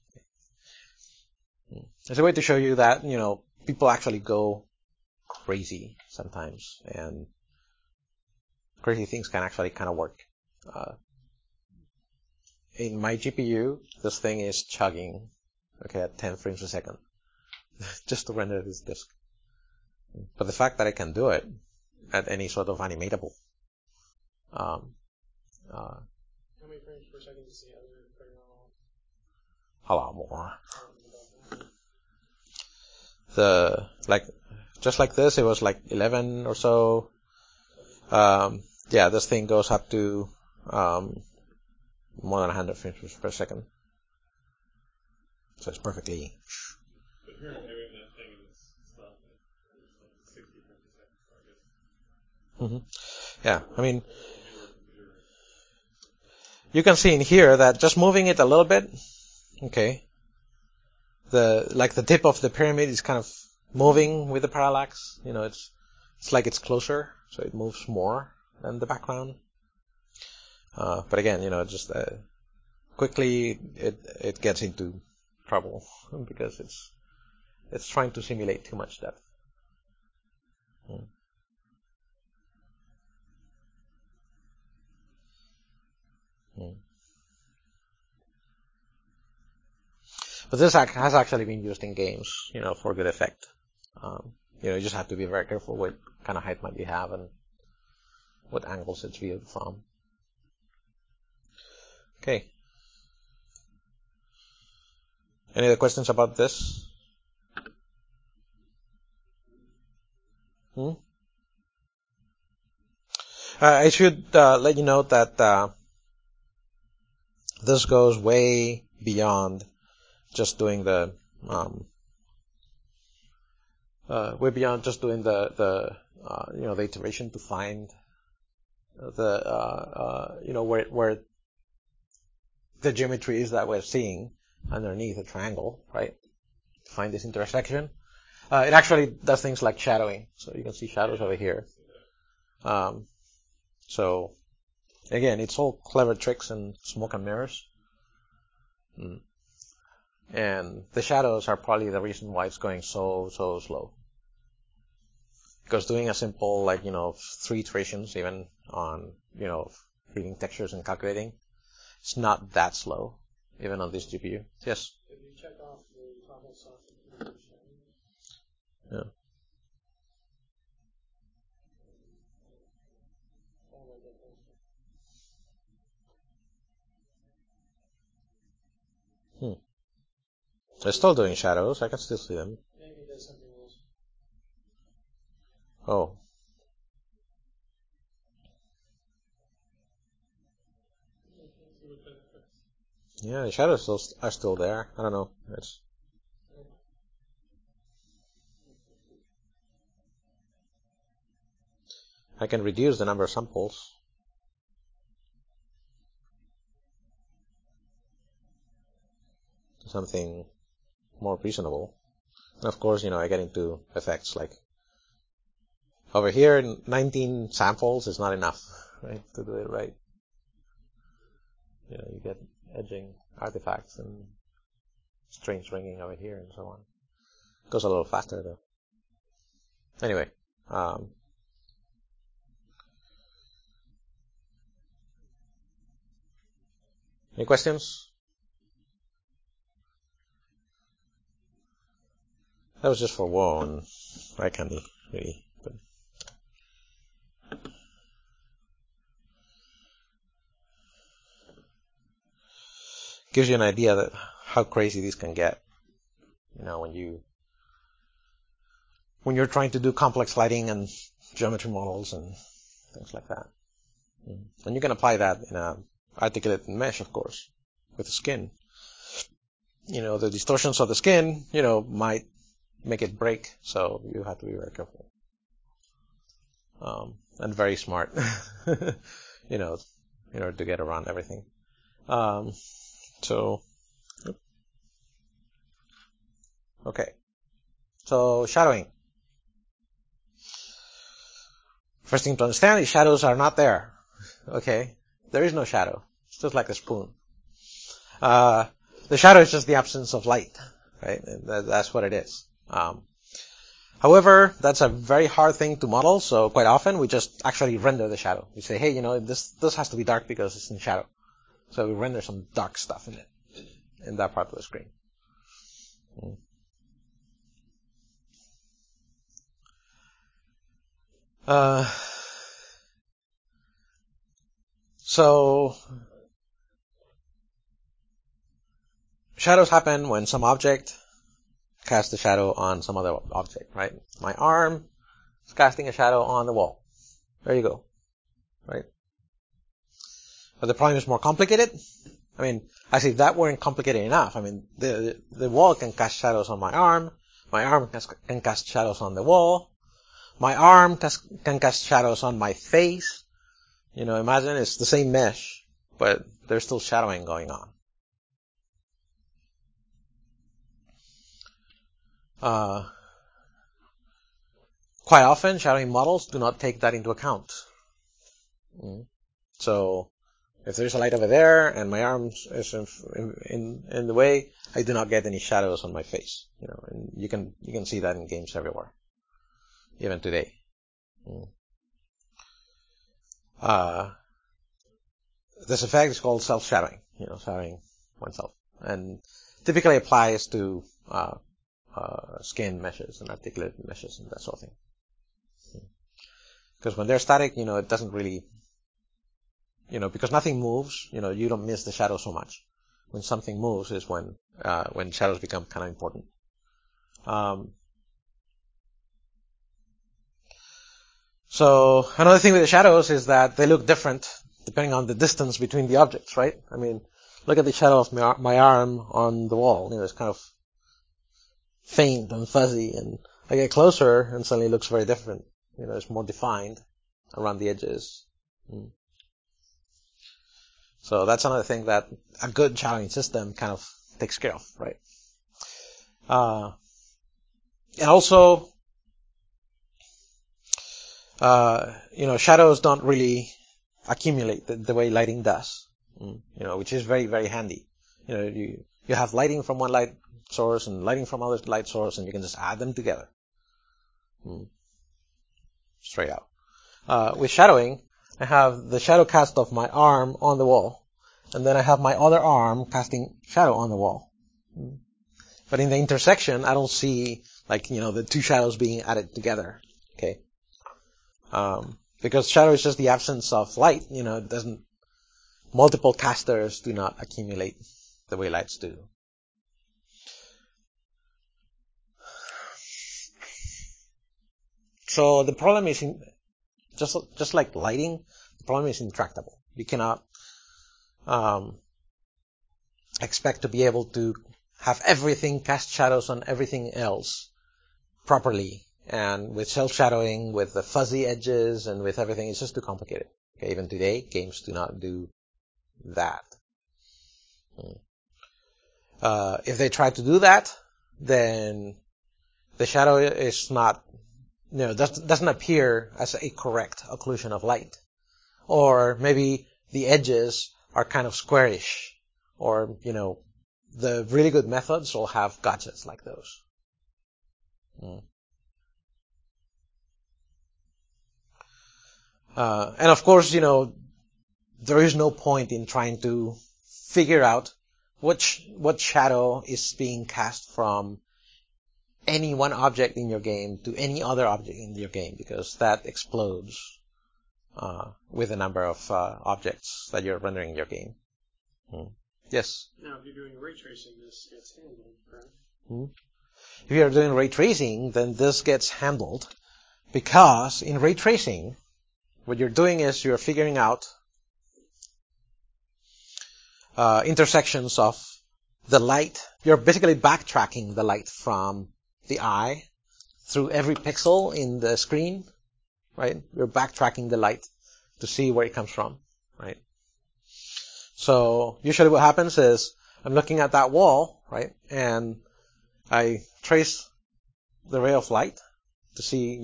It's a way to show you that, people actually go crazy sometimes, and crazy things can actually kind of work. In my GPU, this thing is chugging okay, at 10 frames a second, just to render this disk. But the fact that I can do it at any sort of animatable, How many frames per second does the other frame a lot more. roll? Just like this, it was like 11 or so. This thing goes up to more than 100 frames per second. So it's perfectly. But here I'm doing that thing and it's not like 60 frames a second, so I guess. Yeah, I mean, you can see in here that just moving it a little bit, okay, the tip of the pyramid is kind of moving with the parallax. You know, it's like it's closer, so it moves more than the background. But again, you know, just quickly it gets into trouble because it's trying to simulate too much depth. But this has actually been used in games, you know, for good effect. You know, you just have to be very careful what kind of height might you have and what angles it's viewed from. Okay. Any other questions about this? I should let you know that this goes way beyond just doing the the iteration to find where the geometry is that we're seeing underneath a triangle, right? To find this intersection. It actually does things like shadowing, so you can see shadows over here. So again, it's all clever tricks and smoke and mirrors. And the shadows are probably the reason why it's going so slow. Because doing a simple, 3 iterations even on, feeding textures and calculating, it's not that slow, even on this GPU. Yes? Did you check off the toggle socket? Yeah. They're still doing shadows. I can still see them. Maybe there's something else. Oh. Yeah, the shadows are still there. I don't know. I can reduce the number of samples. To something more reasonable. And of course, I get into effects like over here, 19 samples is not enough, right, to do it right. You get edging artifacts and strange ringing over here and so on. It goes a little faster though. Anyway, any questions? That was just for one. I can't really. But gives you an idea that how crazy this can get. When you're trying to do complex lighting and geometry models and things like that. And you can apply that in a articulated mesh, of course, with the skin. The distortions of the skin, might make it break, so you have to be very careful. And very smart, in order to get around everything. Okay. So, shadowing. First thing to understand is shadows are not there. Okay? There is no shadow. It's just like a spoon. The shadow is just the absence of light, right? That's what it is. However, that's a very hard thing to model, so quite often we just actually render the shadow. We say, hey, this has to be dark because it's in shadow. So we render some dark stuff in that part of the screen. So shadows happen when some object casts a shadow on some other object, right? My arm is casting a shadow on the wall. There you go, right? But the problem is more complicated. I mean, as if that weren't complicated enough. I mean, the wall can cast shadows on my arm can cast shadows on the wall. My arm can cast shadows on my face. Imagine it's the same mesh, but there's still shadowing going on. Quite often, shadowing models do not take that into account. So, if there's a light over there and my arm is in the way, I do not get any shadows on my face. And you can see that in games everywhere, even today. This effect is called self-shadowing, shadowing oneself, and typically applies to skin meshes and articulate meshes and that sort of thing. Because when they're static, it doesn't really, because nothing moves, you don't miss the shadow so much. When something moves is when shadows become kind of important. So another thing with the shadows is that they look different depending on the distance between the objects, right? I mean, look at the shadow of my arm on the wall. It's kind of faint and fuzzy, and I get closer and suddenly it looks very different. It's more defined around the edges. So that's another thing that a good shadowing system kind of takes care of, right? And also, shadows don't really accumulate the way lighting does, which is very, very handy. You have lighting from one light source and lighting from other light source, and you can just add them together. Straight out. With shadowing, I have the shadow cast of my arm on the wall, and then I have my other arm casting shadow on the wall. But in the intersection, I don't see, the two shadows being added together. Okay? Because shadow is just the absence of light, it doesn't, multiple casters do not accumulate the way lights do. So the problem is, just like lighting, the problem is intractable. You cannot expect to be able to have everything cast shadows on everything else properly. And with self-shadowing, with the fuzzy edges, and with everything, it's just too complicated. Okay, even today, games do not do that. If they try to do that, then the shadow is not, doesn't appear as a correct occlusion of light. Or maybe the edges are kind of squarish. Or, the really good methods will have gotchas like those. And of course, there is no point in trying to figure out what shadow is being cast from any one object in your game to any other object in your game, because that explodes with the number of objects that you're rendering in your game. Yes? Now, if you're doing ray tracing, this gets handled, correct? If you're doing ray tracing, then this gets handled, because in ray tracing, what you're doing is you're figuring out intersections of the light. You're basically backtracking the light from the eye through every pixel in the screen, right? You're backtracking the light to see where it comes from, right? So usually what happens is I'm looking at that wall, right? And I trace the ray of light to see,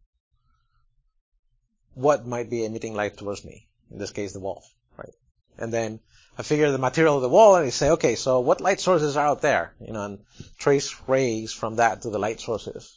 what might be emitting light towards me. In this case, the wall, right? And then I figure the material of the wall and I say, okay, so what light sources are out there? And trace rays from that to the light sources.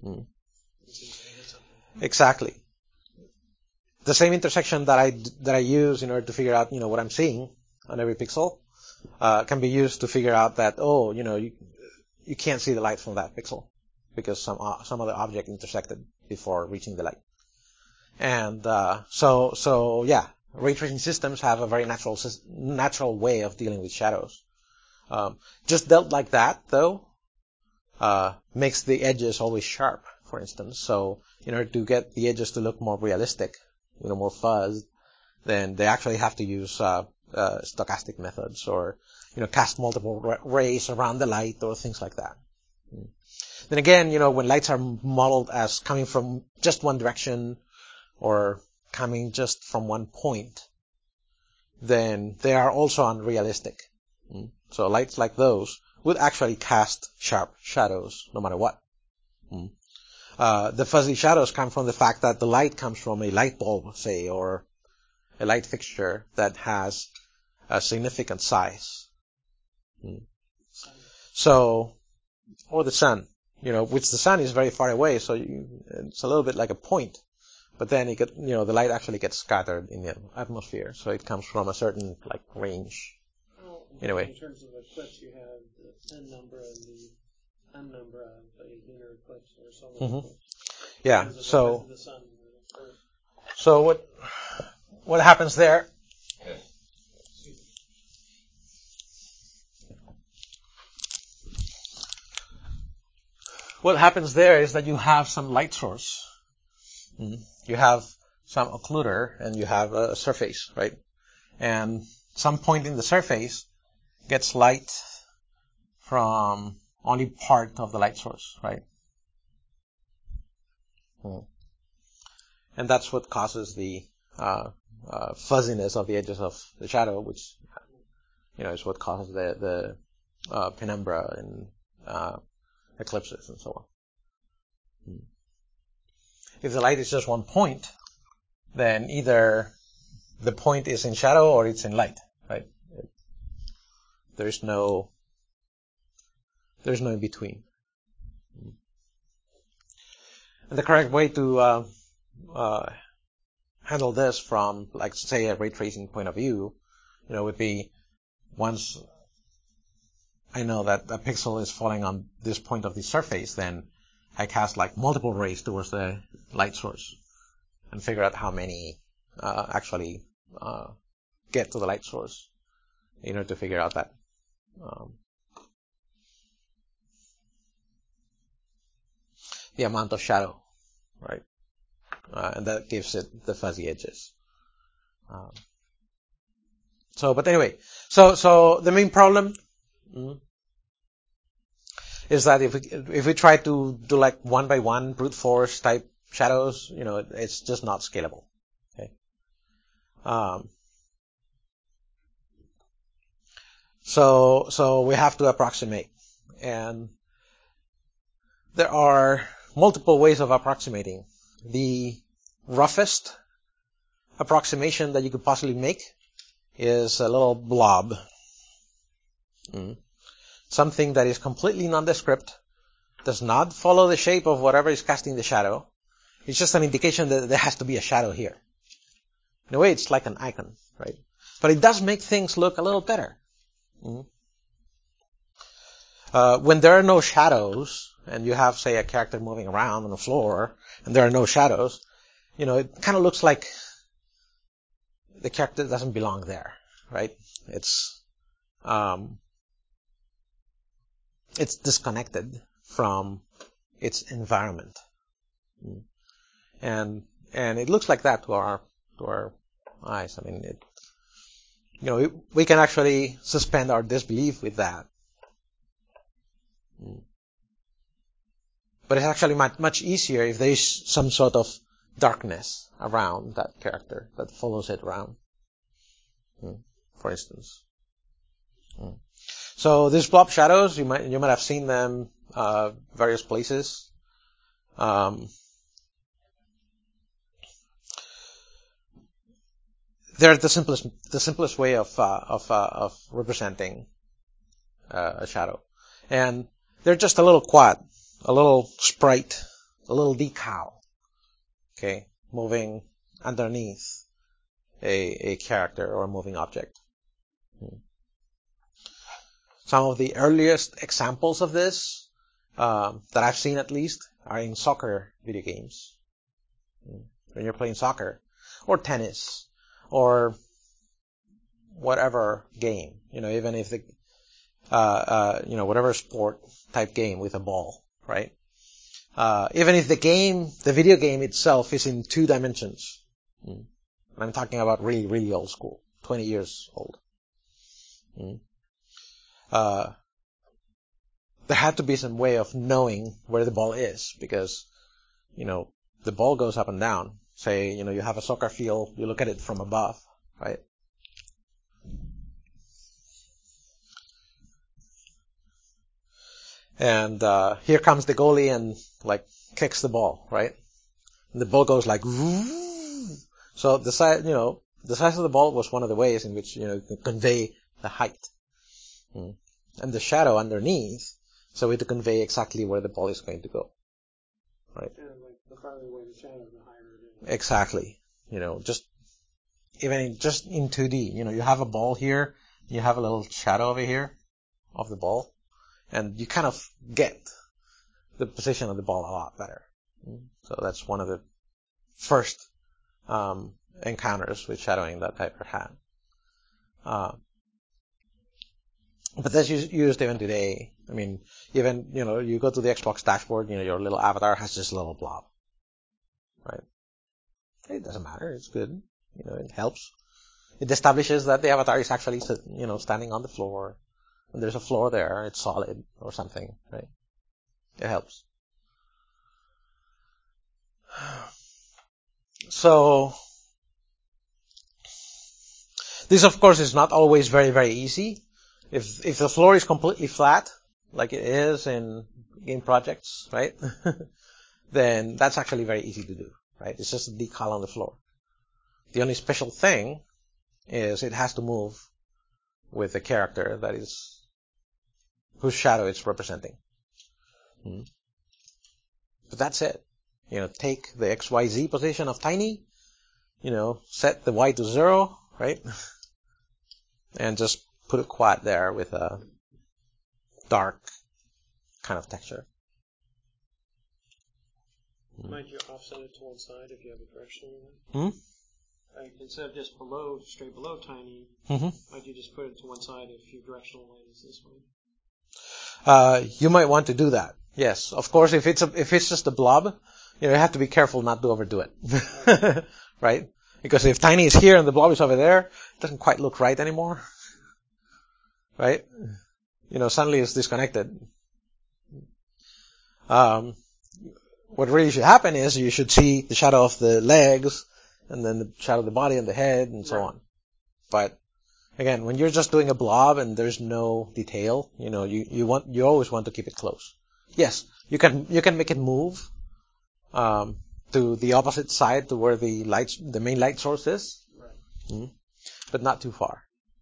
Exactly. The same intersection that I use in order to figure out, what I'm seeing on every pixel, can be used to figure out that, you can't see the light from that pixel because some other object intersected before reaching the light. And so yeah, ray tracing systems have a very natural way of dealing with shadows. Just dealt like that, though, makes the edges always sharp, for instance. So in order to get the edges to look more realistic, more fuzzed, then they actually have to use stochastic methods, or cast multiple rays around the light, or things like that. Then again, when lights are modeled as coming from just one direction or coming just from one point, then they are also unrealistic. So lights like those would actually cast sharp shadows no matter what. The fuzzy shadows come from the fact that the light comes from a light bulb, say, or a light fixture that has a significant size. So, or the sun, which the sun is very far away, so it's a little bit like a point. But then the light actually gets scattered in the atmosphere, so it comes from a certain range. Anyway. In terms of eclipse, you have the N number and the M number of a lunar eclipse or solar eclipse. Yeah. So the sun and Earth. So what happens there? What happens there is that you have some light source. You have some occluder, and you have a surface, right? And some point in the surface gets light from only part of the light source, right? And that's what causes the fuzziness of the edges of the shadow, which is what causes the penumbra and eclipses and so on. If the light is just one point, then either the point is in shadow or it's in light, right? There's no in between. And the correct way to handle this from, say, a ray tracing point of view, would be, once I know that a pixel is falling on this point of the surface, then I cast multiple rays towards the light source and figure out how many actually get to the light source in order to figure out that the amount of shadow, right? And that gives it the fuzzy edges. But anyway, so the main problem is that if we try to do one by one brute force type shadows, it's just not scalable. Okay. So we have to approximate, and there are multiple ways of approximating. The roughest approximation that you could possibly make is a little blob. Something that is completely nondescript, does not follow the shape of whatever is casting the shadow. It's just an indication that there has to be a shadow here. In a way, it's like an icon, right? But it does make things look a little better. When there are no shadows, and you have, say, a character moving around on the floor, and there are no shadows, it kind of looks like the character doesn't belong there, right? It's disconnected from its environment, and it looks like that to our eyes. I mean, we can actually suspend our disbelief with that. But it's actually much easier if there is some sort of darkness around that character that follows it around, for instance. So these blob shadows, you might have seen them various places. They're the simplest way of representing a shadow, and they're just a little quad, a little sprite, a little decal, okay, moving underneath a character or a moving object. Some of the earliest examples of this, that I've seen at least, are in soccer video games. When you're playing soccer, or tennis, or whatever game, even if whatever sport type game with a ball, right? Even if the video game itself is in 2 dimensions. I'm talking about really, really old school, 20 years old. There had to be some way of knowing where the ball is, because, the ball goes up and down. Say, you have a soccer field, you look at it from above, right? And here comes the goalie and kicks the ball, right? And the ball goes like, woo! So the size of the ball was one of the ways in which you can convey the height, and the shadow underneath, so to convey exactly where the ball is going to go, right? Yeah, like the farther away the shadow, the higher it is. Exactly. Just in 2D, you have a ball here, you have a little shadow over here of the ball, and you kind of get the position of the ball a lot better. So that's one of the first encounters with shadowing that I ever had. But that's used even today. I mean, even, you go to the Xbox dashboard, your little avatar has this little blob, right? It doesn't matter. It's good. It helps. It establishes that the avatar is actually, standing on the floor. And there's a floor there. It's solid or something, right? It helps. So, this of course is not always very, very easy. If the floor is completely flat, like it is in game projects, right? Then that's actually very easy to do, right? It's just a decal on the floor. The only special thing is it has to move with the character whose shadow it's representing. But that's it. Take the XYZ position of Tiny, set the Y to 0, right? And just put a quad there with a dark kind of texture. Might you offset it to one side if you have a directional one? Like instead of just straight below Tiny, might you just put it to one side if your directional line is this way? You might want to do that. Yes, of course. If it's just a blob, you have to be careful not to overdo it, right? Because if Tiny is here and the blob is over there, it doesn't quite look right anymore, right? Suddenly it's disconnected. What really should happen is you should see the shadow of the legs, and then the shadow of the body and the head, and so on. But again, when you're just doing a blob and there's no detail, you always want to keep it close. Yes, you can make it move to the opposite side to where the main light source is, but not too far.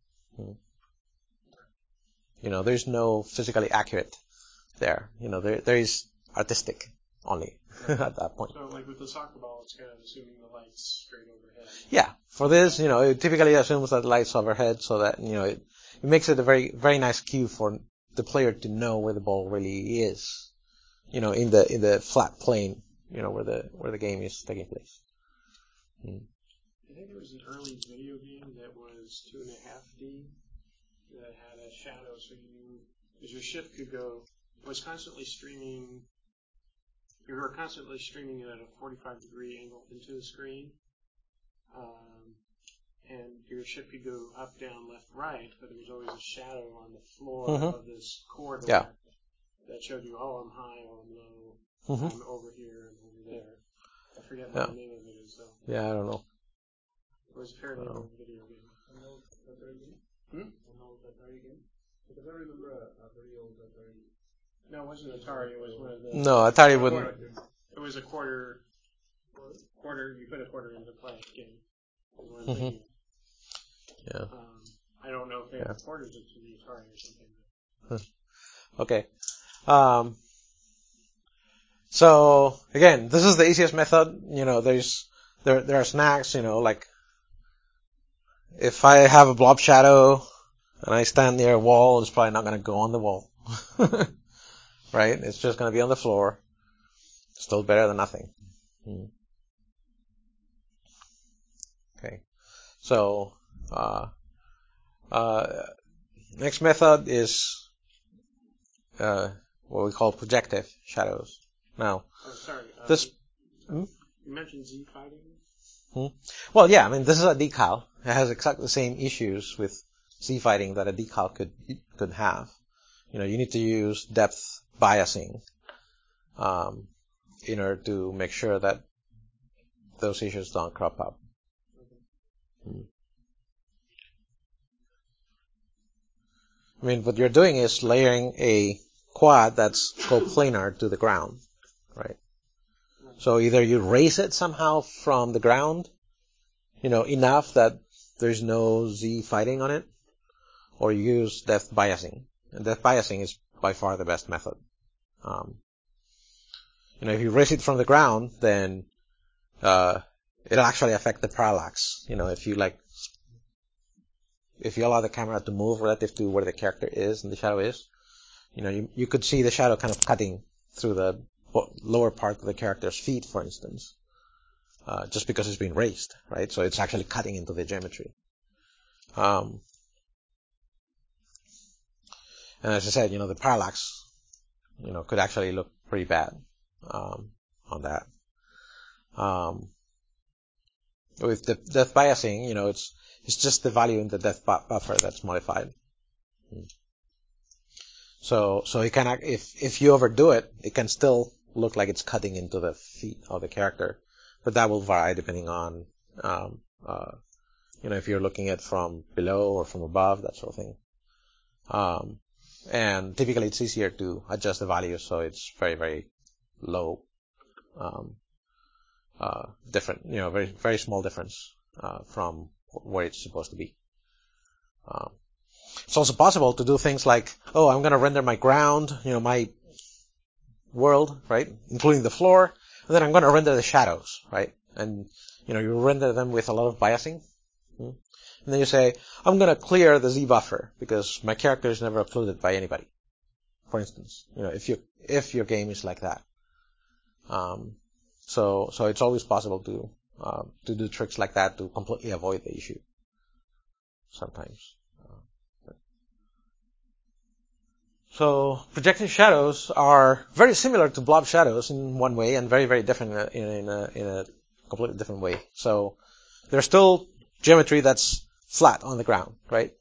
There's no physically accurate there. There is artistic only at that point. So, like with the soccer ball, it's kind of assuming the light's straight overhead. Yeah, for this, it typically assumes that the light's overhead, so that it makes it a very, very nice cue for the player to know where the ball really is. In the flat plane, where the game is taking place. I think there was an early video game that was 2.5D that had a shadow, so as your ship could go, it was constantly streaming. You were constantly streaming it at a 45-degree angle into the screen, and your ship could go up, down, left, right, but there was always a shadow on the floor of this corridor that showed you, oh, I'm high, or I'm low, I'm over here, and over there. I forget what the name of it is, though. Yeah, I don't know. It was a fairly old video game. Atari game? An old Atari game? Because I remember a very old Atari game. No, it wasn't Atari. It was one of the... No, Atari wouldn't... It was a quarter... You put a quarter into play game. Was what I'm thinking. Yeah. I don't know if they have quarters into the Atari or something. Okay. So again, this is the easiest method. There are snacks. Like if I have a blob shadow, and I stand near a wall, it's probably not going to go on the wall. Right? It's just going to be on the floor. Still better than nothing. Okay. So, next method is what we call projective shadows. Now, this... You mentioned Z fighting? Well, yeah, I mean, this is a decal. It has exactly the same issues with Z fighting that a decal could have. You need to use depth biasing in order to make sure that those issues don't crop up. I mean, what you're doing is layering a quad that's coplanar to the ground, right? So either you raise it somehow from the ground, enough that there's no Z fighting on it, or you use depth biasing. And depth biasing is by far the best method. If you raise it from the ground, then it'll actually affect the parallax. If you allow the camera to move relative to where the character is and the shadow is, you could see the shadow kind of cutting through the lower part of the character's feet, for instance, just because it's been raised, right? So it's actually cutting into the geometry. And as I said, the parallax, could actually look pretty bad on that. With the depth biasing, it's just the value in the depth buffer that's modified. So it can, if you overdo it, it can still look like it's cutting into the feet of the character, but that will vary depending on, if you're looking at from below or from above, that sort of thing. And typically it's easier to adjust the value so it's very, very low, different, very, very small difference, from where it's supposed to be. It's also possible to do things like, I'm going to render my ground, my world, right, including the floor, and then I'm going to render the shadows, right? And, you render them with a lot of biasing. And then you say, I'm going to clear the Z buffer because my character is never uploaded by anybody. For instance, if your game is like that. So it's always possible to do tricks like that to completely avoid the issue. Sometimes. So projective shadows are very similar to blob shadows in one way and very, very different in a completely different way. So there's still geometry that's flat on the ground, right?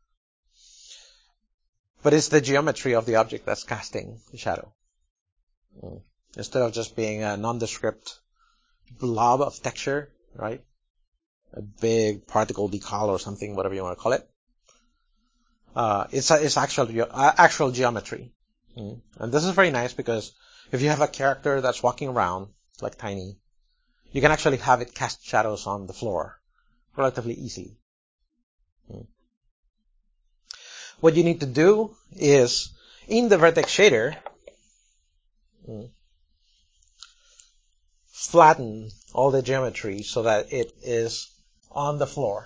But it's the geometry of the object that's casting the shadow. Instead of just being a nondescript blob of texture, right? A big particle decal or something, whatever you want to call it. It's actual geometry. And this is very nice because if you have a character that's walking around, like Tiny, you can actually have it cast shadows on the floor relatively easily. What you need to do is, in the vertex shader, flatten all the geometry so that it is on the floor.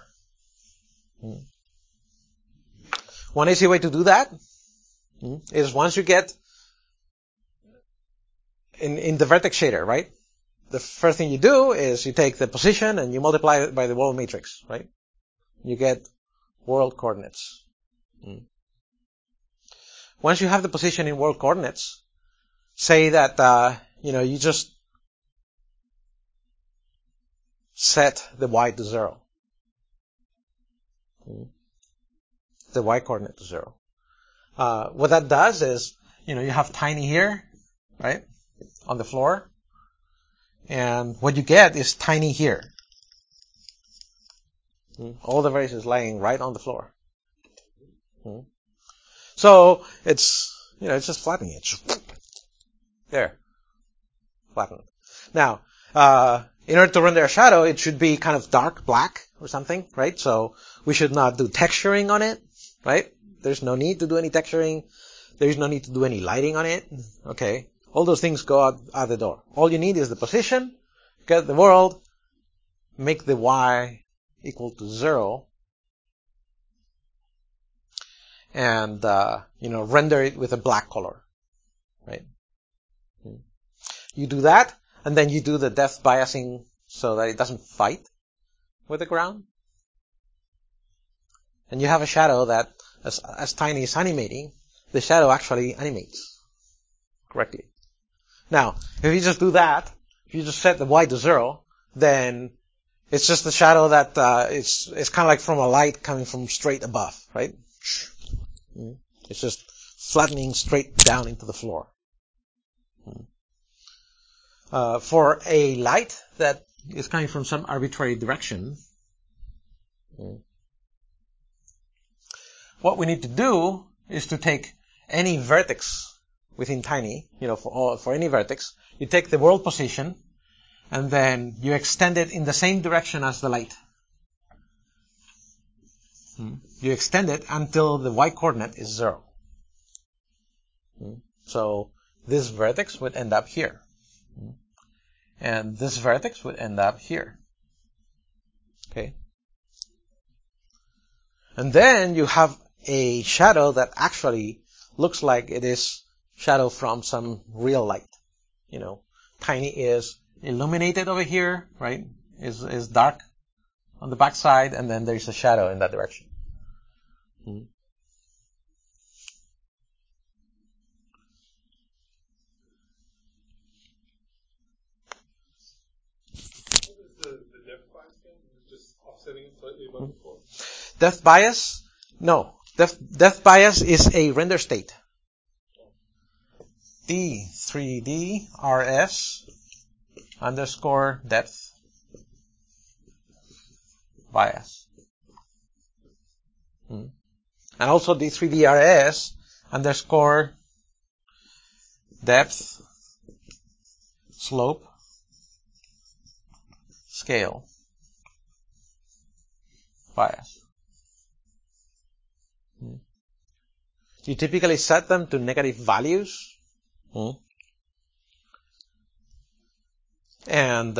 One easy way to do that is once you get in the vertex shader, right? The first thing you do is you take the position and you multiply it by the world matrix, right? You get world coordinates. Once you have the position in world coordinates, say that you just set the y to 0. The y coordinate to 0. What that does is, you have Tiny here, right, on the floor, and what you get is Tiny here. All the values lying right on the floor. So it's just flattening it. There, flattened. Now, in order to render a shadow, it should be kind of dark black or something, right? So we should not do texturing on it, right? There's no need to do any texturing. There's no need to do any lighting on it. Okay. All those things go out the door. All you need is the position, get the world, make the y equal to 0, and render it with a black color, right? You do that, and then you do the depth biasing so that it doesn't fight with the ground. And you have a shadow that, as Tiny is animating, the shadow actually animates correctly. Now, if you just do that, if you just set the Y to 0, then it's just the shadow that it's kind of like from a light coming from straight above, right? It's just flattening straight down into the floor. For a light that is coming from some arbitrary direction, what we need to do is to take any vertex within Tiny, for any vertex, you take the world position, and then you extend it in the same direction as the light. You extend it until the Y coordinate is 0. So this vertex would end up here. And this vertex would end up here. Okay. And then you have a shadow that actually looks like it is shadow from some real light. Tiny is illuminated over here, right? Is dark on the back side, and then there's a shadow in that direction. What is the depth bias thing? Just offsetting it slightly above the floor? Depth bias? No. Depth bias is a render state. D3D RS _ depth bias. And also D3D RS _ depth slope scale bias. You typically set them to negative values. And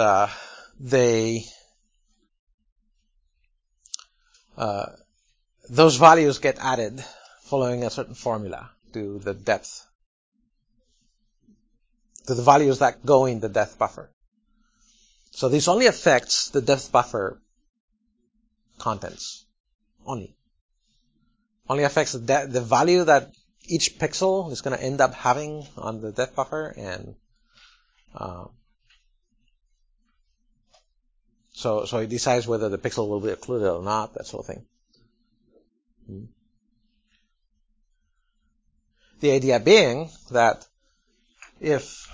those values get added following a certain formula to the depth, to the values that go in the depth buffer. So this only affects the depth buffer contents only. Only affects the value that each pixel is going to end up having on the depth buffer, and so it decides whether the pixel will be occluded or not, that sort of thing. The idea being that if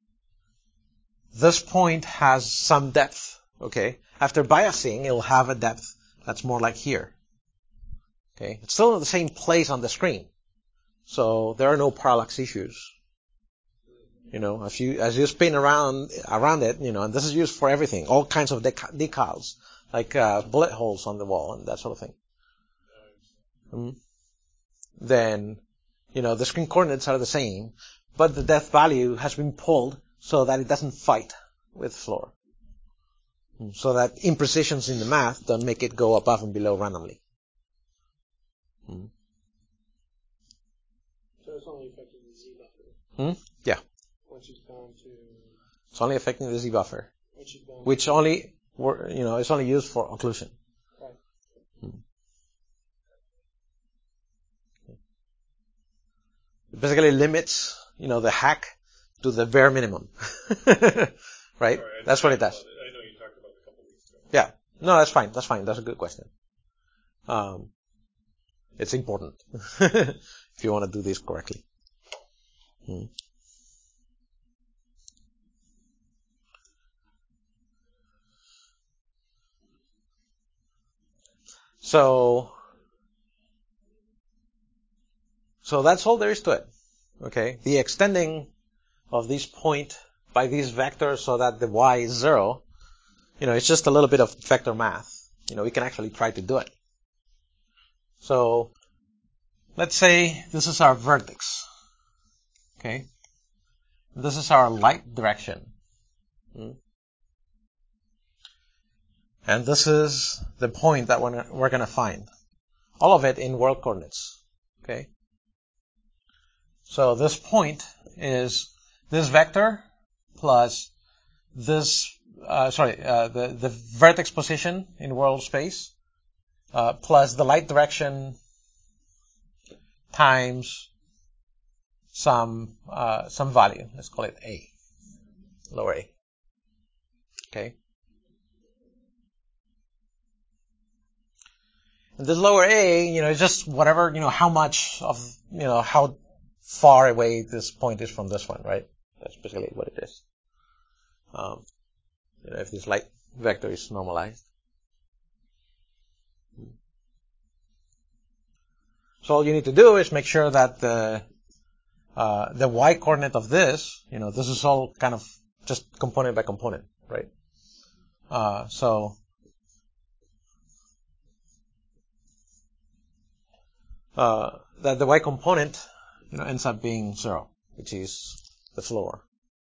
this point has some depth, okay, after biasing, it'll have a depth that's more like here. Okay, it's still in the same place on the screen, so there are no parallax issues. As you spin around it, and this is used for everything, all kinds of decals, like bullet holes on the wall and that sort of thing. Then, the screen coordinates are the same, but the depth value has been pulled so that it doesn't fight with floor. So that imprecisions in the math don't make it go above and below randomly. So it's only affecting the Z buffer. Yeah. Once you've gone to. It's only affecting the Z buffer, Once you've gone which only, is only used for occlusion. Right. It basically limits, the hack to the bare minimum. Right? Sorry, That's what it does. I know you talked about it a couple weeks ago. Yeah. No, that's fine. That's a good question. It's important if you want to do this correctly. So that's all there is to it. Okay? The extending of this point by this vector so that the Y is 0, it's just a little bit of vector math. We can actually try to do it. So let's say this is our vertex. Okay? This is our light direction. And this is the point that we're going to find. All of it in world coordinates. Okay. So this point is this vector plus this, the vertex position in world space, plus the light direction times some value. Let's call it A, lower A. Okay. And this lower A, is just whatever, how much of, how far away this point is from this one, right? That's basically what it is. If this light vector is normalized. So all you need to do is make sure that the y coordinate of this, this is all kind of just component by component, right? So that the y component, ends up being 0, which is the floor.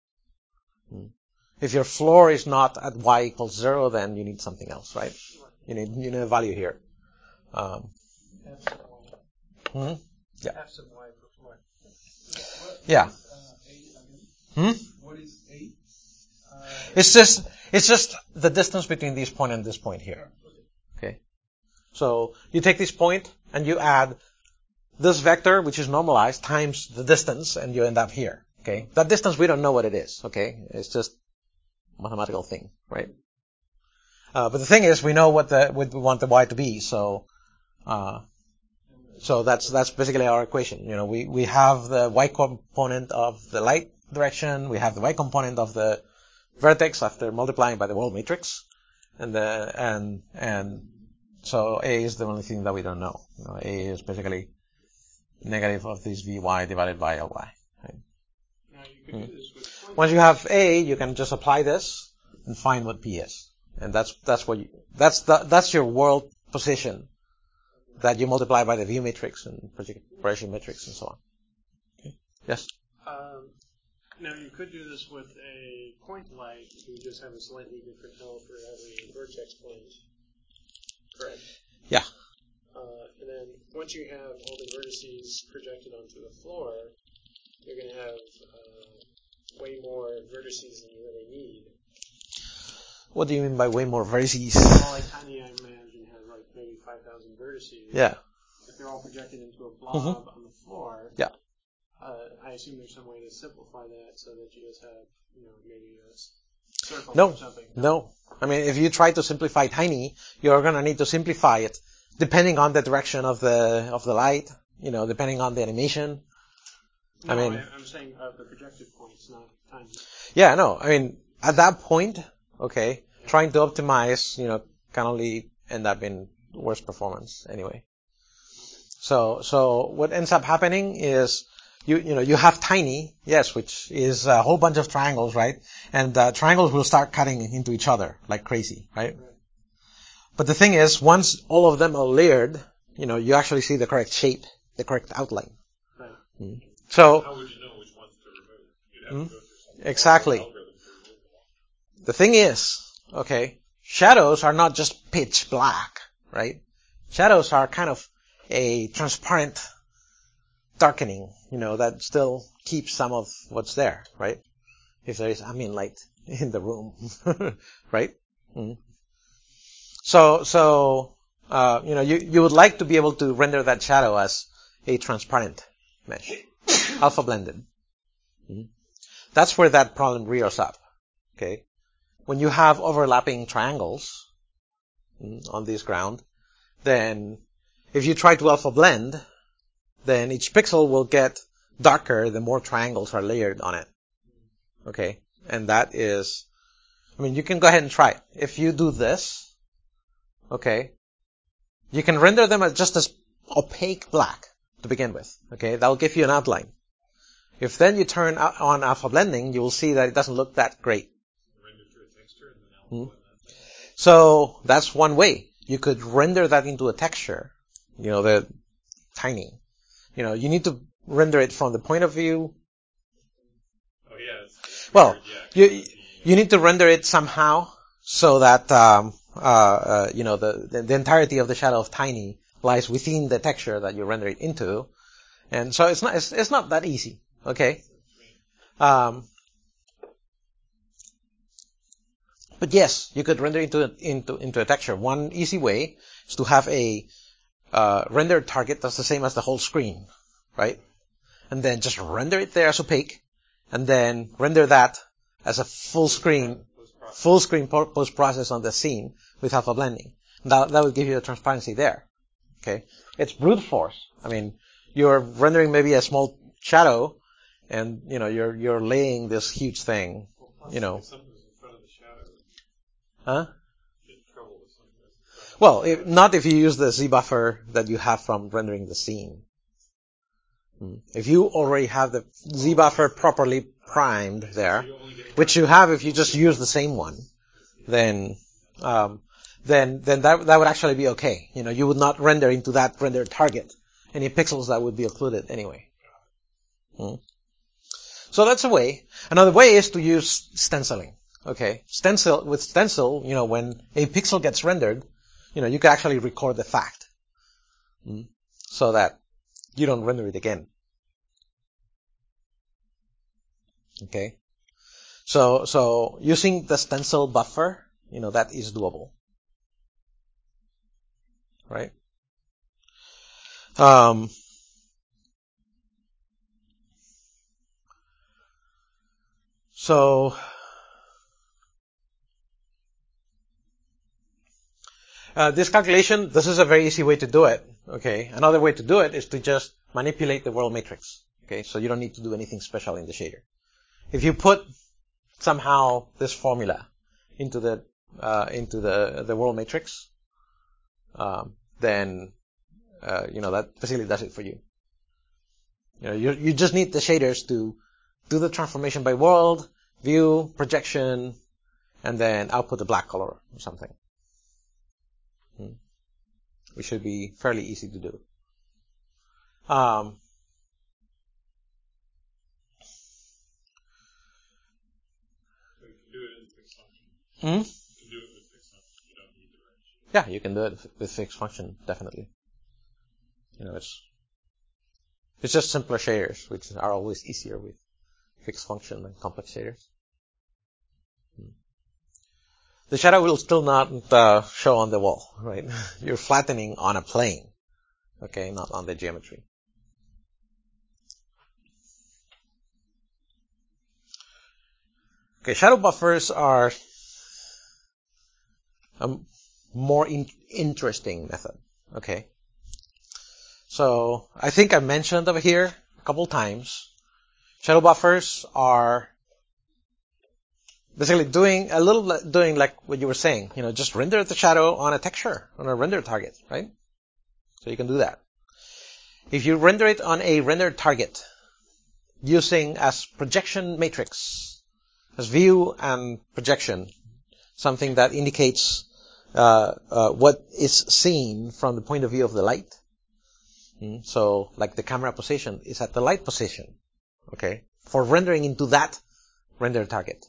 If your floor is not at y equals 0, then you need something else, right? You need a value here. F sub y. Yeah. F sub y for floor. Yeah. What is A? It's just the distance between this point and this point here. Okay. So you take this point and you add this vector, which is normalized, times the distance, and you end up here. Okay. That distance, we don't know what it is. Okay. It's just a mathematical thing, right? But the thing is, we know what we want the y to be. So that's basically our equation. We have the y component of the light direction. We have the y component of the vertex after multiplying by the world matrix, and so A is the only thing that we don't know. A is basically negative of this Vy divided by Ly. Right? Now you could do this with point. Once you have A, you can just apply this and find what P is, and that's your world position that you multiply by the view matrix and projection matrix and so on. Okay. Yes. Now you could do this with a point light. You just have a slightly different node for every vertex point. Correct. Yeah. And then once you have all the vertices projected onto the floor, you're going to have way more vertices than you really need. What do you mean by way more vertices? Well, like Tiny, I imagine, has like maybe 5,000 vertices. Yeah. If they're all projected into a blob on the floor, yeah. I assume there's some way to simplify that so that you just have, maybe a circle or something. No. I mean, if you try to simplify Tiny, you're going to need to simplify it depending on the direction of the light, depending on the animation. No, I'm saying the projected points, not Tiny. Yeah, no. I mean, at that point, okay, trying to optimize, can only end up in worse performance anyway. So what ends up happening is you have Tiny, yes, which is a whole bunch of triangles, right? And triangles will start cutting into each other like crazy, right? But the thing is, once all of them are layered, you actually see the correct shape, the correct outline. Right. So how would you know which ones to remove? You'd have to go through some exactly. algorithm to remove them all. The thing is, okay, shadows are not just pitch black, right? Shadows are kind of a transparent darkening, that still keeps some of what's there, right? If there is ambient light in the room, right? Mm. So you would like to be able to render that shadow as a transparent mesh, alpha blended. Mm. That's where that problem rears up, okay? When you have overlapping triangles on this ground, then if you try to alpha blend, then each pixel will get darker the more triangles are layered on it. Okay? And that is, you can go ahead and try it. If you do this, okay, you can render them as just as opaque black to begin with. Okay? That will give you an outline. If then you turn on alpha blending, you will see that it doesn't look that great. Render to a texture and then alpha blend that. So that's one way. You could render that into a texture. The Tiny. You need to render it from the point of view. Oh yeah. It's Well, weird, yeah. you need to render it somehow so that the entirety of the shadow of Tiny lies within the texture that you render it into. And so it's not that easy. Okay. But yes, you could render into a texture. One easy way is to have a rendered target that's the same as the whole screen, right? And then just render it there as opaque, and then render that as a full screen post-process on the scene with alpha blending. That would give you a transparency there. Okay, it's brute force. I mean, you're rendering maybe a small shadow, and you're laying this huge thing. Something's in front of the shadow. Huh? Get in trouble with something. Well, not if you use the Z buffer that you have from rendering the scene. If you already have the Z buffer properly primed there, which you have if you just use the same one, then that would actually be okay. You would not render into that rendered target any pixels that would be occluded anyway. So that's a way. Another way is to use stenciling. Okay, with stencil, when a pixel gets rendered, you can actually record the fact, so that you don't render it again. Okay, so using the stencil buffer, that is doable, right? So this calculation, this is a very easy way to do it. Okay, another way to do it is to just manipulate the world matrix. Okay, so you don't need to do anything special in the shader. If you put somehow this formula into the world matrix, then that basically does it for you. You just need the shaders to do the transformation by world, view, projection, and then output the black color or something. Which should be fairly easy to do. Yeah, you can do it with fixed function, definitely. It's just simpler shaders, which are always easier with fixed function than complex shaders. The shadow will still not show on the wall, right? You're flattening on a plane, okay, not on the geometry. Okay, shadow buffers are a more interesting method, okay? So I think I mentioned over here a couple times. Shadow buffers are basically doing like what you were saying, just render the shadow on a texture, on a render target, right? So you can do that. If you render it on a rendered target using as projection matrix, as view and projection, something that indicates what is seen from the point of view of the light. So like the camera position is at the light position, okay, for rendering into that rendered target.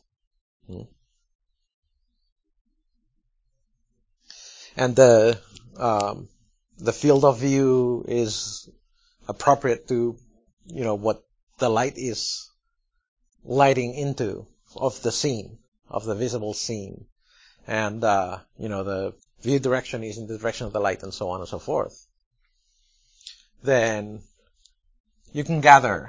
And the field of view is appropriate to what the light is lighting into of the scene, of the visible scene, and the view direction is in the direction of the light, and so on and so forth. Then you can gather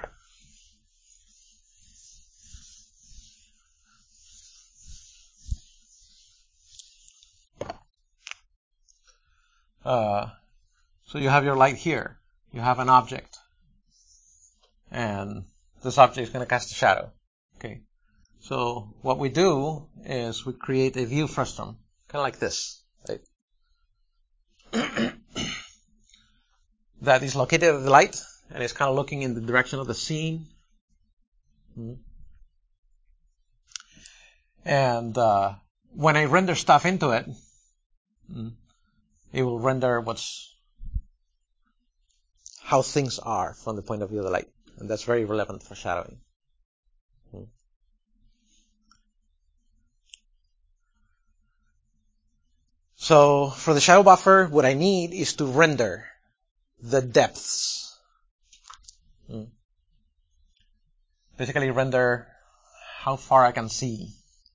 so you have your light here. You have an object. And this object is going to cast a shadow. Okay. So what we do is we create a view frustum, kind of like this, right? That is located at the light, and it's kind of looking in the direction of the scene. And when I render stuff into it, it will render how things are from the point of view of the light. And that's very relevant for shadowing. So for the shadow buffer, what I need is to render the depths Basically render how far I can see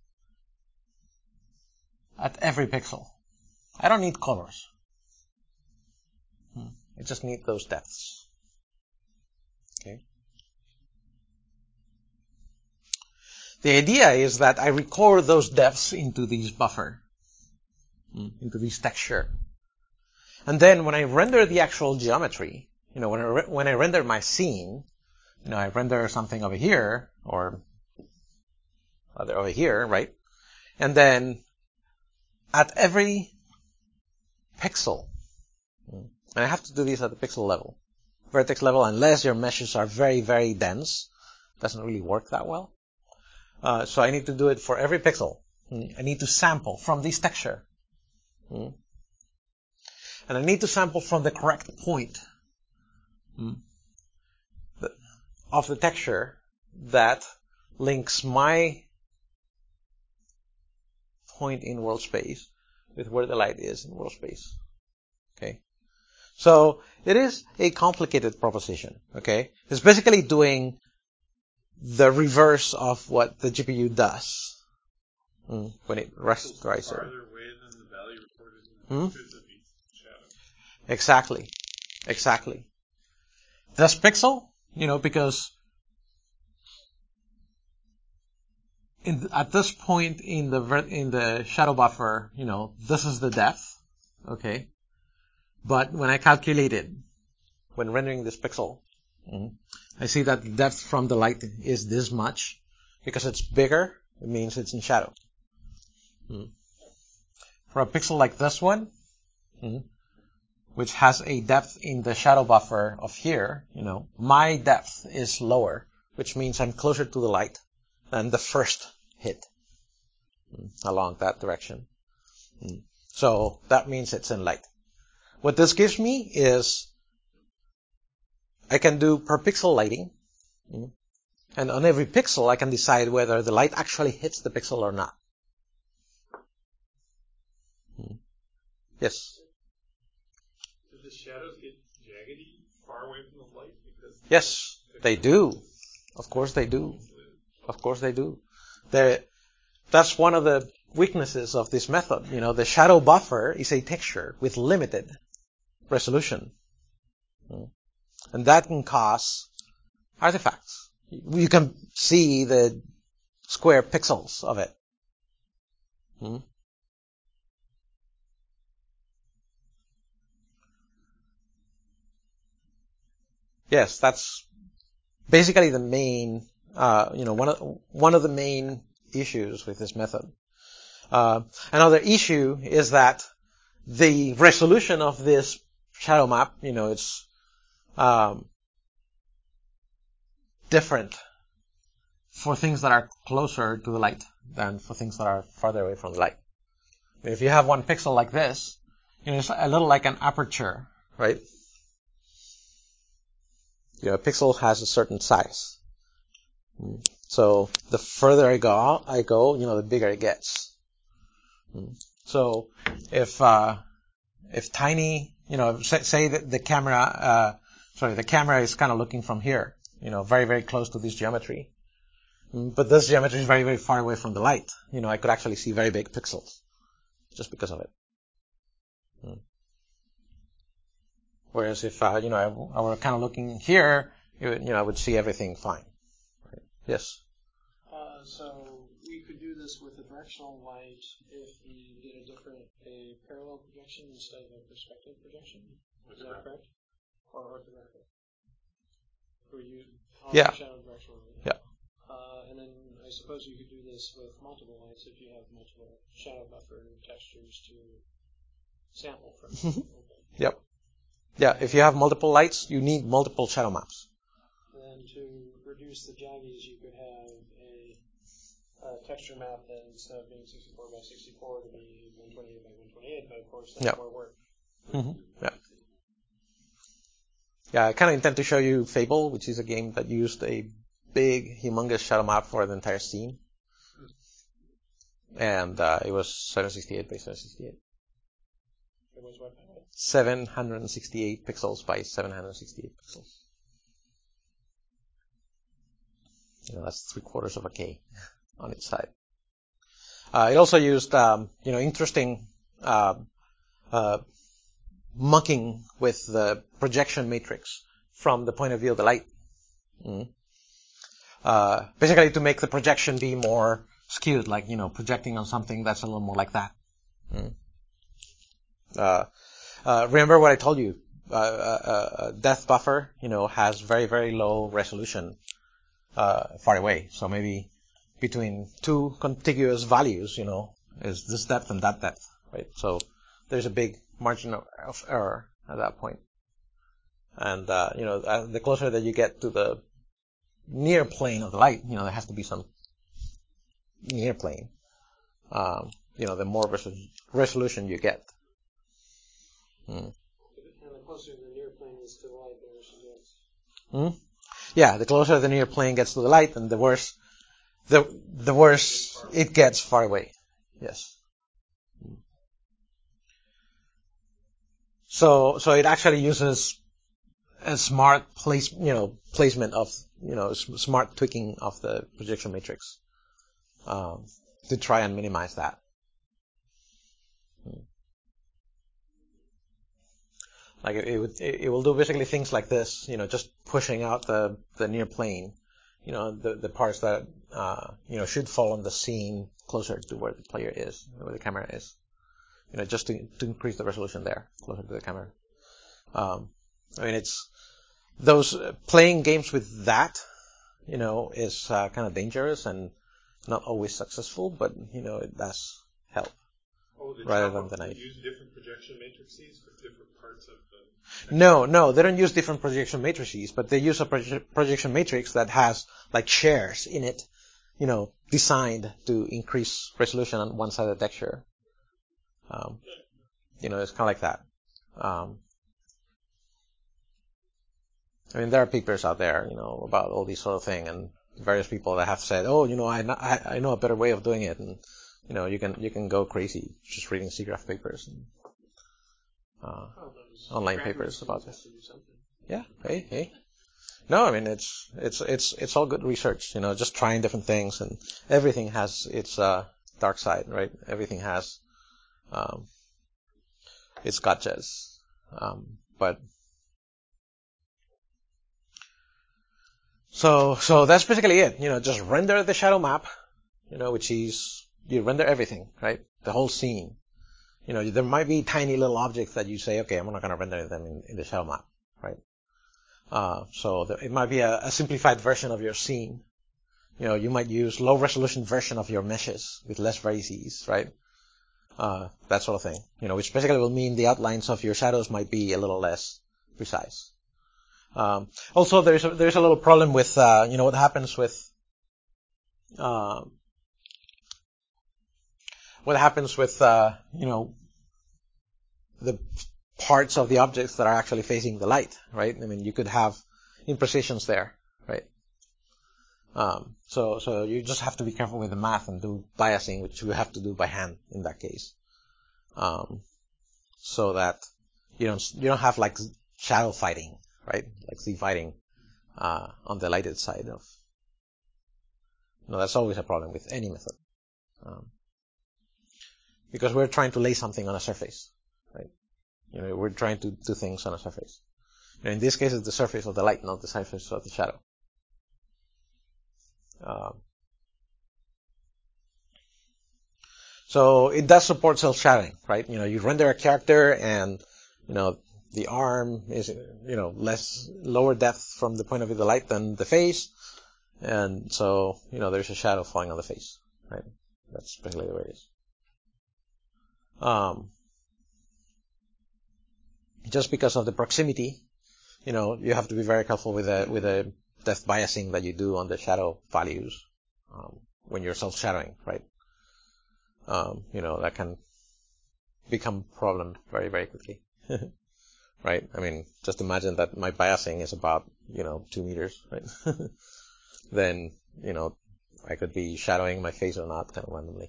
at every pixel. I don't need colors. I just need those depths. Okay. The idea is that I record those depths into this buffer, into this texture. And then when I render the actual geometry, when I render my scene, I render something over here, or rather over here, right? And then at every pixel, and I have to do this at the pixel level, vertex level, unless your meshes are very, very dense, doesn't really work that well. So I need to do it for every pixel. I need to sample from this texture. And I need to sample from the correct point of the texture that links my point in world space with where the light is in world space. Okay. So it is a complicated proposition. Okay. It's basically doing the reverse of what the GPU does when it rasterises it. Farther away than the value recorded could be shadow. Exactly. This pixel, because at this point in the shadow buffer, this is the depth, okay. But when I calculate it, when rendering this pixel, I see that the depth from the light is this much. Because it's bigger, it means it's in shadow. For a pixel like this one, which has a depth in the shadow buffer of here, my depth is lower, which means I'm closer to the light than the first hit along that direction. So that means it's in light. What this gives me is I can do per pixel lighting. And on every pixel, I can decide whether the light actually hits the pixel or not. Yes? Do the shadows get jaggedy far away from the light? Yes, they do. Of course they do. That's one of the weaknesses of this method. The shadow buffer is a texture with limited resolution. And that can cause artifacts. You can see the square pixels of it. Yes, that's basically the main, one of the main issues with this method. Another issue is that the resolution of this shadow map, it's different for things that are closer to the light than for things that are farther away from the light. If you have one pixel like this, it's a little like an aperture, right? A pixel has a certain size. So the further I go, the bigger it gets. So if tiny, say that the camera is kind of looking from here, very, very close to this geometry. But this geometry is very, very far away from the light. I could actually see very big pixels just because of it. Whereas if, I were kind of looking here, I would see everything fine. Right? Yes? So we could do this with a directional light if we did a parallel projection instead of a perspective projection. Is that correct? Or orthographic? Where you shadow directional light. Yeah. And then I suppose you could do this with multiple lights if you have multiple shadow buffer textures to sample from. Yep. Yeah, if you have multiple lights, you need multiple shadow maps. And then to reduce the jaggies, you could have a texture map that instead of being 64 by 64 to be 128 by 128, but of course that's more work. Yeah. Yeah, I kind of intend to show you Fable, which is a game that used a big, humongous shadow map for the entire scene. And it was 768 by 768. It was what? 768 pixels by 768 pixels. That's 3/4 of a K on its side. It also used, interesting mucking with the projection matrix from the point of view of the light. Basically to make the projection be more skewed, like, projecting on something that's a little more like that. Remember what I told you? Depth buffer, has very, very low resolution far away. So maybe between two contiguous values, is this depth and that depth, right? So there's a big margin of error at that point. And, the closer that you get to the near plane of the light, there has to be some near plane. The more resolution you get. And the closer the near plane is to the light, the worse it gets. Yeah, the closer the near plane gets to the light, and the worse it gets far away. Yes. So it actually uses a smart placement of, smart tweaking of the projection matrix, to try and minimize that. Like it will do basically things like this, just pushing out the near plane, the parts that, should fall on the scene closer to where the player is, where the camera is, just to increase the resolution there, closer to the camera. It's those playing games with that, is kind of dangerous and not always successful, but it does help. Rather than the knife. Use different projection matrices for different parts of the... No, they don't use different projection matrices, but they use a projection matrix that has like shares in it, designed to increase resolution on one side of the texture. It's kind of like that. There are papers out there, about all these sort of thing, and various people that have said, oh, I know a better way of doing it, and you can go crazy just reading SIGGRAPH papers and online papers about this. Yeah, hey. No, it's all good research. Just trying different things, and everything has its dark side, right? Everything has its gotchas, but so that's basically it. Just render the shadow map, which is you render everything, right? The whole scene. There might be tiny little objects that you say, okay, I'm not going to render them in the shadow map, right? So it might be a simplified version of your scene. You might use low resolution version of your meshes with less vertices, right? That sort of thing. Which basically will mean the outlines of your shadows might be a little less precise. Also, there's a little problem with, what happens with, the parts of the objects that are actually facing the light, right? You could have imprecisions there, right? So you just have to be careful with the math and do biasing, which you have to do by hand in that case. So that you don't have like shadow fighting, right? Like Z fighting, on the lighted side of. That's always a problem with any method. Because we're trying to lay something on a surface, right? We're trying to do things on a surface. In this case, it's the surface of the light, not the surface of the shadow. So it does support self-shadowing, right? You render a character and, the arm is, lower depth from the point of view of the light than the face. And so, there's a shadow falling on the face, right? That's basically the way it is. Just because of the proximity, you have to be very careful with the depth biasing that you do on the shadow values, when you're self-shadowing, right? That can become a problem very, very quickly. Right? Just imagine that my biasing is about, 2 meters, right? Then, I could be shadowing my face or not kind of randomly.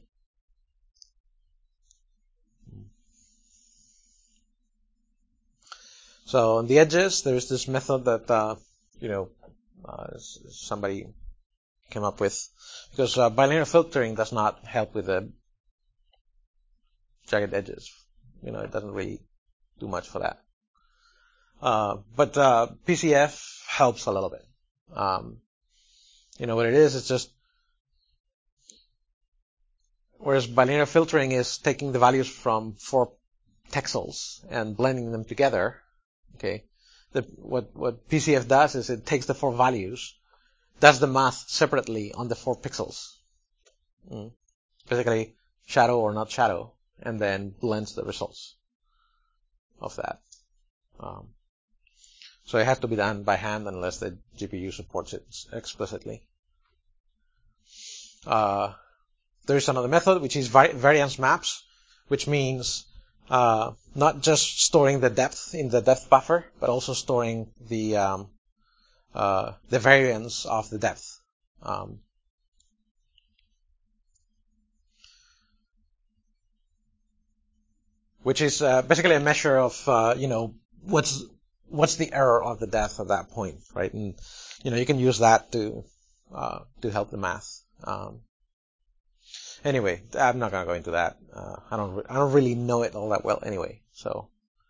So on the edges, there's this method that, somebody came up with, because bilinear filtering does not help with the jagged edges. It doesn't really do much for that. But PCF helps a little bit. What it is, it's just, whereas bilinear filtering is taking the values from 4 pixels and blending them together, okay, what PCF does is it takes the 4 values, does the math separately on the 4 pixels, basically shadow or not shadow, and then blends the results of that. So it has to be done by hand unless the GPU supports it explicitly. There is another method, which is variance maps, which means not just storing the depth in the depth buffer, but also storing the variance of the depth. Which is basically a measure of what's the error of the depth at that point, right? And you can use that to help the math. Anyway, I'm not gonna go into that. I don't really know it all that well anyway. So,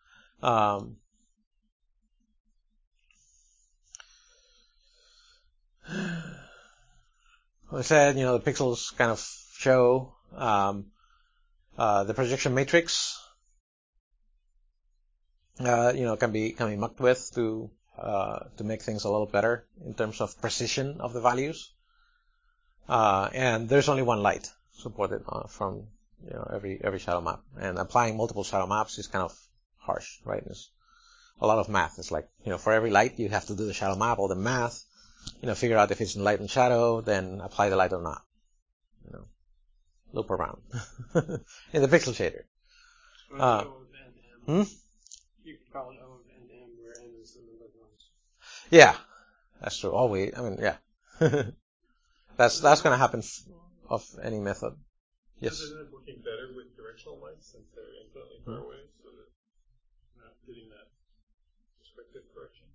I said, the pixels kind of show the projection matrix. Can be mucked with to make things a little better in terms of precision of the values. And there's only one light supported from every shadow map, and applying multiple shadow maps is kind of harsh, right? It's a lot of math. It's like for every light you have to do the shadow map, all the math, figure out if it's in light and shadow, then apply the light or not. Loop around in the pixel shader. You could call it O of N M, where N is the number of ones. Yeah, that's true. Always, yeah. That's going to happen of any method. Yes. Does it end up working better with directional lights since they're infinitely far away, so that you're not getting that perspective correction?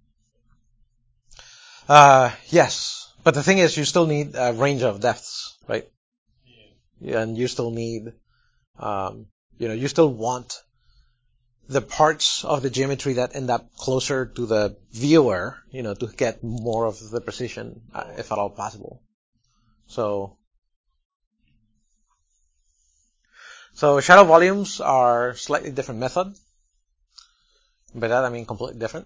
Yes, but the thing is, you still need a range of depths, right? Yeah. And you still need, you still want the parts of the geometry that end up closer to the viewer, to get more of the precision, if at all possible. So shadow volumes are slightly different method. By that I mean completely different.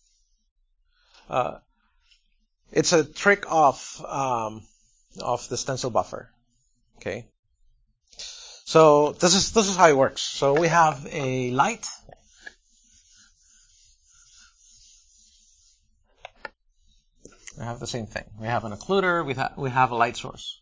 It's a trick of the stencil buffer. Okay. So this is how it works. So we have a light. We have the same thing. We have an occluder. We have a light source.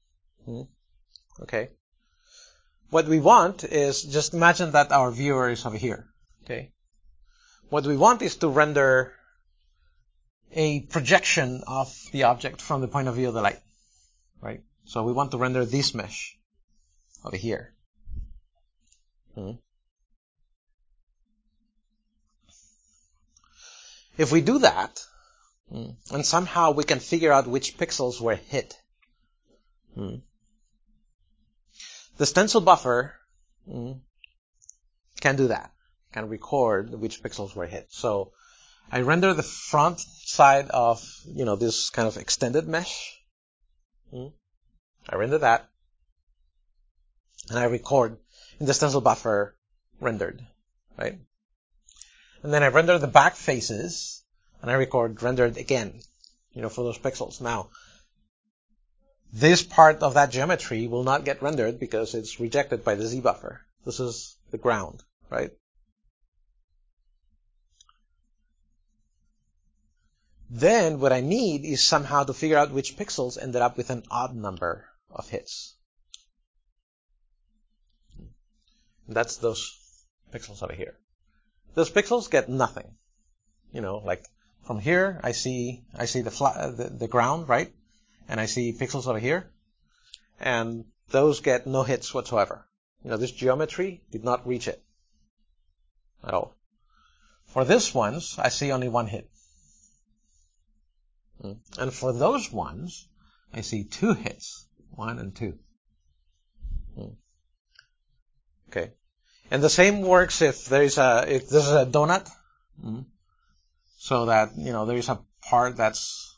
Okay. What we want is, just imagine that our viewer is over here. Okay. What we want is to render a projection of the object from the point of view of the light. Right? So we want to render this mesh over here. If we do that, and somehow we can figure out which pixels were hit, the stencil buffer can do that, can record which pixels were hit. So I render the front side of this kind of extended mesh. I render that, and I record in the stencil buffer rendered, right? And then I render the back faces, and I record rendered again, for those pixels. Now, this part of that geometry will not get rendered because it's rejected by the Z buffer. This is the ground, right? Then what I need is somehow to figure out which pixels ended up with an odd number of hits. That's those pixels over here. Those pixels get nothing. Like from here, I see the ground, right? And I see pixels over here, and those get no hits whatsoever. This geometry did not reach it at all. For this ones, I see only one hit. And for those ones, I see 2 hits, 1 and 2. Okay. And the same works if this is a donut. So that, there is a part that's,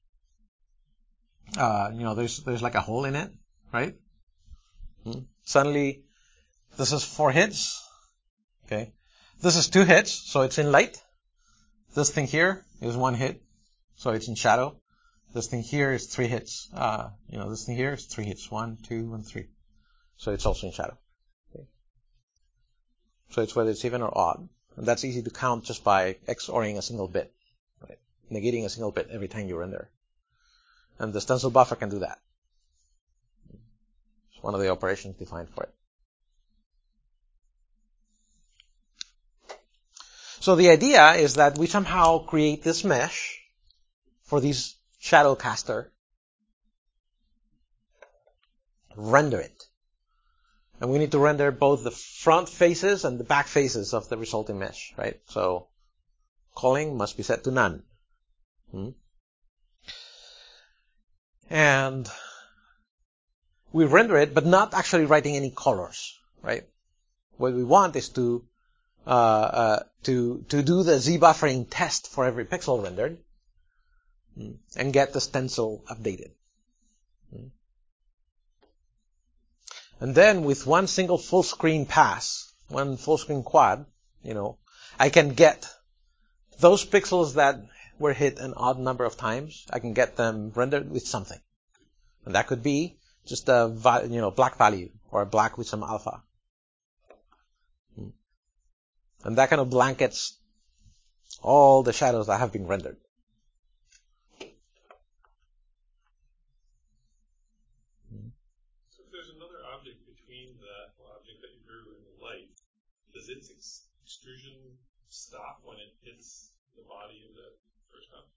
there's like a hole in it, right? Suddenly, this is 4 hits. Okay. This is 2 hits, so it's in light. This thing here is 1 hit, so it's in shadow. This thing here is 3 hits. This thing here is 3 hits. 1, 2, and 3. So it's also in shadow. Okay. So it's whether it's even or odd. And that's easy to count just by XORing a single bit, right? Negating a single bit every time you render. And the stencil buffer can do that. It's one of the operations defined for it. So the idea is that we somehow create this mesh for this shadow caster, render it. And we need to render both the front faces and the back faces of the resulting mesh, right? So calling must be set to none. And we render it, but not actually writing any colors, right? What we want is to do the z-buffering test for every pixel rendered and get the stencil updated. And then with one single full screen pass, one full screen quad, I can get those pixels that were hit an odd number of times, I can get them rendered with something. And that could be just a black value or a black with some alpha. And that kind of blankets all the shadows that have been rendered. So if there's another object between the object that you drew and the light, does its extrusion stop when it hits the body of the first object?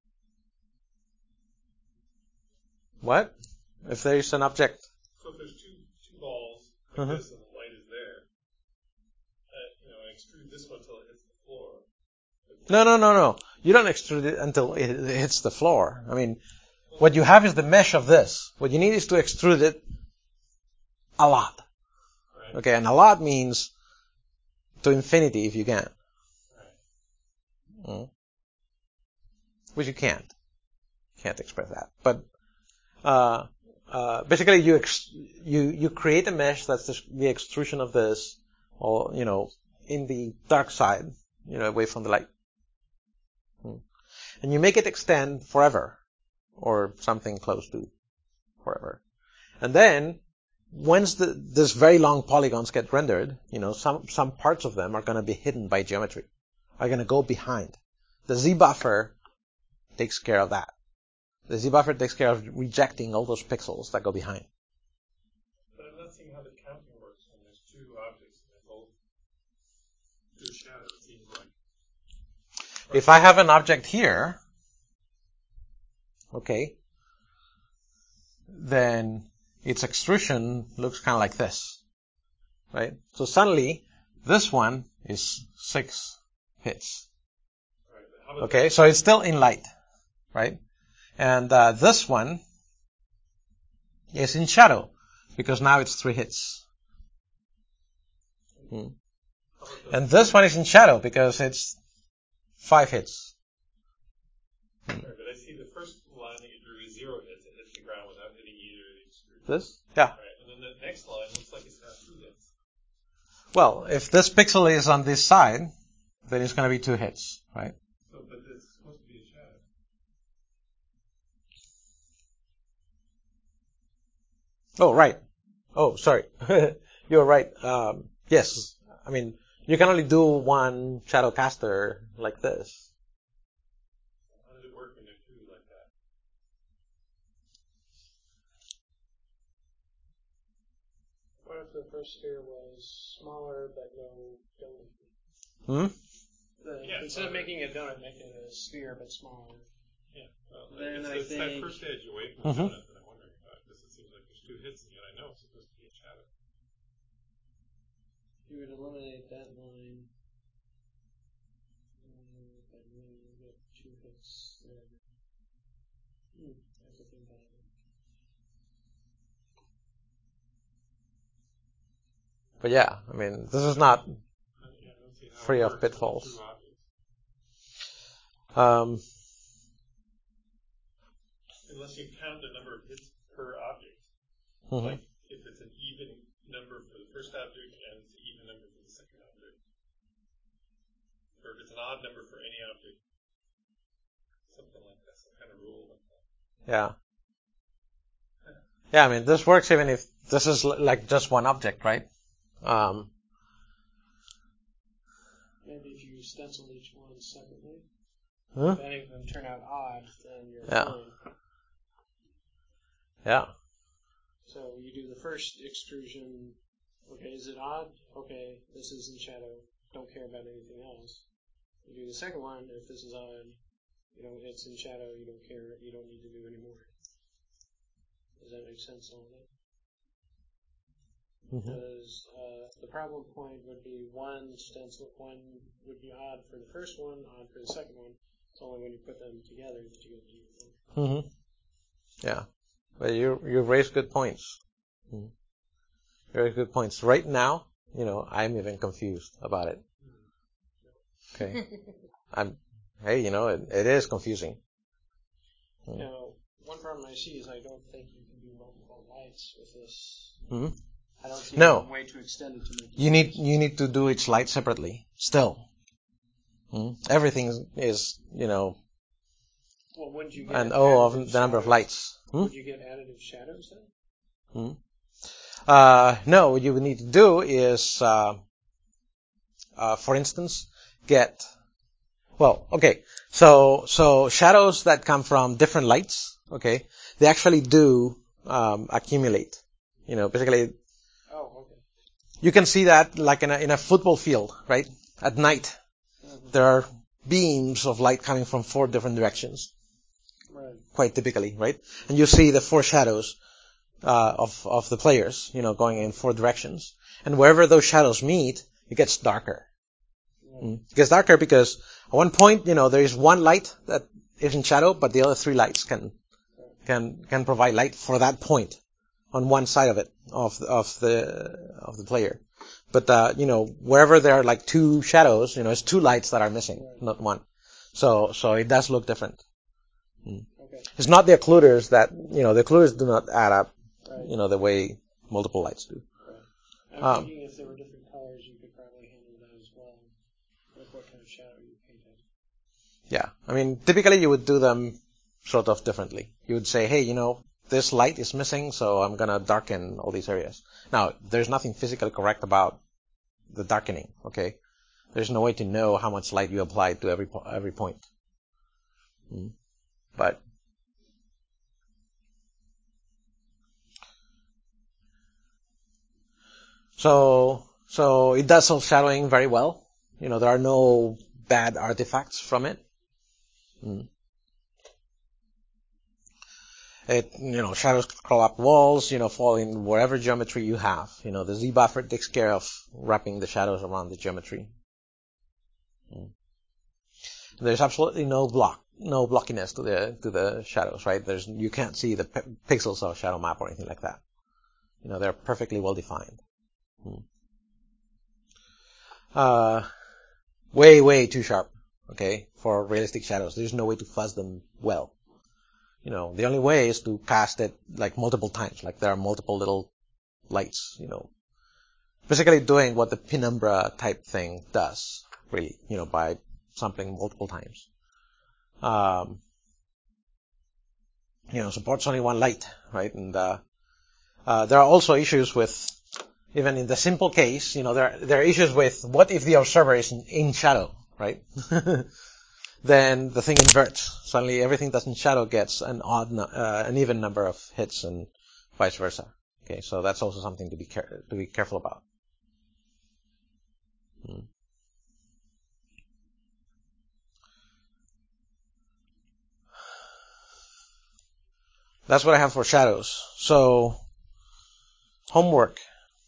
What? If there's an object? So if there's two balls like this and the light is there, extrude this one until it hits the floor. No. You don't extrude it until it hits the floor. I mean, what you have is the mesh of this. What you need is to extrude it a lot. Right. Okay, and a lot means to infinity if you can. Right. Which you can't. Can't express that. But basically, you create a mesh that's the extrusion of this, or in the dark side, away from the light. And you make it extend forever, or something close to forever. And then, once this very long polygons get rendered, some parts of them are going to be hidden by geometry, are going to go behind. The Z-buffer takes care of that. The Z-buffer takes care of rejecting all those pixels that go behind. But I'm not seeing how the counting works when there's two objects and they're both two shadows, it seems like. If I have an object here, okay, then its extrusion looks kind of like this, right? So suddenly, this one is 6 hits. Right, but how about Okay, so it's still in light, right? And this one is in shadow, because now it's 3 hits. And this one is in shadow, because it's 5 hits. Right, but I see the first line that you drew is 0 hits. It hits the ground without hitting either of the extrusions. This? Yeah. Right, and then the next line looks like it's got 2 hits. Well, if this pixel is on this side, then it's going to be 2 hits, right? So, but it's supposed to be a shadow. Oh, right. Oh, sorry. You're right. Yes. I mean, you can only do one shadow caster like this. How does it work when there's two like that? What if the first sphere was smaller but no donut? Instead of making a donut, make it a sphere but smaller. Yeah. Well, Then it's I that think- first edge away from the donut that I'm wondering about, because it seems like there's 2 hits, and yet I know it's supposed to be a shadow. You would eliminate that line. That line, you get 2 hits there. That's the thing about it. But yeah, I mean, this is not Yeah, I don't see how it free of works with pitfalls. two objects. Um, Unless you count the number of hits per object. mhm. Like, if it's an even number for the first object and it's an even number for the second object. Or if it's an odd number for any object. Something like that, some kind of rule like that. Yeah. Yeah, I mean, this works even if this is like just one object, right? Maybe if you stencil each one separately, Huh? if any of them turn out odd, then you're Yeah. fine. Yeah. So you do the first extrusion. Okay, is it odd? Okay, this is in shadow. Don't care about anything else. You do the second one. If this is odd, it's in shadow. You don't care. You don't need to do any more. Does that make sense? All of that? Mhm. Because the problem point would be one stencil, one would be odd for the first one, odd for the second one. It's only when you put them together that you get to do it. Mhm. Yeah. But you raise good points. Mhm. You raise good points. Right now, I'm even confused about it. Okay. It is confusing. One problem I see is I don't think you can do multiple lights with this. Mhm. I don't see No. a way to extend it to make it You need to do each light separately. Still. Everything is, Well, wouldn't you get an O of additive the number of shadows? lights. Would you get additive shadows then? No, what you would need to do is, for instance, so shadows that come from different lights, okay, they actually do accumulate. Basically, Oh, okay. you can see that like in a football field, right? At night, there are beams of light coming from 4 different directions, Right. quite typically, right? And you see the 4 shadows of the players, going in 4 directions. And wherever those shadows meet, it gets darker. It gets darker because at one point, there is one light that is in shadow, but the other 3 lights can provide light for that point on one side of it, of the player. But wherever there are like 2 shadows, it's 2 lights that are missing, not one. So it does look different. Okay. It's not the occluders that, the occluders do not add up, Right. the way multiple lights do. Right. I'm thinking if there were different colors, you could probably handle that as well. Like what kind of shadow you painted. Yeah. I mean, typically you would do them sort of differently. You would say, hey, this light is missing, so I'm going to darken all these areas. Now, there's nothing physically correct about the darkening, okay? There's no way to know how much light you apply to every point. But so it does self-shadowing very well. There are no bad artifacts from it. It, shadows crawl up walls, fall in whatever geometry you have. The Z buffer takes care of wrapping the shadows around the geometry. There's absolutely no blockiness to the shadows, right? You can't see the pixels of a shadow map or anything like that. They're perfectly well defined. Way too sharp, okay, for realistic shadows. There's no way to fuzz them well. The only way is to cast it like multiple times, like there are multiple little lights, basically doing what the penumbra type thing does, really, by sampling multiple times. Supports only one light, right? And there are also issues with, even in the simple case, there are issues with what if the observer is in shadow, right? Then the thing inverts. Suddenly everything that's in shadow gets an even number of hits and vice versa. Okay, so that's also something to be careful about. That's what I have for shadows. So, homework.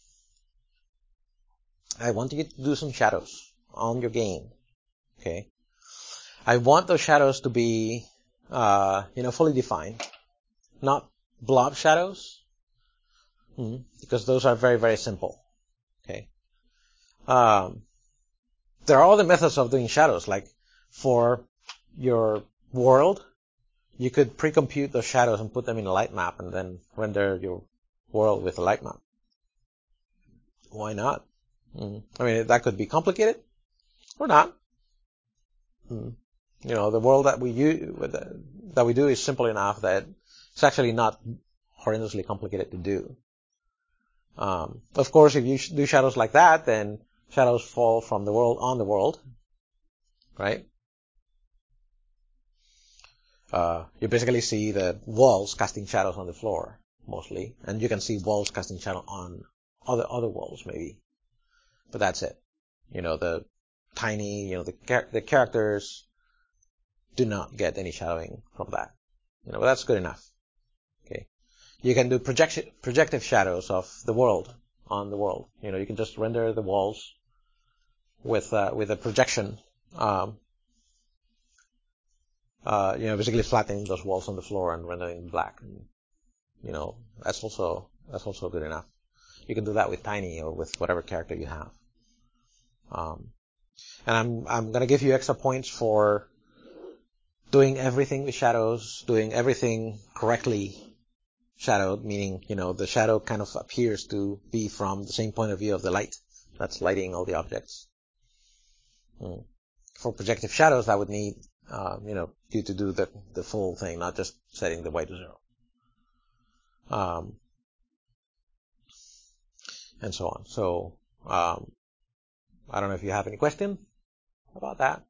I want you to do some shadows on your game. Okay. I want those shadows to be, fully defined. Not blob shadows. Because those are very, very simple. Okay. There are other methods of doing shadows, like for your world, you could pre-compute those shadows and put them in a light map and then render your world with a light map. Why not? I mean, that could be complicated or not. You know, the world that we do is simple enough that it's actually not horrendously complicated to do. Of course, if you do shadows like that, then shadows fall from the world on the world, right? You basically see the walls casting shadows on the floor, mostly. And you can see walls casting shadow on other walls, maybe. But that's it. You know, the tiny, the characters do not get any shadowing from that. But that's good enough. Okay. You can do projective shadows of the world on the world. You can just render the walls with a projection. Basically flattening those walls on the floor and rendering them black. And, that's also good enough. You can do that with Tiny or with whatever character you have. And I'm gonna give you extra points for doing everything with shadows, doing everything correctly shadowed, meaning, the shadow kind of appears to be from the same point of view of the light that's lighting all the objects. For projective shadows, that would need, you to do the full thing, not just setting the white to 0. And so on. So, I don't know if you have any question about that.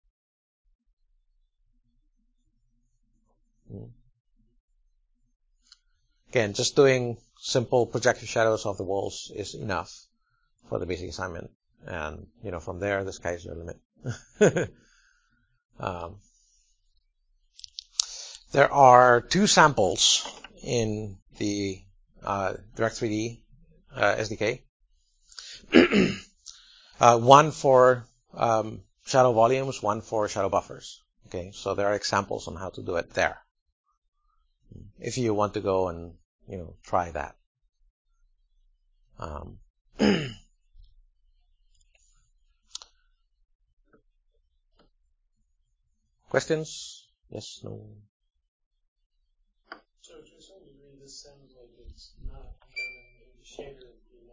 Again, just doing simple projective shadows of the walls is enough for the basic assignment. And, from there, the sky is your limit. There are 2 samples in the Direct3D SDK. One for shadow volumes, one for shadow buffers. Okay, so there are examples on how to do it there. If you want to go and try that. Questions? Yes, no. So to a certain degree, this sounds like it's not done in the shader.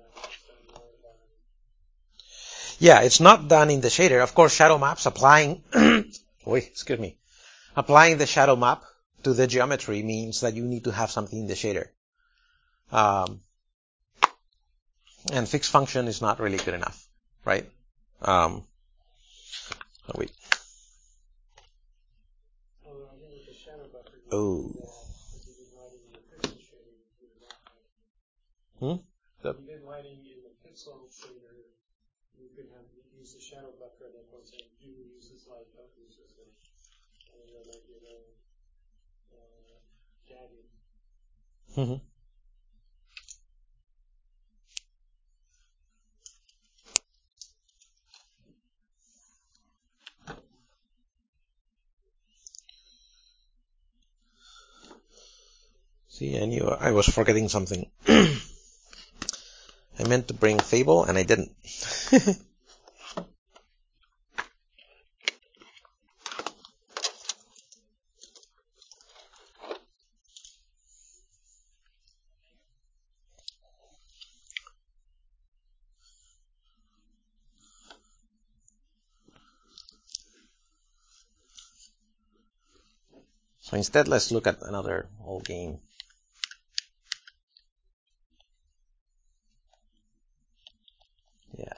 Yeah, it's not done in the shader. Of course, shadow maps applying, applying the shadow map to the geometry means that you need to have something in the shader. And fixed function is not really good enough, right? Oh. You did lighting in the pixel shader. You could have use the shadow buffer that goes in. You use this light, don't use this one. And then I get jagged. See, I knew I was forgetting something. I meant to bring Fable, and I didn't. So instead, let's look at another old game. Yeah.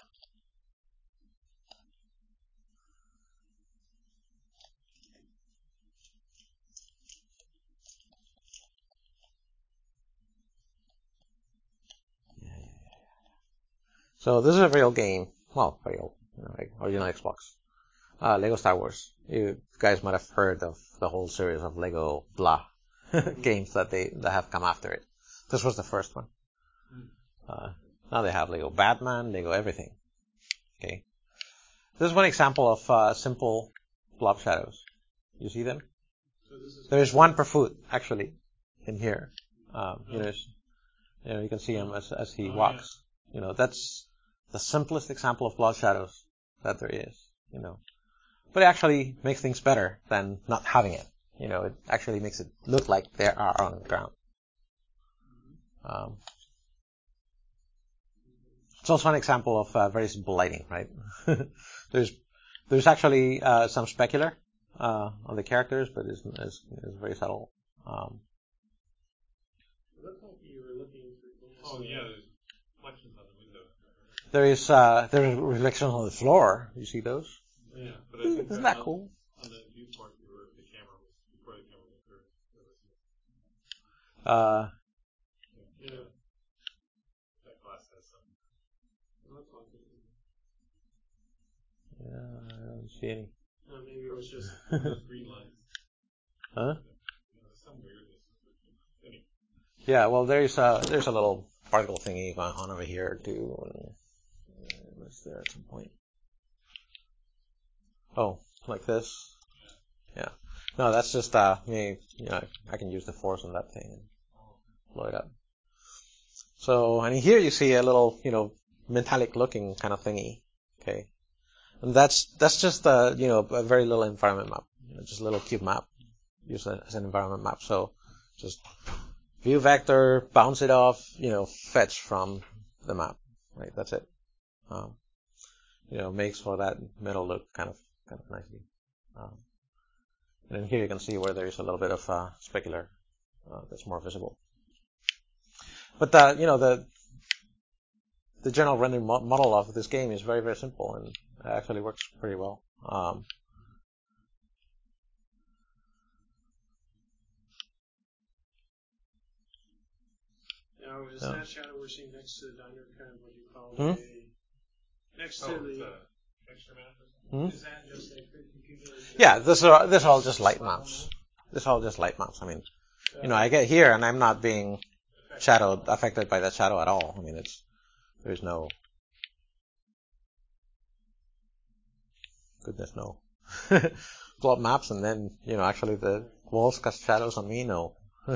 So this is a very old game. Well, very old. Original Xbox. Lego Star Wars. You guys might have heard of the whole series of Lego blah games that have come after it. This was the first one. Now they have Lego Batman, Lego everything. Okay. This is one example of simple blob shadows. You see them? There is one per foot actually in here. You can see him as he walks. That's the simplest example of blood shadows that there is, But it actually makes things better than not having it. It actually makes it look like they are on the ground. It's also an example of very simple lighting, right? There's actually some specular on the characters, but it's very subtle. It looked like you were looking through glass. Oh yeah, there's reflections on the window. There's reflections on the floor. You see those? Yeah, but I think Isn't that cool? On the viewport, the camera was before the camera was there. Yeah. That glass has something. Yeah, I don't see any. Maybe it was just Those green lines. Huh? Some weirdness. Anyway. Yeah, well, there's a little particle thingy going on over here too. It was there at some point. Oh, like this? Yeah. No, that's just me. I can use the force on that thing and blow it up. So, and here you see a little, metallic looking kind of thingy. Okay. And that's just a very little environment map. Just a little cube map used as an environment map. So just view vector, bounce it off, fetch from the map. Right, that's it. Makes for that metal look kind of nicely. And then here you can see where there is a little bit of specular that's more visible. But the general rendering model of this game is very, very simple and actually works pretty well. Now, is that shadow we're seeing next to the diner kind of what you call next to the Texture map? Is that just a computer? Yeah, this are all just light maps. This is all just light maps. I mean, I get here and I'm not being affected by that shadow at all. I mean, there's no. Goodness, no. Plot maps and then, actually the walls cast shadows on me, no.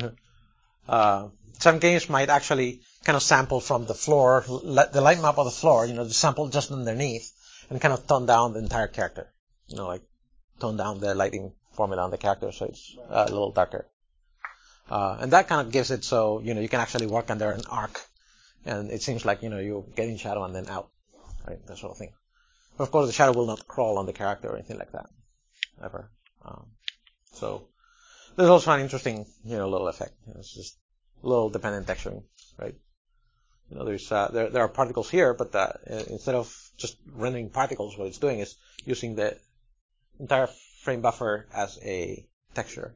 Some games might actually kind of sample from the floor, the light map of the floor, the sample just underneath, and kind of tone down the entire character. Like tone down the lighting formula on the character so it's a little darker. And that kind of gives it so, you can actually work under an arc, and it seems like, you're getting shadow and then out, right, that sort of thing. But of course, the shadow will not crawl on the character or anything like that, ever. So there's also an interesting, little effect. It's just a little dependent texturing, right? There's there are particles here, but instead of just rendering particles, what it's doing is using the entire frame buffer as a texture.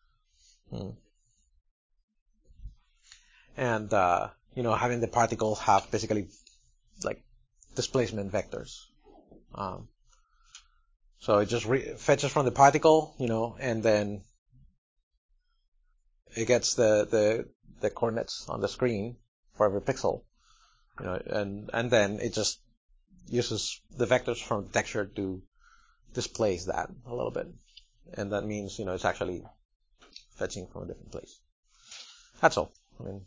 And having the particles have basically like displacement vectors. So it just fetches from the particle, and then it gets the coordinates on the screen for every pixel, and then it just uses the vectors from the texture to displace that a little bit, and that means it's actually fetching from a different place. That's all. I mean,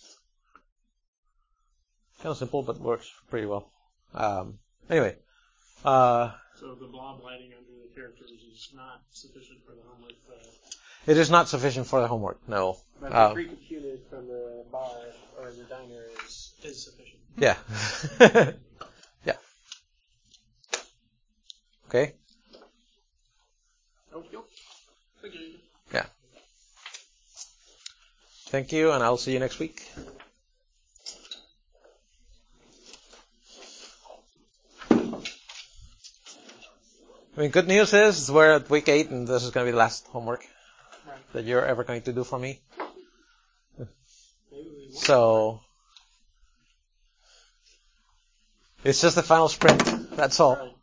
kind of simple, but works pretty well. Anyway. So the blob lighting under the characters is not sufficient for the homework. It is not sufficient for the homework, no. But the pre-computed from the bar or the diner is sufficient. Yeah. Yeah. Okay. Okay. Yeah. Thank you, and I'll see you next week. I mean, good news is we're at week 8, and this is going to be the last homework that you're ever going to do for me. So, it's just the final sprint. That's all.